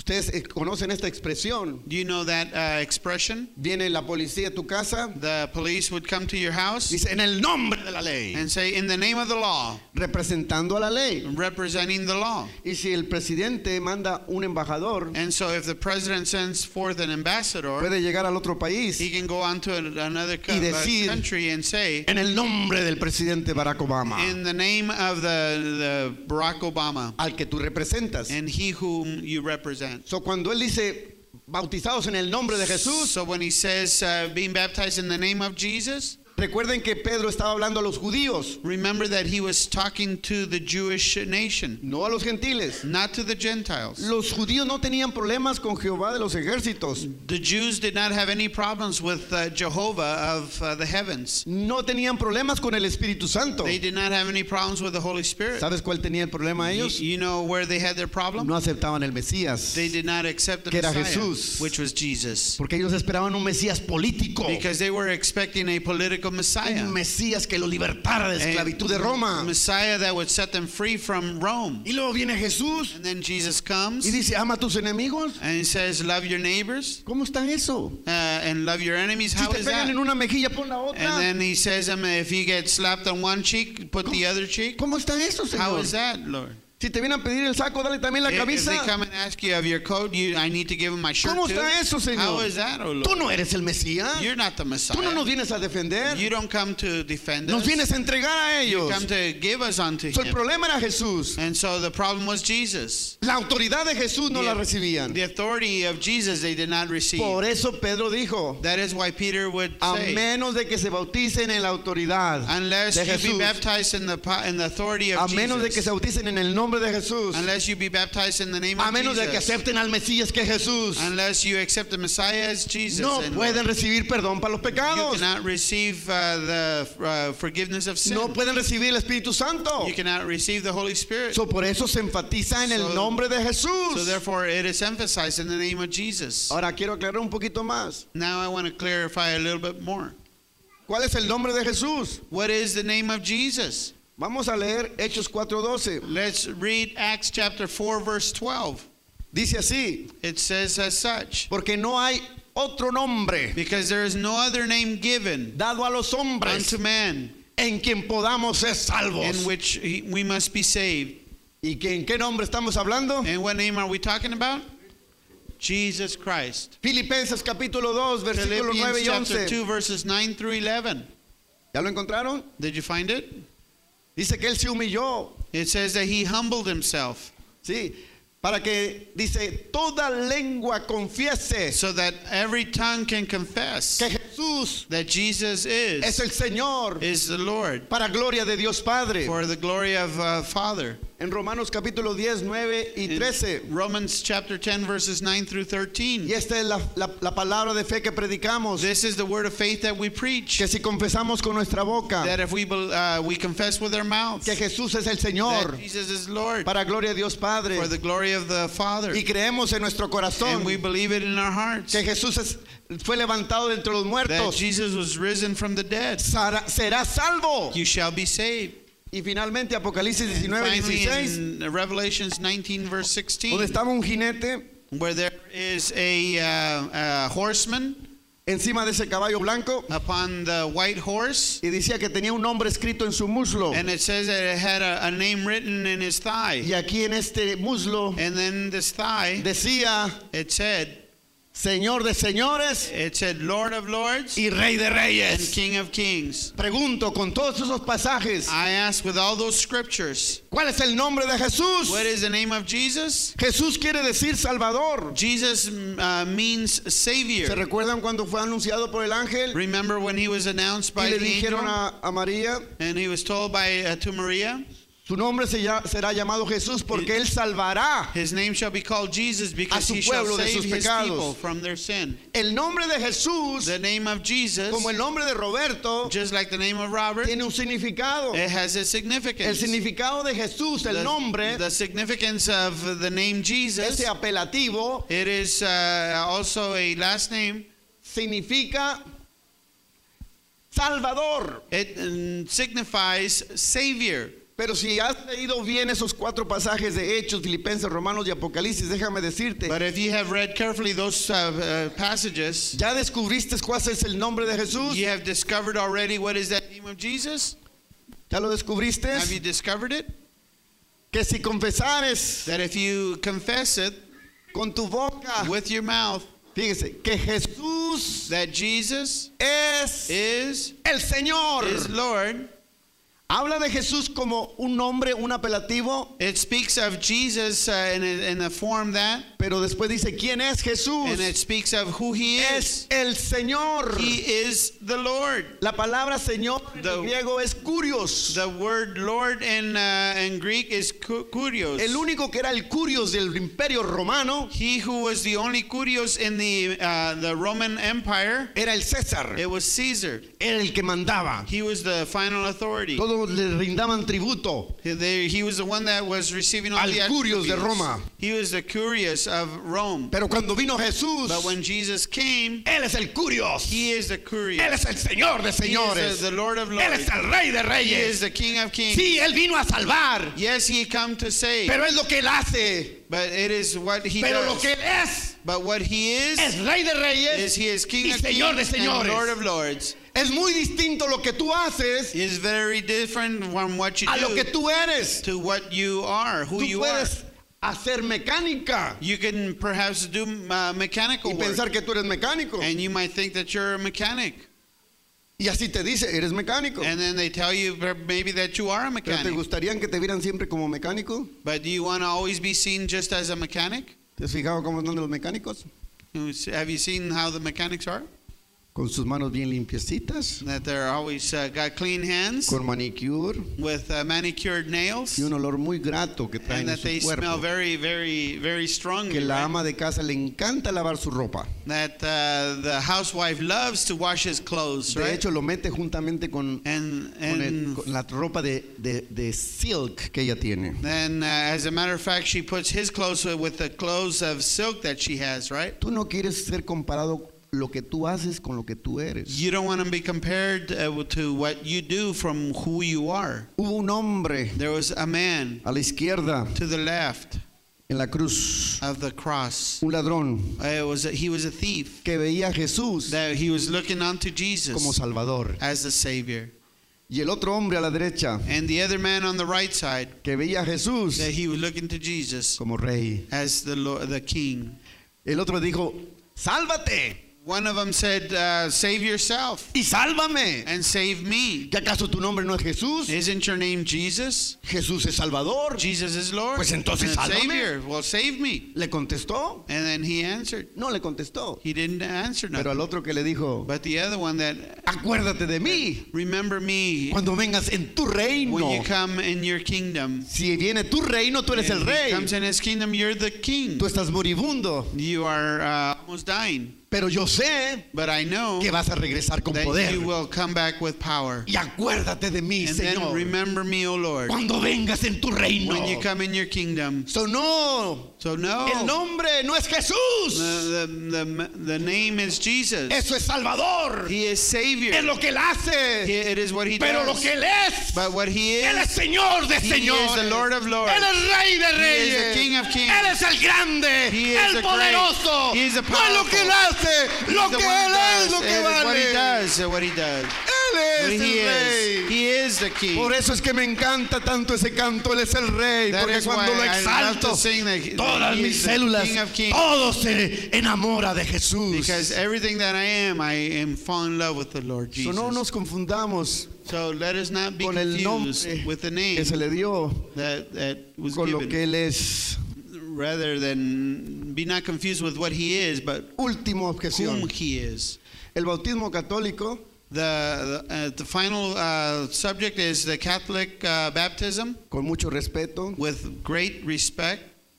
Speaker 1: Ustedes eh, conocen esta expresión.
Speaker 2: Do you know that uh, expression?
Speaker 1: Viene la policía a tu casa,
Speaker 2: The police would come to your house
Speaker 1: dice en el nombre de la ley,
Speaker 2: and say, in the name of the law,
Speaker 1: representando a la ley.
Speaker 2: representing the law.
Speaker 1: Y si el presidente manda un embajador,
Speaker 2: And so if the president sends forth an ambassador,
Speaker 1: puede llegar al otro país
Speaker 2: he can go on to an- another co-
Speaker 1: y
Speaker 2: uh,
Speaker 1: decir,
Speaker 2: country and say,
Speaker 1: en el nombre del presidente Barack Obama,
Speaker 2: in the name of the, the Barack Obama,
Speaker 1: al que tú representas.
Speaker 2: and he whom you represent.
Speaker 1: So, cuando él dice bautizados en el nombre de Jesús,
Speaker 2: So when he says uh, being baptized in the name of Jesus,
Speaker 1: recuerden que Pedro estaba hablando a los judíos,
Speaker 2: remember that he was talking to the Jewish nation,
Speaker 1: no a los gentiles.
Speaker 2: not to the Gentiles.
Speaker 1: Los judíos no tenían problemas con Jehová de los ejércitos,
Speaker 2: The Jews did not have any problems with uh, Jehovah of uh, the heavens.
Speaker 1: no tenían problemas con el Espíritu Santo.
Speaker 2: They did not have any problems with the Holy Spirit.
Speaker 1: ¿Sabes cuál tenía el problema
Speaker 2: You,
Speaker 1: ellos?
Speaker 2: you know where they had their problem?
Speaker 1: No aceptaban el Mesías,
Speaker 2: They did not accept the
Speaker 1: que era
Speaker 2: Messiah,
Speaker 1: Jesús.
Speaker 2: which was Jesus,
Speaker 1: porque ellos esperaban un Mesías político,
Speaker 2: because they were expecting a political Messiah,
Speaker 1: un Mesías que lo libertara de
Speaker 2: a
Speaker 1: esclavitud de Roma.
Speaker 2: Messiah that would set them free from Rome.
Speaker 1: Y luego viene Jesús
Speaker 2: And then Jesus comes
Speaker 1: y dice, ama a tus enemigos.
Speaker 2: and he says, love your neighbors
Speaker 1: ¿Cómo está eso?
Speaker 2: uh, and love your enemies.
Speaker 1: Si
Speaker 2: How
Speaker 1: te
Speaker 2: is
Speaker 1: pegan
Speaker 2: that?
Speaker 1: en una mejilla, pon la
Speaker 2: And
Speaker 1: otra.
Speaker 2: then he says, um, if you get slapped on one cheek, put the other cheek.
Speaker 1: ¿Cómo está eso,
Speaker 2: How
Speaker 1: Señor?
Speaker 2: is that, Lord?
Speaker 1: Si te vienen a pedir el saco, dale también la
Speaker 2: If, if
Speaker 1: camisa.
Speaker 2: they come and ask you of your coat, you, I need to give them my shirt
Speaker 1: ¿Cómo
Speaker 2: too.
Speaker 1: está eso, Señor?
Speaker 2: How is that, oh
Speaker 1: Tú
Speaker 2: Lord?
Speaker 1: no eres el Mesías.
Speaker 2: You're not the
Speaker 1: Tú no nos
Speaker 2: Messiah.
Speaker 1: vienes a defender.
Speaker 2: You don't come to defend
Speaker 1: Nos
Speaker 2: us.
Speaker 1: vienes a entregar a
Speaker 2: You
Speaker 1: ellos.
Speaker 2: come to give us unto
Speaker 1: So, el
Speaker 2: him.
Speaker 1: problema era Jesús.
Speaker 2: And so the problem was Jesus.
Speaker 1: La autoridad de Jesús no
Speaker 2: The-
Speaker 1: la recibían.
Speaker 2: The authority of Jesus they did not receive.
Speaker 1: Por eso Pedro dijo,
Speaker 2: That is why Peter would
Speaker 1: a
Speaker 2: say,
Speaker 1: menos de que se bauticen en la autoridad
Speaker 2: unless
Speaker 1: de
Speaker 2: you be
Speaker 1: Jesús,
Speaker 2: baptized in the po- in the authority of
Speaker 1: a menos de que se
Speaker 2: Jesus,
Speaker 1: bauticen en el nombre de Jesús,
Speaker 2: unless you be baptized in the name
Speaker 1: a
Speaker 2: of
Speaker 1: menos de que
Speaker 2: Jesus,
Speaker 1: acepten al Mesías que es Jesús,
Speaker 2: unless you accept the Messiah as Jesus,
Speaker 1: no
Speaker 2: and
Speaker 1: pueden
Speaker 2: Lord,
Speaker 1: recibir perdón para los
Speaker 2: you
Speaker 1: pecados.
Speaker 2: cannot receive uh, the uh, forgiveness of sin.
Speaker 1: No pueden recibir el Espíritu Santo.
Speaker 2: You cannot receive the Holy Spirit.
Speaker 1: So, por eso se enfatiza en el
Speaker 2: So-
Speaker 1: nombre de Jesús.
Speaker 2: So therefore it is emphasized in the name of Jesus.
Speaker 1: Ahora quiero aclarar un poquito más.
Speaker 2: Now I want to clarify a little bit more.
Speaker 1: ¿Cuál es el nombre de Jesús?
Speaker 2: What is the name of Jesus?
Speaker 1: Vamos a leer Hechos cuatro doce.
Speaker 2: Let's read Acts chapter four verse twelve.
Speaker 1: Dice así,
Speaker 2: It says as such,
Speaker 1: porque no hay otro nombre
Speaker 2: because there is no other name given
Speaker 1: dado a los hombres
Speaker 2: unto man
Speaker 1: en quien podamos ser
Speaker 2: in
Speaker 1: salvos.
Speaker 2: which he- we must be saved.
Speaker 1: ¿Y que, en qué nombre estamos hablando?
Speaker 2: And what name are we talking about? Jesus Christ.
Speaker 1: Filipenses capítulo dos, versículos nueve
Speaker 2: Philippians
Speaker 1: y
Speaker 2: chapter
Speaker 1: once.
Speaker 2: two verses nine through eleven.
Speaker 1: ¿Ya lo encontraron?
Speaker 2: Did you find it?
Speaker 1: Dice que él se humilló.
Speaker 2: It says that he humbled himself
Speaker 1: Sí, para que, dice, toda lengua confiese
Speaker 2: so that every tongue can confess
Speaker 1: que Jesús
Speaker 2: that Jesus
Speaker 1: es
Speaker 2: is
Speaker 1: el Señor,
Speaker 2: is the Lord
Speaker 1: para gloria de Dios Padre.
Speaker 2: for the glory of uh, Father.
Speaker 1: En Romanos capítulo diez, nueve y
Speaker 2: In
Speaker 1: trece.
Speaker 2: Romans chapter ten verses nine through thirteen.
Speaker 1: Y esta es la, la- la palabra de fe que predicamos.
Speaker 2: This is the word of faith that we preach.
Speaker 1: Que si confesamos con nuestra boca
Speaker 2: That if we bel- uh, we confess with our mouths
Speaker 1: que Jesús es el Señor,
Speaker 2: that Jesus is Lord
Speaker 1: para gloria de Dios Padre,
Speaker 2: for the glory of the Father,
Speaker 1: y creemos en nuestro corazón
Speaker 2: and we believe it in our hearts
Speaker 1: que Jesús es- fue levantado de entre los
Speaker 2: that
Speaker 1: muertos,
Speaker 2: Jesus was risen from the dead,
Speaker 1: será, será salvo.
Speaker 2: you shall be saved.
Speaker 1: Y finalmente Apocalipsis
Speaker 2: And
Speaker 1: diecinueve,
Speaker 2: finally
Speaker 1: dieciséis,
Speaker 2: in Revelations nineteen verse sixteen,
Speaker 1: donde estaba un jinete
Speaker 2: where there is a, uh, a horseman
Speaker 1: encima de ese caballo blanco
Speaker 2: upon the white horse,
Speaker 1: y decía que tenía un nombre escrito en su muslo,
Speaker 2: and it says that it had a, a name written in his thigh,
Speaker 1: y aquí en este muslo
Speaker 2: and then this thigh,
Speaker 1: decía
Speaker 2: it said,
Speaker 1: Señor de señores
Speaker 2: it said Lord of lords
Speaker 1: y Rey de
Speaker 2: and
Speaker 1: reyes.
Speaker 2: King of kings.
Speaker 1: Pregunto, con todos esos pasajes,
Speaker 2: I ask with all those scriptures,
Speaker 1: ¿cuál es el nombre de Jesús?
Speaker 2: what is the name of Jesus?
Speaker 1: Jesús quiere decir Salvador.
Speaker 2: Jesus uh, means
Speaker 1: ¿Se
Speaker 2: Savior.
Speaker 1: recuerdan cuando fue anunciado por el ángel
Speaker 2: Remember when he was announced
Speaker 1: y
Speaker 2: by
Speaker 1: le
Speaker 2: the
Speaker 1: dijeron
Speaker 2: angel,
Speaker 1: a, a María,
Speaker 2: and he was told by uh, to Maria,
Speaker 1: su nombre se ya- será llamado Jesús porque él salvará
Speaker 2: his name shall be called Jesus because
Speaker 1: su
Speaker 2: he shall
Speaker 1: pueblo de
Speaker 2: save
Speaker 1: sus
Speaker 2: his
Speaker 1: pecados.
Speaker 2: people from their sin.
Speaker 1: el nombre de Jesús,
Speaker 2: The name of Jesus,
Speaker 1: como el nombre de Roberto,
Speaker 2: just like the name of Robert,
Speaker 1: tiene un significado.
Speaker 2: it has a
Speaker 1: El
Speaker 2: significance.
Speaker 1: significado de Jesús, el
Speaker 2: The,
Speaker 1: nombre,
Speaker 2: the significance of the name Jesus,
Speaker 1: ese apelativo,
Speaker 2: it is uh, also a last name.
Speaker 1: significa Salvador.
Speaker 2: It um, signifies Savior.
Speaker 1: Pero si has leído bien esos cuatro pasajes de Hechos, Filipenses, Romanos y Apocalipsis, déjame decirte,
Speaker 2: But if you have read carefully those uh, uh, passages,
Speaker 1: ¿ya descubriste cuál es el nombre de Jesús?
Speaker 2: you have discovered already what is that name of Jesus?
Speaker 1: ¿Ya lo descubriste?
Speaker 2: Have you discovered it?
Speaker 1: Que si confesares
Speaker 2: That if you confess it
Speaker 1: con tu boca,
Speaker 2: with your mouth,
Speaker 1: fíjese, que Jesús
Speaker 2: that Jesus
Speaker 1: es
Speaker 2: is
Speaker 1: el Señor.
Speaker 2: is Lord,
Speaker 1: Habla de Jesús como un nombre, un apelativo,
Speaker 2: it speaks of Jesus uh, in, a, in a form that,
Speaker 1: pero después dice, ¿quién es Jesús?
Speaker 2: and it speaks of who He
Speaker 1: Es
Speaker 2: is.
Speaker 1: el Señor.
Speaker 2: He is the Lord.
Speaker 1: La palabra Señor en
Speaker 2: The-
Speaker 1: el griego es kurios.
Speaker 2: The word Lord in, uh, in Greek is ku- kurios.
Speaker 1: El único que era el kurios del imperio romano
Speaker 2: He who was the only kurios in the, uh, the Roman Empire,
Speaker 1: era el César,
Speaker 2: it was Caesar.
Speaker 1: era el que mandaba.
Speaker 2: He was the final authority.
Speaker 1: Todos le rindaban tributo
Speaker 2: He they- he was the one that was receiving all
Speaker 1: al
Speaker 2: the
Speaker 1: curios de
Speaker 2: attributes.
Speaker 1: Roma.
Speaker 2: He was the curious of Rome.
Speaker 1: Pero cuando vino Jesús,
Speaker 2: But when Jesus came,
Speaker 1: Él es el kurios.
Speaker 2: He is the
Speaker 1: Él
Speaker 2: curious.
Speaker 1: es el Señor de
Speaker 2: He
Speaker 1: señores.
Speaker 2: is the, the Lord of
Speaker 1: Él
Speaker 2: lords.
Speaker 1: es el Rey de
Speaker 2: He is
Speaker 1: reyes.
Speaker 2: the King of kings.
Speaker 1: Sí, Él vino a salvar,
Speaker 2: Yes, He come to save.
Speaker 1: pero es lo que Él hace.
Speaker 2: But it is what He
Speaker 1: Pero
Speaker 2: does.
Speaker 1: lo que Él es,
Speaker 2: But what He is,
Speaker 1: es Rey de
Speaker 2: is
Speaker 1: reyes
Speaker 2: He is King
Speaker 1: y
Speaker 2: of
Speaker 1: Señor de
Speaker 2: kings and
Speaker 1: señores.
Speaker 2: Lord of lords.
Speaker 1: Es muy distinto lo que tú haces
Speaker 2: Is very different from what you
Speaker 1: a lo
Speaker 2: do
Speaker 1: que tú eres.
Speaker 2: to what you are, who
Speaker 1: Tú
Speaker 2: you are.
Speaker 1: puedes hacer mecánica
Speaker 2: You can perhaps do uh, mechanical
Speaker 1: y
Speaker 2: work,
Speaker 1: pensar que tú eres mecánico.
Speaker 2: and you might think that you're a mechanic.
Speaker 1: Y así te dice, eres mecánico.
Speaker 2: And then they tell you per- maybe that you are a
Speaker 1: ¿Pero te
Speaker 2: mechanic.
Speaker 1: gustaría que te vieran siempre como mecánico?
Speaker 2: But do you want to always be seen just as a mechanic?
Speaker 1: ¿Te has fijado cómo están los mecánicos?
Speaker 2: Have you seen how the mechanics are?
Speaker 1: Con sus manos bien limpiecitas,
Speaker 2: That they're always uh, got clean hands
Speaker 1: con manicure
Speaker 2: with uh, manicured nails,
Speaker 1: y un olor muy grato que traen
Speaker 2: and
Speaker 1: en
Speaker 2: that
Speaker 1: su
Speaker 2: they smell
Speaker 1: cuerpo.
Speaker 2: very, very, very strongly.
Speaker 1: Que la
Speaker 2: right?
Speaker 1: ama de casa le encanta lavar su ropa.
Speaker 2: That uh, the housewife loves to wash his clothes,
Speaker 1: De
Speaker 2: right?
Speaker 1: hecho, lo mete juntamente con,
Speaker 2: And
Speaker 1: con, el-
Speaker 2: and
Speaker 1: con la ropa de, de- de silk que ella tiene.
Speaker 2: then, uh, as a matter of fact, she puts his clothes with- with the clothes of silk that she has, right?
Speaker 1: Tú no quieres ser comparado lo que tú haces con lo que tú eres.
Speaker 2: You don't want to be compared uh, to what you do from who you are.
Speaker 1: Hubo un hombre
Speaker 2: There was a man
Speaker 1: a la izquierda
Speaker 2: to the left
Speaker 1: en la cruz,
Speaker 2: of the cross.
Speaker 1: un ladrón
Speaker 2: Uh, it was a, he was a thief.
Speaker 1: que veía a Jesús
Speaker 2: That he was looking unto
Speaker 1: como
Speaker 2: Jesus
Speaker 1: Salvador.
Speaker 2: as the Savior.
Speaker 1: Y el otro hombre a la derecha
Speaker 2: And the other man on the right side,
Speaker 1: que veía a Jesús
Speaker 2: that he was looking to Jesus
Speaker 1: como rey.
Speaker 2: as the Lord, the King.
Speaker 1: El otro dijo, sálvate
Speaker 2: One of them said, uh, save yourself
Speaker 1: y sálvame.
Speaker 2: and save me.
Speaker 1: ¿Que acaso tu nombre no es Jesús?
Speaker 2: Isn't your name Jesus?
Speaker 1: Jesús es Salvador.
Speaker 2: Jesus is Lord.
Speaker 1: Pues entonces
Speaker 2: And
Speaker 1: sálvame.
Speaker 2: Savior. Well, save me.
Speaker 1: ¿Le contestó?
Speaker 2: And then he answered.
Speaker 1: No le contestó.
Speaker 2: He didn't answer
Speaker 1: Pero
Speaker 2: nothing.
Speaker 1: al otro que le dijo,
Speaker 2: But the other one that,
Speaker 1: acuérdate de mí
Speaker 2: remember me
Speaker 1: cuando vengas en tu reino.
Speaker 2: when you come in your kingdom.
Speaker 1: Si viene tu reino, tú eres
Speaker 2: And
Speaker 1: el
Speaker 2: he
Speaker 1: rey.
Speaker 2: comes in his kingdom, you're the king.
Speaker 1: Tú estás moribundo.
Speaker 2: You are uh, almost dying.
Speaker 1: Pero yo sé
Speaker 2: But I know
Speaker 1: que vas a regresar con
Speaker 2: that
Speaker 1: poder.
Speaker 2: you will come back with power.
Speaker 1: Y acuérdate de mí,
Speaker 2: And then
Speaker 1: Señor,
Speaker 2: remember me, O Lord,
Speaker 1: cuando vengas en tu reino.
Speaker 2: when you come in your kingdom.
Speaker 1: So, no,
Speaker 2: So no,
Speaker 1: el nombre no es Jesús.
Speaker 2: the, the, the, the name is Jesus.
Speaker 1: Eso es Salvador.
Speaker 2: He is Savior.
Speaker 1: Es lo que él hace.
Speaker 2: He- it is what he
Speaker 1: Pero lo
Speaker 2: does.
Speaker 1: que él es,
Speaker 2: But what he
Speaker 1: él es
Speaker 2: is,
Speaker 1: Señor de
Speaker 2: he
Speaker 1: señores.
Speaker 2: is the Lord of lords.
Speaker 1: Él es Rey de
Speaker 2: He is
Speaker 1: reyes.
Speaker 2: the King of kings.
Speaker 1: Él es el grande,
Speaker 2: He is
Speaker 1: el
Speaker 2: the
Speaker 1: poderoso.
Speaker 2: great. He is the
Speaker 1: No es lo que él hace,
Speaker 2: He's
Speaker 1: lo
Speaker 2: the
Speaker 1: que
Speaker 2: one
Speaker 1: él
Speaker 2: who
Speaker 1: es, lo
Speaker 2: does.
Speaker 1: que
Speaker 2: It is what he
Speaker 1: vale.
Speaker 2: does, uh, what he does.
Speaker 1: Él
Speaker 2: What
Speaker 1: es
Speaker 2: he
Speaker 1: el
Speaker 2: is.
Speaker 1: Rey.
Speaker 2: He is the King.
Speaker 1: Por eso es que me encanta tanto ese canto, Él es el Rey,
Speaker 2: That
Speaker 1: porque
Speaker 2: is
Speaker 1: cuando
Speaker 2: why
Speaker 1: lo
Speaker 2: I love
Speaker 1: exalto,
Speaker 2: to sing that
Speaker 1: todas
Speaker 2: he
Speaker 1: mis
Speaker 2: is the
Speaker 1: células,
Speaker 2: King of kings.
Speaker 1: todo se enamora de Jesús.
Speaker 2: Because everything that I am, I am fall in love with the Lord
Speaker 1: So,
Speaker 2: Jesus.
Speaker 1: no nos confundamos
Speaker 2: So let us not be
Speaker 1: con el
Speaker 2: confused
Speaker 1: nombre
Speaker 2: with the name
Speaker 1: que se le dio,
Speaker 2: that, that was
Speaker 1: con lo
Speaker 2: given.
Speaker 1: que Él es.
Speaker 2: Rather than be not confused with what he is, but
Speaker 1: Última objeción.
Speaker 2: whom he is.
Speaker 1: El bautismo católico
Speaker 2: The the, uh, the final uh, subject is the Catholic uh, baptism.
Speaker 1: con mucho respeto,
Speaker 2: With great respect,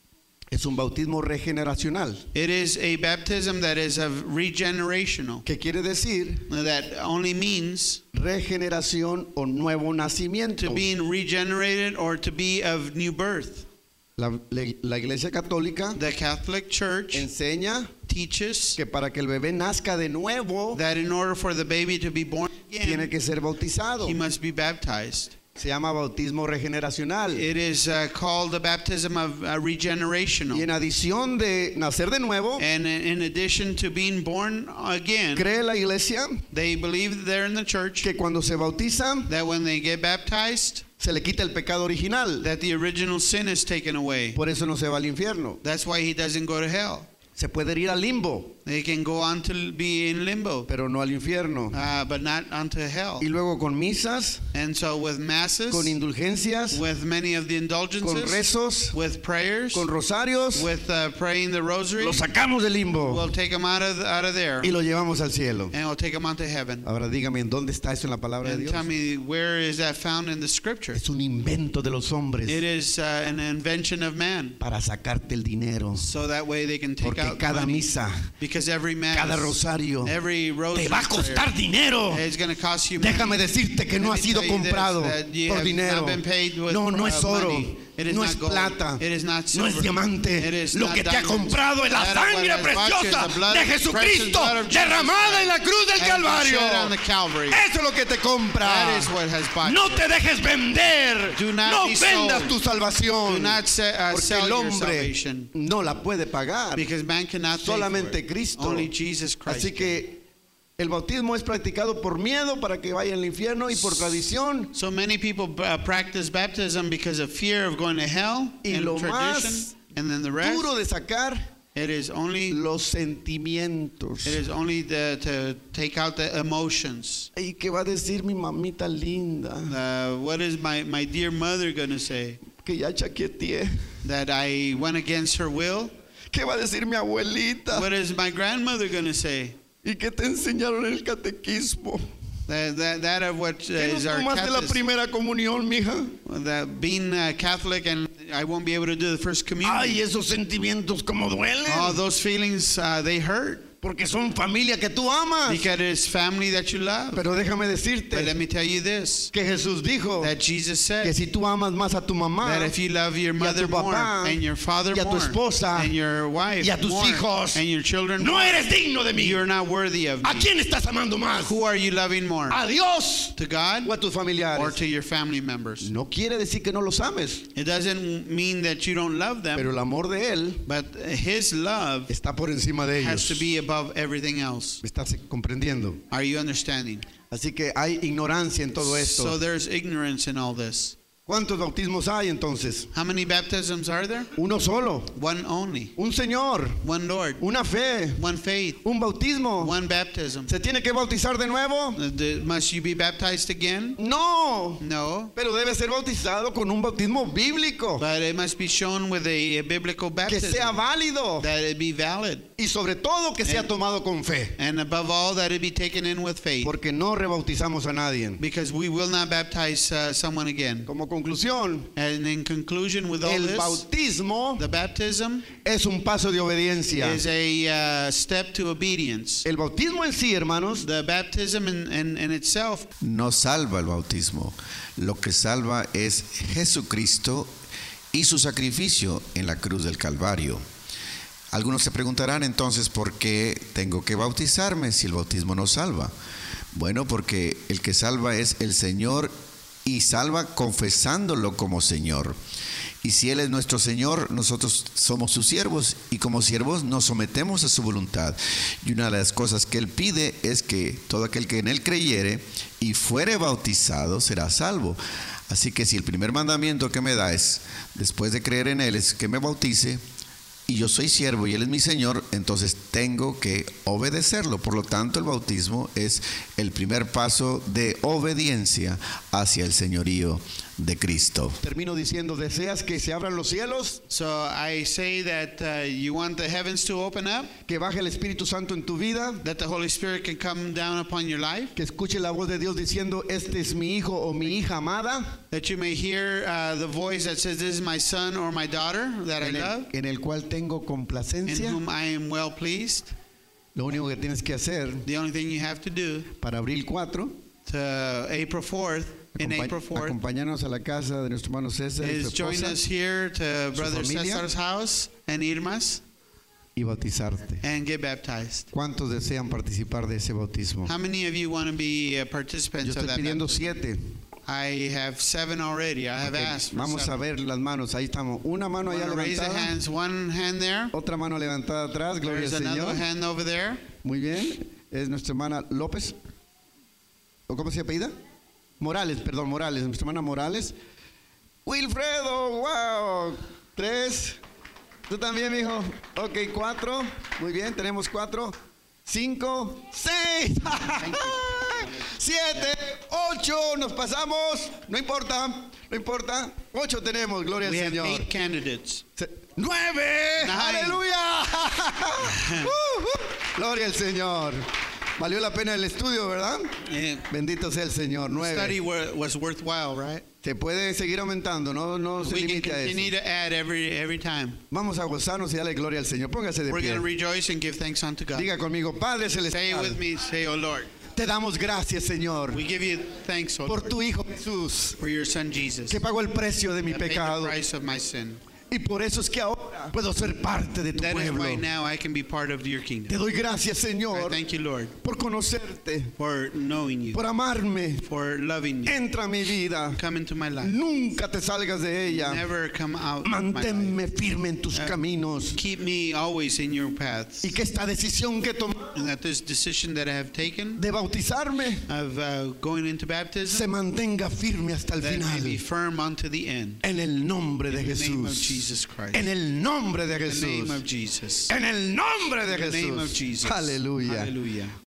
Speaker 1: es un bautismo regeneracional,
Speaker 2: it is a baptism that is of regenerational.
Speaker 1: que quiere decir
Speaker 2: That only means
Speaker 1: regeneración o nuevo nacimiento.
Speaker 2: to being regenerated or to be of new birth.
Speaker 1: La, la- la Iglesia Católica
Speaker 2: The Catholic Church
Speaker 1: enseña
Speaker 2: teaches
Speaker 1: que para que el bebé nazca de nuevo,
Speaker 2: that in order for the baby to be born
Speaker 1: tiene
Speaker 2: again,
Speaker 1: que ser bautizado.
Speaker 2: he must be baptized.
Speaker 1: Se llama bautismo regeneracional.
Speaker 2: It is uh, called the baptism of uh,
Speaker 1: Y
Speaker 2: regenerational.
Speaker 1: en adición de nacer de nuevo,
Speaker 2: And in in addition to being born again,
Speaker 1: cree la iglesia
Speaker 2: they believe there in the church
Speaker 1: que cuando se bautiza
Speaker 2: that when they get baptized,
Speaker 1: se le quita el pecado original.
Speaker 2: that the original sin is taken away.
Speaker 1: Por eso no se va al infierno.
Speaker 2: That's why he doesn't go to hell.
Speaker 1: Se puede ir al limbo,
Speaker 2: They can go on to be in limbo,
Speaker 1: pero no al infierno.
Speaker 2: uh, but not onto hell.
Speaker 1: Y luego con misas,
Speaker 2: And so with masses,
Speaker 1: con indulgencias,
Speaker 2: with many of the
Speaker 1: con
Speaker 2: indulgences,
Speaker 1: rezos,
Speaker 2: with prayers,
Speaker 1: con rosarios,
Speaker 2: with uh, praying the rosary,
Speaker 1: lo sacamos del limbo
Speaker 2: we'll take them out of, out of there
Speaker 1: y lo llevamos al cielo.
Speaker 2: and we'll take them onto heaven.
Speaker 1: Ahora dígame, ¿en dónde está eso en la palabra de
Speaker 2: And
Speaker 1: Dios?
Speaker 2: tell me, where is that found in the scripture?
Speaker 1: Es un invento de los hombres
Speaker 2: It is uh, an invention of man,
Speaker 1: para sacarte el dinero.
Speaker 2: so that way they can take
Speaker 1: Porque
Speaker 2: out
Speaker 1: cada
Speaker 2: money.
Speaker 1: misa,
Speaker 2: Because every mass,
Speaker 1: cada rosario
Speaker 2: every rosary
Speaker 1: te va a costar
Speaker 2: prayer
Speaker 1: dinero.
Speaker 2: is going to cost you money.
Speaker 1: Déjame decirte que no ha
Speaker 2: Let me
Speaker 1: sido
Speaker 2: tell you this,
Speaker 1: comprado
Speaker 2: that you
Speaker 1: por
Speaker 2: have
Speaker 1: dinero.
Speaker 2: not been paid with,
Speaker 1: No, no
Speaker 2: uh,
Speaker 1: es oro,
Speaker 2: money. It is
Speaker 1: no
Speaker 2: not
Speaker 1: es
Speaker 2: gold.
Speaker 1: plata,
Speaker 2: It is not
Speaker 1: no es
Speaker 2: silver.
Speaker 1: diamante.
Speaker 2: It is
Speaker 1: Lo
Speaker 2: not
Speaker 1: que te ha
Speaker 2: diamonds.
Speaker 1: comprado es la
Speaker 2: That what
Speaker 1: sangre
Speaker 2: has bought you is
Speaker 1: preciosa
Speaker 2: the blood,
Speaker 1: de
Speaker 2: precious
Speaker 1: Jesucristo
Speaker 2: blood of Jesus
Speaker 1: derramada en la cruz del
Speaker 2: and
Speaker 1: Calvario.
Speaker 2: shed on the Calvary.
Speaker 1: Eso es lo que te compra.
Speaker 2: That is what has bought
Speaker 1: No
Speaker 2: you.
Speaker 1: te dejes vender.
Speaker 2: Do not
Speaker 1: No
Speaker 2: be
Speaker 1: vendas
Speaker 2: sold.
Speaker 1: tu salvación.
Speaker 2: Do not se- uh,
Speaker 1: Porque
Speaker 2: sell
Speaker 1: el
Speaker 2: your
Speaker 1: hombre
Speaker 2: salvation,
Speaker 1: no la puede pagar.
Speaker 2: because man cannot pay for
Speaker 1: Solamente
Speaker 2: it.
Speaker 1: Cristo.
Speaker 2: Only Jesus Christ.
Speaker 1: Así que el bautismo es practicado por miedo para que vaya al infierno y por tradición.
Speaker 2: So many people uh, practice baptism because of fear of going to hell
Speaker 1: Y
Speaker 2: and
Speaker 1: lo
Speaker 2: tradition,
Speaker 1: más
Speaker 2: and then the rest.
Speaker 1: Duro de sacar
Speaker 2: It is only
Speaker 1: los sentimientos.
Speaker 2: it is only the, to take out the emotions.
Speaker 1: ¿Y qué va a decir mi mamita linda?
Speaker 2: Uh, what is my, my dear mother going to say?
Speaker 1: Que ya chaqueteé.
Speaker 2: That I went against her will?
Speaker 1: ¿Qué va a decir mi abuelita?
Speaker 2: What is my grandmother going to say?
Speaker 1: ¿Y qué te enseñaron en el catequismo?
Speaker 2: That, that, that of what uh,
Speaker 1: ¿Qué no
Speaker 2: is our
Speaker 1: tomaste la
Speaker 2: Catholic,
Speaker 1: primera comunión, mija?
Speaker 2: that being uh, Catholic and I won't be able to do the first communion.
Speaker 1: Ay, esos sentimientos como duelen.
Speaker 2: All those feelings, uh, they hurt.
Speaker 1: Porque son familia que tú amas.
Speaker 2: Because it's family that you love.
Speaker 1: Pero déjame
Speaker 2: But
Speaker 1: decirte
Speaker 2: let me tell you this,
Speaker 1: que Jesús dijo
Speaker 2: that Jesus
Speaker 1: que
Speaker 2: said
Speaker 1: si tú amas más a tu mamá
Speaker 2: that if you love your
Speaker 1: y a
Speaker 2: mother
Speaker 1: tu
Speaker 2: more
Speaker 1: papá
Speaker 2: and your father
Speaker 1: y a tu
Speaker 2: more
Speaker 1: esposa
Speaker 2: and your wife
Speaker 1: y a tus
Speaker 2: more
Speaker 1: hijos,
Speaker 2: and your children
Speaker 1: no
Speaker 2: more,
Speaker 1: eres digno de mí.
Speaker 2: you're not worthy of
Speaker 1: ¿A
Speaker 2: me.
Speaker 1: quién estás amando más?
Speaker 2: Who are you loving more?
Speaker 1: ¿A Dios
Speaker 2: To God
Speaker 1: o a tus
Speaker 2: or
Speaker 1: familiares?
Speaker 2: to your family members?
Speaker 1: No quiere decir que no los ames,
Speaker 2: It doesn't mean that you don't love them,
Speaker 1: pero el amor de Él
Speaker 2: but His love
Speaker 1: está por encima de
Speaker 2: has to
Speaker 1: ellos.
Speaker 2: be above everything else.
Speaker 1: ¿Me estás comprendiendo?
Speaker 2: Are you understanding?
Speaker 1: Así que hay ignorancia en todo
Speaker 2: So
Speaker 1: esto.
Speaker 2: there's ignorance in all this.
Speaker 1: ¿Cuántos bautismos hay entonces?
Speaker 2: How many baptisms are there?
Speaker 1: Uno solo,
Speaker 2: One only.
Speaker 1: un Señor,
Speaker 2: One Lord.
Speaker 1: una fe,
Speaker 2: One faith.
Speaker 1: un bautismo.
Speaker 2: One baptism.
Speaker 1: ¿Se tiene que bautizar de nuevo?
Speaker 2: Uh, the- Must you be baptized again?
Speaker 1: No,
Speaker 2: No.
Speaker 1: pero debe ser bautizado con un bautismo bíblico
Speaker 2: But it must be shown with a, a biblical
Speaker 1: que sea
Speaker 2: baptism.
Speaker 1: válido
Speaker 2: That it be valid.
Speaker 1: y sobre todo que sea
Speaker 2: And-
Speaker 1: tomado con fe,
Speaker 2: And above all, that it be taken in with faith.
Speaker 1: porque no rebautizamos a nadie.
Speaker 2: Because we will not baptize uh, someone again.
Speaker 1: Como conclusión,
Speaker 2: And in conclusion with all
Speaker 1: el
Speaker 2: this,
Speaker 1: bautismo
Speaker 2: the baptism
Speaker 1: es un paso de obediencia.
Speaker 2: is a uh, step to obedience.
Speaker 1: El bautismo en sí, hermanos,
Speaker 2: The baptism in, in, in itself
Speaker 3: No salva el bautismo. Lo que salva es Jesucristo y su sacrificio en la cruz del Calvario. Algunos se preguntarán entonces por qué tengo que bautizarme si el bautismo no salva. Bueno, porque el que salva es el Señor y salva confesándolo como Señor. Y si Él es nuestro Señor, nosotros somos sus siervos y como siervos nos sometemos a su voluntad. Y una de las cosas que Él pide es que todo aquel que en Él creyere y fuere bautizado será salvo. Así que si el primer mandamiento que me da es, después de creer en Él, es que me bautice, y yo soy siervo y Él es mi Señor, entonces tengo que obedecerlo. Por lo tanto, el bautismo es el primer paso de obediencia hacia el señorío de Cristo.
Speaker 1: termino diciendo, ¿deseas que se abran los cielos?
Speaker 2: So I say that uh, you want the heavens to open up,
Speaker 1: ¿Que baje el Espíritu Santo en tu vida?
Speaker 2: that the Holy Spirit can come down upon your life,
Speaker 1: ¿Que escuche la voz de Dios diciendo, este es mi hijo o mi hija amada?
Speaker 2: that you may hear uh, the voice that says, "This is my son or my daughter that I
Speaker 1: En
Speaker 2: love,
Speaker 1: el, en el cual tengo
Speaker 2: in
Speaker 1: complacencia.
Speaker 2: whom I am well pleased."
Speaker 1: Lo único que tienes que hacer
Speaker 2: The only thing you have to do
Speaker 1: para abril cuatro,
Speaker 2: to April fourth, in
Speaker 1: acompa-
Speaker 2: April fourth,
Speaker 1: acompañarnos a la casa de nuestro hermano César y
Speaker 2: is
Speaker 1: su
Speaker 2: join
Speaker 1: esposa
Speaker 2: us here to Brother
Speaker 1: familia.
Speaker 2: Cesar's house and Irma's
Speaker 1: y bautizarte.
Speaker 2: and get baptized.
Speaker 1: ¿Cuántos desean participar de ese bautismo?
Speaker 2: How many of you want to be uh,
Speaker 1: Yo
Speaker 2: participants of
Speaker 1: estoy
Speaker 2: that
Speaker 1: pidiendo
Speaker 2: baptism?
Speaker 1: siete.
Speaker 2: I have seven already. I have
Speaker 1: Ok,
Speaker 2: asked for
Speaker 1: vamos a
Speaker 2: seven.
Speaker 1: ver las manos. Ahí estamos. Una mano allá
Speaker 2: Wanna raise the
Speaker 1: levantada.
Speaker 2: hands. One hand there.
Speaker 1: Otra mano levantada atrás. Gloria
Speaker 2: There's
Speaker 1: al
Speaker 2: another
Speaker 1: Señor.
Speaker 2: hand over there.
Speaker 1: Muy bien. Es nuestra hermana López. ¿O cómo se apellida? Morales, perdón, Morales. Nuestra hermana Morales. Wilfredo, wow. Tres. Tú también, mijo. Ok, cuatro. Muy bien, tenemos cuatro. Cinco. Seis. Siete. Ocho. Nos pasamos. No importa. No importa. Ocho tenemos. Gloria al
Speaker 2: We have
Speaker 1: Señor.
Speaker 2: eight candidates.
Speaker 1: Se- ¡Nueve!
Speaker 2: Nine.
Speaker 1: ¡Aleluya! Uh, uh. Gloria al Señor. Valió la pena el estudio, ¿verdad?
Speaker 2: Eh,
Speaker 1: Bendito sea el Señor.
Speaker 2: the study
Speaker 1: Nueve.
Speaker 2: wa- was worthwhile, right?
Speaker 1: Se puede seguir aumentando, no, no se
Speaker 2: We can
Speaker 1: limite a
Speaker 2: continue
Speaker 1: eso.
Speaker 2: to add every every time.
Speaker 1: Vamos a gozarnos y darle gloria al Señor. Póngase de
Speaker 2: We're going to
Speaker 1: pie.
Speaker 2: rejoice and give thanks unto God.
Speaker 1: Diga conmigo, Padre
Speaker 2: Say it
Speaker 1: Celestial,
Speaker 2: with me. Say, "Oh Lord,
Speaker 1: te damos gracias, Señor,
Speaker 2: we give you thanks, oh
Speaker 1: por
Speaker 2: Lord,
Speaker 1: tu Hijo Jesús,
Speaker 2: for your Son Jesus,
Speaker 1: que pagó el precio de mi
Speaker 2: that paid the
Speaker 1: pecado.
Speaker 2: price of my sin.
Speaker 1: Y por eso es que ahora puedo ser parte de tu
Speaker 2: That is
Speaker 1: pueblo.
Speaker 2: why now I can be part of your
Speaker 1: Te
Speaker 2: kingdom.
Speaker 1: doy gracias,
Speaker 2: I
Speaker 1: Señor,
Speaker 2: thank you, Lord,
Speaker 1: por conocerte,
Speaker 2: for knowing you,
Speaker 1: por amarme.
Speaker 2: for loving you.
Speaker 1: Entra a mi vida.
Speaker 2: Come into my life.
Speaker 1: Nunca te salgas de ella.
Speaker 2: Never come out of my life.
Speaker 1: Manténme firme en tus
Speaker 2: Uh,
Speaker 1: caminos.
Speaker 2: Keep me always in your paths.
Speaker 1: Y que esta decisión que tomé
Speaker 2: And that this decision that I have taken
Speaker 1: de bautizarme
Speaker 2: of uh, going into
Speaker 1: se
Speaker 2: baptism,
Speaker 1: mantenga firme hasta el
Speaker 2: that it may be
Speaker 1: final.
Speaker 2: firm unto the end.
Speaker 1: En el nombre de
Speaker 2: In the name of
Speaker 1: Jesús.
Speaker 2: Jesus Christ.
Speaker 1: En el nombre de
Speaker 2: In the name of
Speaker 1: Jesús.
Speaker 2: Jesus.
Speaker 1: En el nombre de
Speaker 2: In the name of
Speaker 1: Jesús.
Speaker 2: Jesus.
Speaker 1: Aleluya.
Speaker 2: Hallelujah.